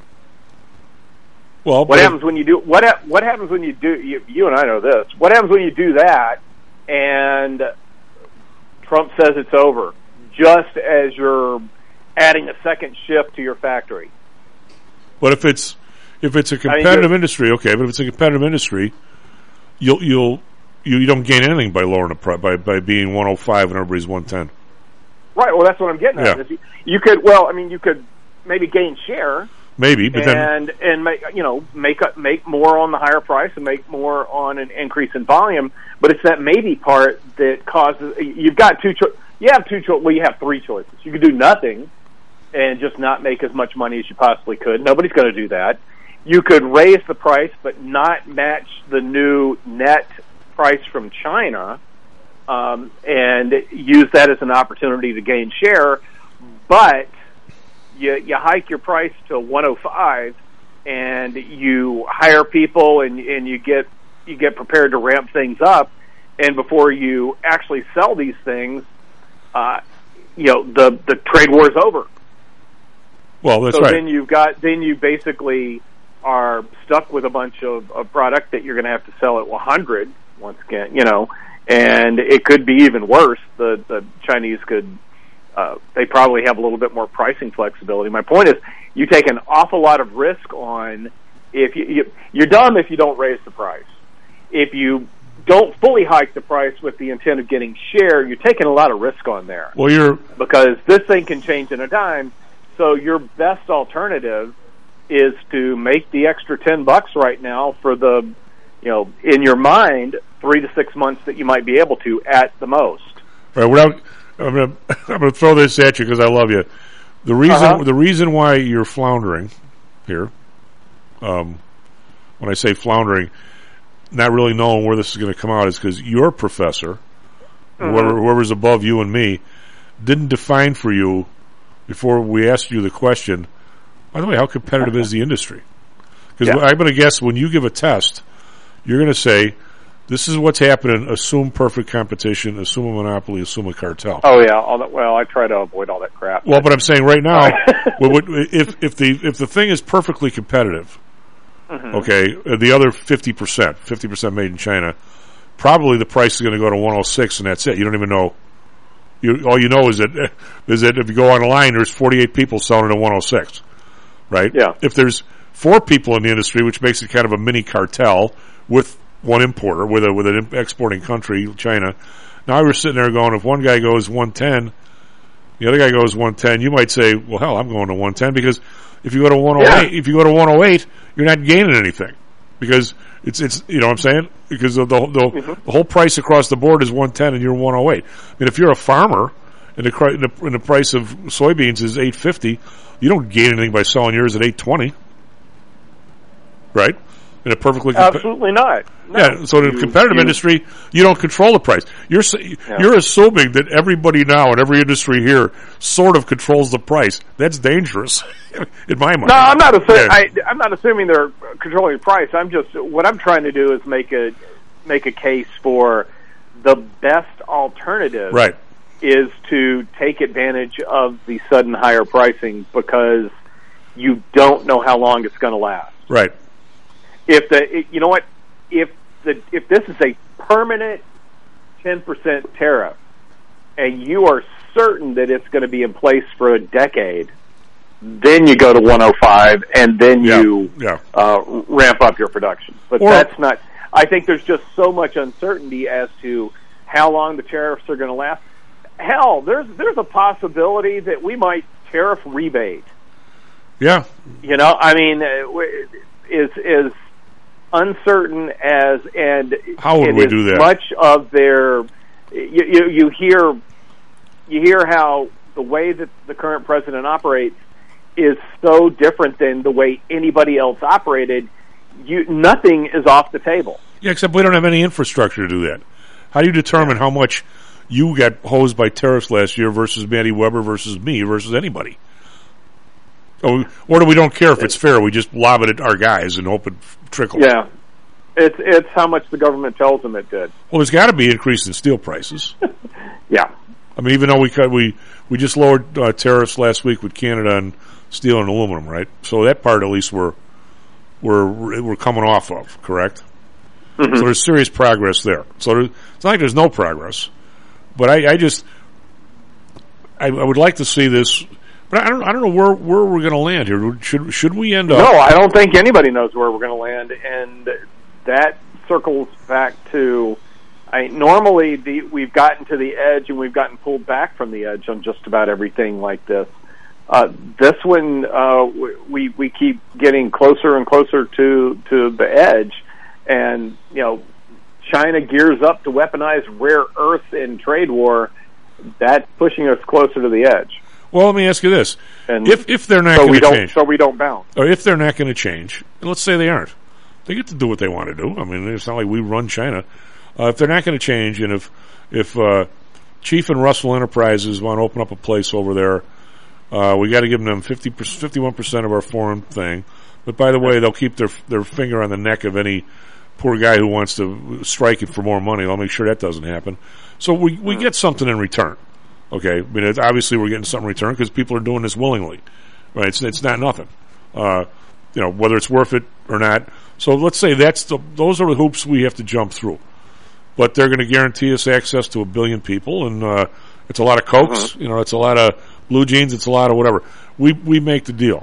Well, what happens when you do what? Ha- what happens when you do? You, you and I know this. What happens when you do that, and Trump says it's over, just as you're adding a second shift to your factory? But if it's if it's a competitive I mean, industry, okay. But if it's a competitive industry, you'll you'll you, you don't gain anything by lowering the price by by being one oh five and everybody's one ten. Right. Well, that's what I'm getting at. Yeah. You, you could well, I mean, you could maybe gain share. Maybe, but and then and make you know make a, make more on the higher price and make more on an increase in volume. But it's that maybe part that causes you've got two cho- you have two cho- well, you have three choices. You could do nothing and just not make as much money as you possibly could. Nobody's going to do that. You could raise the price but not match the new net price from China, um, and use that as an opportunity to gain share. But you, you hike your price to one oh five, and you hire people, and, and you get you get prepared to ramp things up. And before you actually sell these things, uh, you know, the the trade war is over. Well, that's so right. then you've got then you basically are stuck with a bunch of, of product that you're going to have to sell at one hundred once again, you know, and it could be even worse. The the Chinese could uh, they probably have a little bit more pricing flexibility. My point is, you take an awful lot of risk on if you, you you're dumb if you don't raise the price. If you don't fully hike the price with the intent of getting share, you're taking a lot of risk on there. Well, you're because this thing can change in a dime. So your best alternative is to make the extra ten bucks right now for the, you know, in your mind, three to six months that you might be able to at the most. All right, without, I'm going to I'm going to throw this at you because I love you. The reason Uh-huh. the reason why you're floundering here, um, when I say floundering, not really knowing where this is going to come out, is because your professor, Mm-hmm. whoever, whoever's above you and me, didn't define for you before we asked you the question. By the way, how competitive is the industry? Because Yeah. I'm going to guess when you give a test, you're going to say, this is what's happening, assume perfect competition, assume a monopoly, assume a cartel. Oh yeah, all that, well, I try to avoid all that crap. Well, but I'm saying right now, what, what, if if the if the thing is perfectly competitive, Mhm. okay, uh, the other fifty percent, fifty percent made in China, probably the price is going to go to one oh six, and that's it. You don't even know. You all you know is that is that if you go online, there's forty-eight people selling at one oh six, right? Yeah. If there's four people in the industry, which makes it kind of a mini cartel with one importer, with a with an exporting country, China. Now we're sitting there going, if one guy goes one ten, the other guy goes one ten. You might say, well, hell, I'm going to one ten because if you go to one oh eight, Yeah. if you go to one oh eight, you're not gaining anything because it's it's you know what I'm saying, because the the, the, Mm-hmm. the whole price across the board is one ten and you're one oh eight. I mean, if you're a farmer and the, cri- and the and the price of soybeans is eight fifty, you don't gain anything by selling yours at eight twenty, right? In a perfectly compa- Absolutely not. No. Yeah, so in a You- competitive you- industry, you don't control the price. You're s- you're assuming that everybody now in every industry here sort of controls the price. That's dangerous, in my mind. No, I'm not assuming. Yeah. I, I'm not assuming they're controlling the price. I'm just what I'm trying to do is make a make a case for the best alternative. Right. Is to take advantage of the sudden higher pricing because you don't know how long it's going to last. Right. If the you know what if the if this is a permanent ten percent tariff and you are certain that it's going to be in place for a decade, then you go to one oh five and then you Yeah. Uh, ramp up your production. But Or- that's not. I think there's just so much uncertainty as to how long the tariffs are going to last. Hell, there's there's a possibility that we might tariff rebate. Yeah. You know, I mean, uh, w- is is uncertain as and How would and we as do that? Much of their you, you you hear you hear how the way that the current president operates is so different than the way anybody else operated. You nothing is off the table. Yeah, except we don't have any infrastructure to do that. How do you determine how much you got hosed by tariffs last year versus Matty Weber versus me versus anybody? Or, or do we don't care if it's fair? We just lob it at our guys and hope it trickles. Yeah, it's it's how much the government tells them it did. Well, there's got to be increase in steel prices. Yeah. I mean, even though we cut, we we just lowered uh, tariffs last week with Canada on steel and aluminum, right? So that part at least we're we're we're coming off of, correct? Mm-hmm. So there's serious progress there. So there, it's not like there's no progress, but I, I just I, I would like to see this. But I don't I don't know where where we're going to land here. Should should we end up? No, I don't think anybody knows where we're going to land, and that circles back to. I normally the, we've gotten to the edge and we've gotten pulled back from the edge on just about everything like this. Uh, this one uh, we we keep getting closer and closer to to the edge, and you know, China gears up to weaponize rare earth in trade war. that's pushing us closer to the edge. Well, let me ask you this: and if if they're not so going we to don't, change, so we don't bounce, or if they're not going to change, and let's say they aren't, they get to do what they want to do. I mean, it's not like we run China. Uh, if they're not going to change, and if if uh, Chief and Russell Enterprises want to open up a place over there, uh, we got to give them fifty, fifty-one percent of our foreign thing. But by the way, they'll keep their their finger on the neck of any poor guy who wants to strike it for more money. They'll make sure that doesn't happen. So we we get something in return. Okay, I mean, it's, obviously we're getting something in return because people are doing this willingly, right? It's it's not nothing, uh, you know, whether it's worth it or not. So let's say that's the those are the hoops we have to jump through. But they're going to guarantee us access to a billion people, and uh, it's a lot of Cokes, you know, it's a lot of blue jeans, it's a lot of whatever. We we make the deal.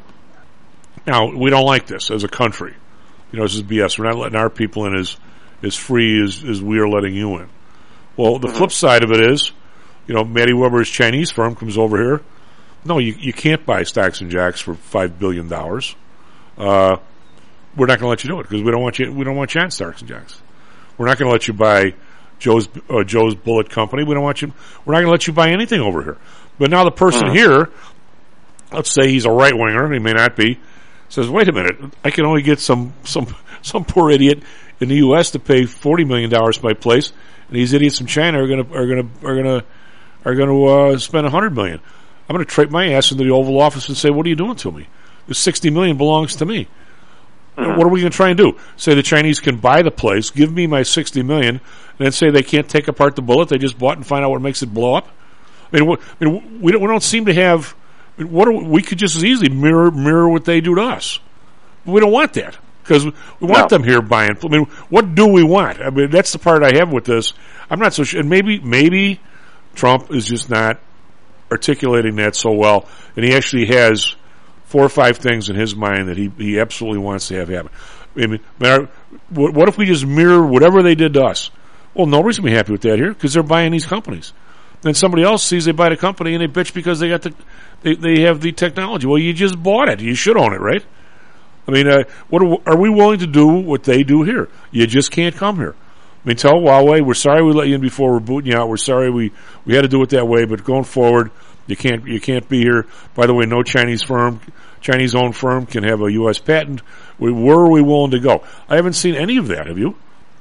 Now we don't like this as a country. You know, this is B S. We're not letting our people in as as free as as we are letting you in. Well, the flip side of it is, you know, Matty Weber's Chinese firm comes over here. No, you you can't buy Stocks and Jocks for five billion dollars. Uh, we're not going to let you do it because we don't want you. We don't want you on Stocks and Jocks. We're not going to let you buy Joe's uh, Joe's Bullet Company. We don't want you. We're not going to let you buy anything over here. But now the person mm-hmm. here, let's say he's a right winger. He may not be. Says, wait a minute. I can only get some some some poor idiot in the U S to pay forty million dollars for my place. And these idiots from China are going to are going to are going to are going to uh, spend a hundred million. I'm going to trade my ass into the Oval Office and say, "What are you doing to me? The sixty million belongs to me." Mm-hmm. What are we going to try and do? Say the Chinese can buy the place, give me my sixty million, and then say they can't take apart the bullet they just bought and find out what makes it blow up. I mean, what, I mean we don't we don't seem to have. I mean, what are we, we could just as easily mirror mirror what they do to us. But we don't want that. Because we want no. them here buying. I mean, what do we want? I mean, that's the part I have with this. I'm not so sure. And maybe, maybe Trump is just not articulating that so well. And he actually has four or five things in his mind that he, he absolutely wants to have happen. I mean, what if we just mirror whatever they did to us? Well, nobody's going to be happy with that here because they're buying these companies. Then somebody else sees they buy the company and they bitch because they got the, they, they have the technology. Well, you just bought it. You should own it, right? I mean, uh, what are, are we willing to do what they do here? You just can't come here. I mean, tell Huawei, we're sorry we let you in before we're booting you out. We're sorry we, we had to do it that way, but going forward, you can't you can't be here. By the way, no Chinese firm, Chinese-owned firm can have a U S patent. We, where are we willing to go? I haven't seen any of that. Have you?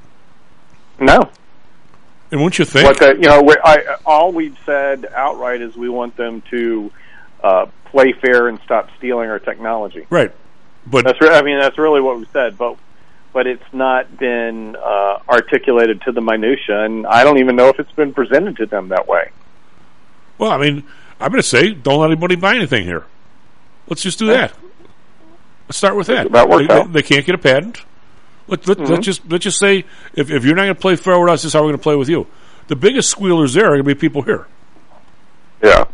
No. And wouldn't you think? What the, you know, we, I, all we've said outright is we want them to uh, play fair and stop stealing our technology. Right. But that's re- I mean that's really what we said, but but it's not been uh, articulated to the minutia, and I don't even know if it's been presented to them that way. Well, I mean, I'm going to say don't let anybody buy anything here. Let's just do that. Let's start with that. That works they, out. They can't get a patent. Let, let, mm-hmm. let's just let's just say if if you're not going to play fair with us, this is how we're going to play with you. The biggest squealers there are going to be people here. Yeah,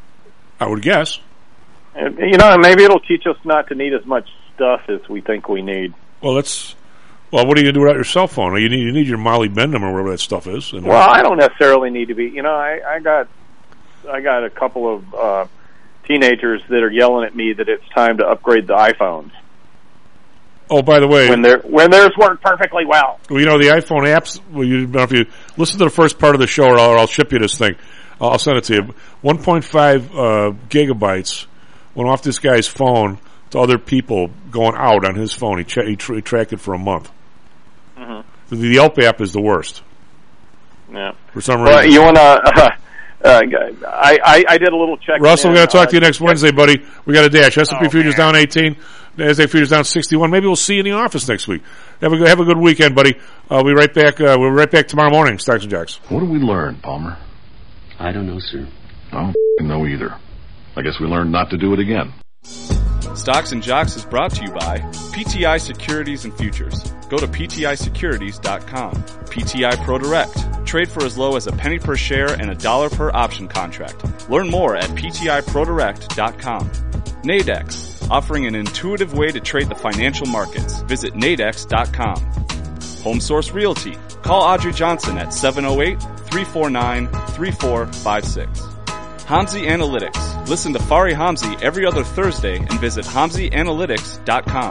I would guess. You know, maybe it'll teach us not to need as much stuff as we think we need. Well, that's well. What are you going to do without your cell phone? You need you need your Molly Bendham or whatever that stuff is. And well, I don't necessarily need to be. You know, I, I got I got a couple of uh, teenagers that are yelling at me that it's time to upgrade the iPhones. Oh, by the way, when they're when theirs work perfectly well. Well, you know the iPhone apps. Well, you if you listen to the first part of the show, or I'll, or I'll ship you this thing. I'll, I'll send it to you. One point five uh, gigabytes went off this guy's phone to other people going out on his phone. He, tra- he, tra- he tracked it for a month. Mm-hmm. The Yelp app is the worst. Yeah. For some well, reason. You want to? Uh, uh, I, I I did a little check. Russell, we're going to talk uh, to you next Wednesday, buddy. We got a dash. S and P oh, futures man. down eighteen. N A S D A Q futures down sixty-one. Maybe we'll see you in the office next week. Have a good, have a good weekend, buddy. I'll be right back. Uh, we'll be right back tomorrow morning. Stocks and Jocks. What did we learn, Palmer? I don't know, sir. I don't know either. I guess we learned not to do it again. Stocks and Jocks is brought to you by P T I Securities and Futures. Go to P T I securities dot com. P T I ProDirect. Trade for as low as a penny per share and a dollar per option contract. Learn more at P T I Pro Direct dot com. Nadex, offering an intuitive way to trade the financial markets. Visit Nadex dot com. HomeSource Realty. Call Audrey Johnson at seven oh eight, three four nine, three four five six. Hamzy Analytics. Listen to Fari Hamzy every other Thursday and visit Hamzy Analytics dot com.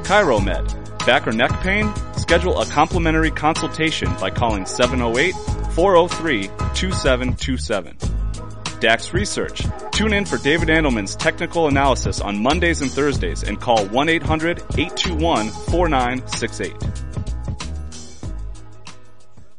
ChiroMed. Back or neck pain? Schedule a complimentary consultation by calling seven oh eight, four oh three, two seven two seven. Dax Research. Tune in for David Andelman's technical analysis on Mondays and Thursdays and call one eight hundred, eight two one, four nine six eight.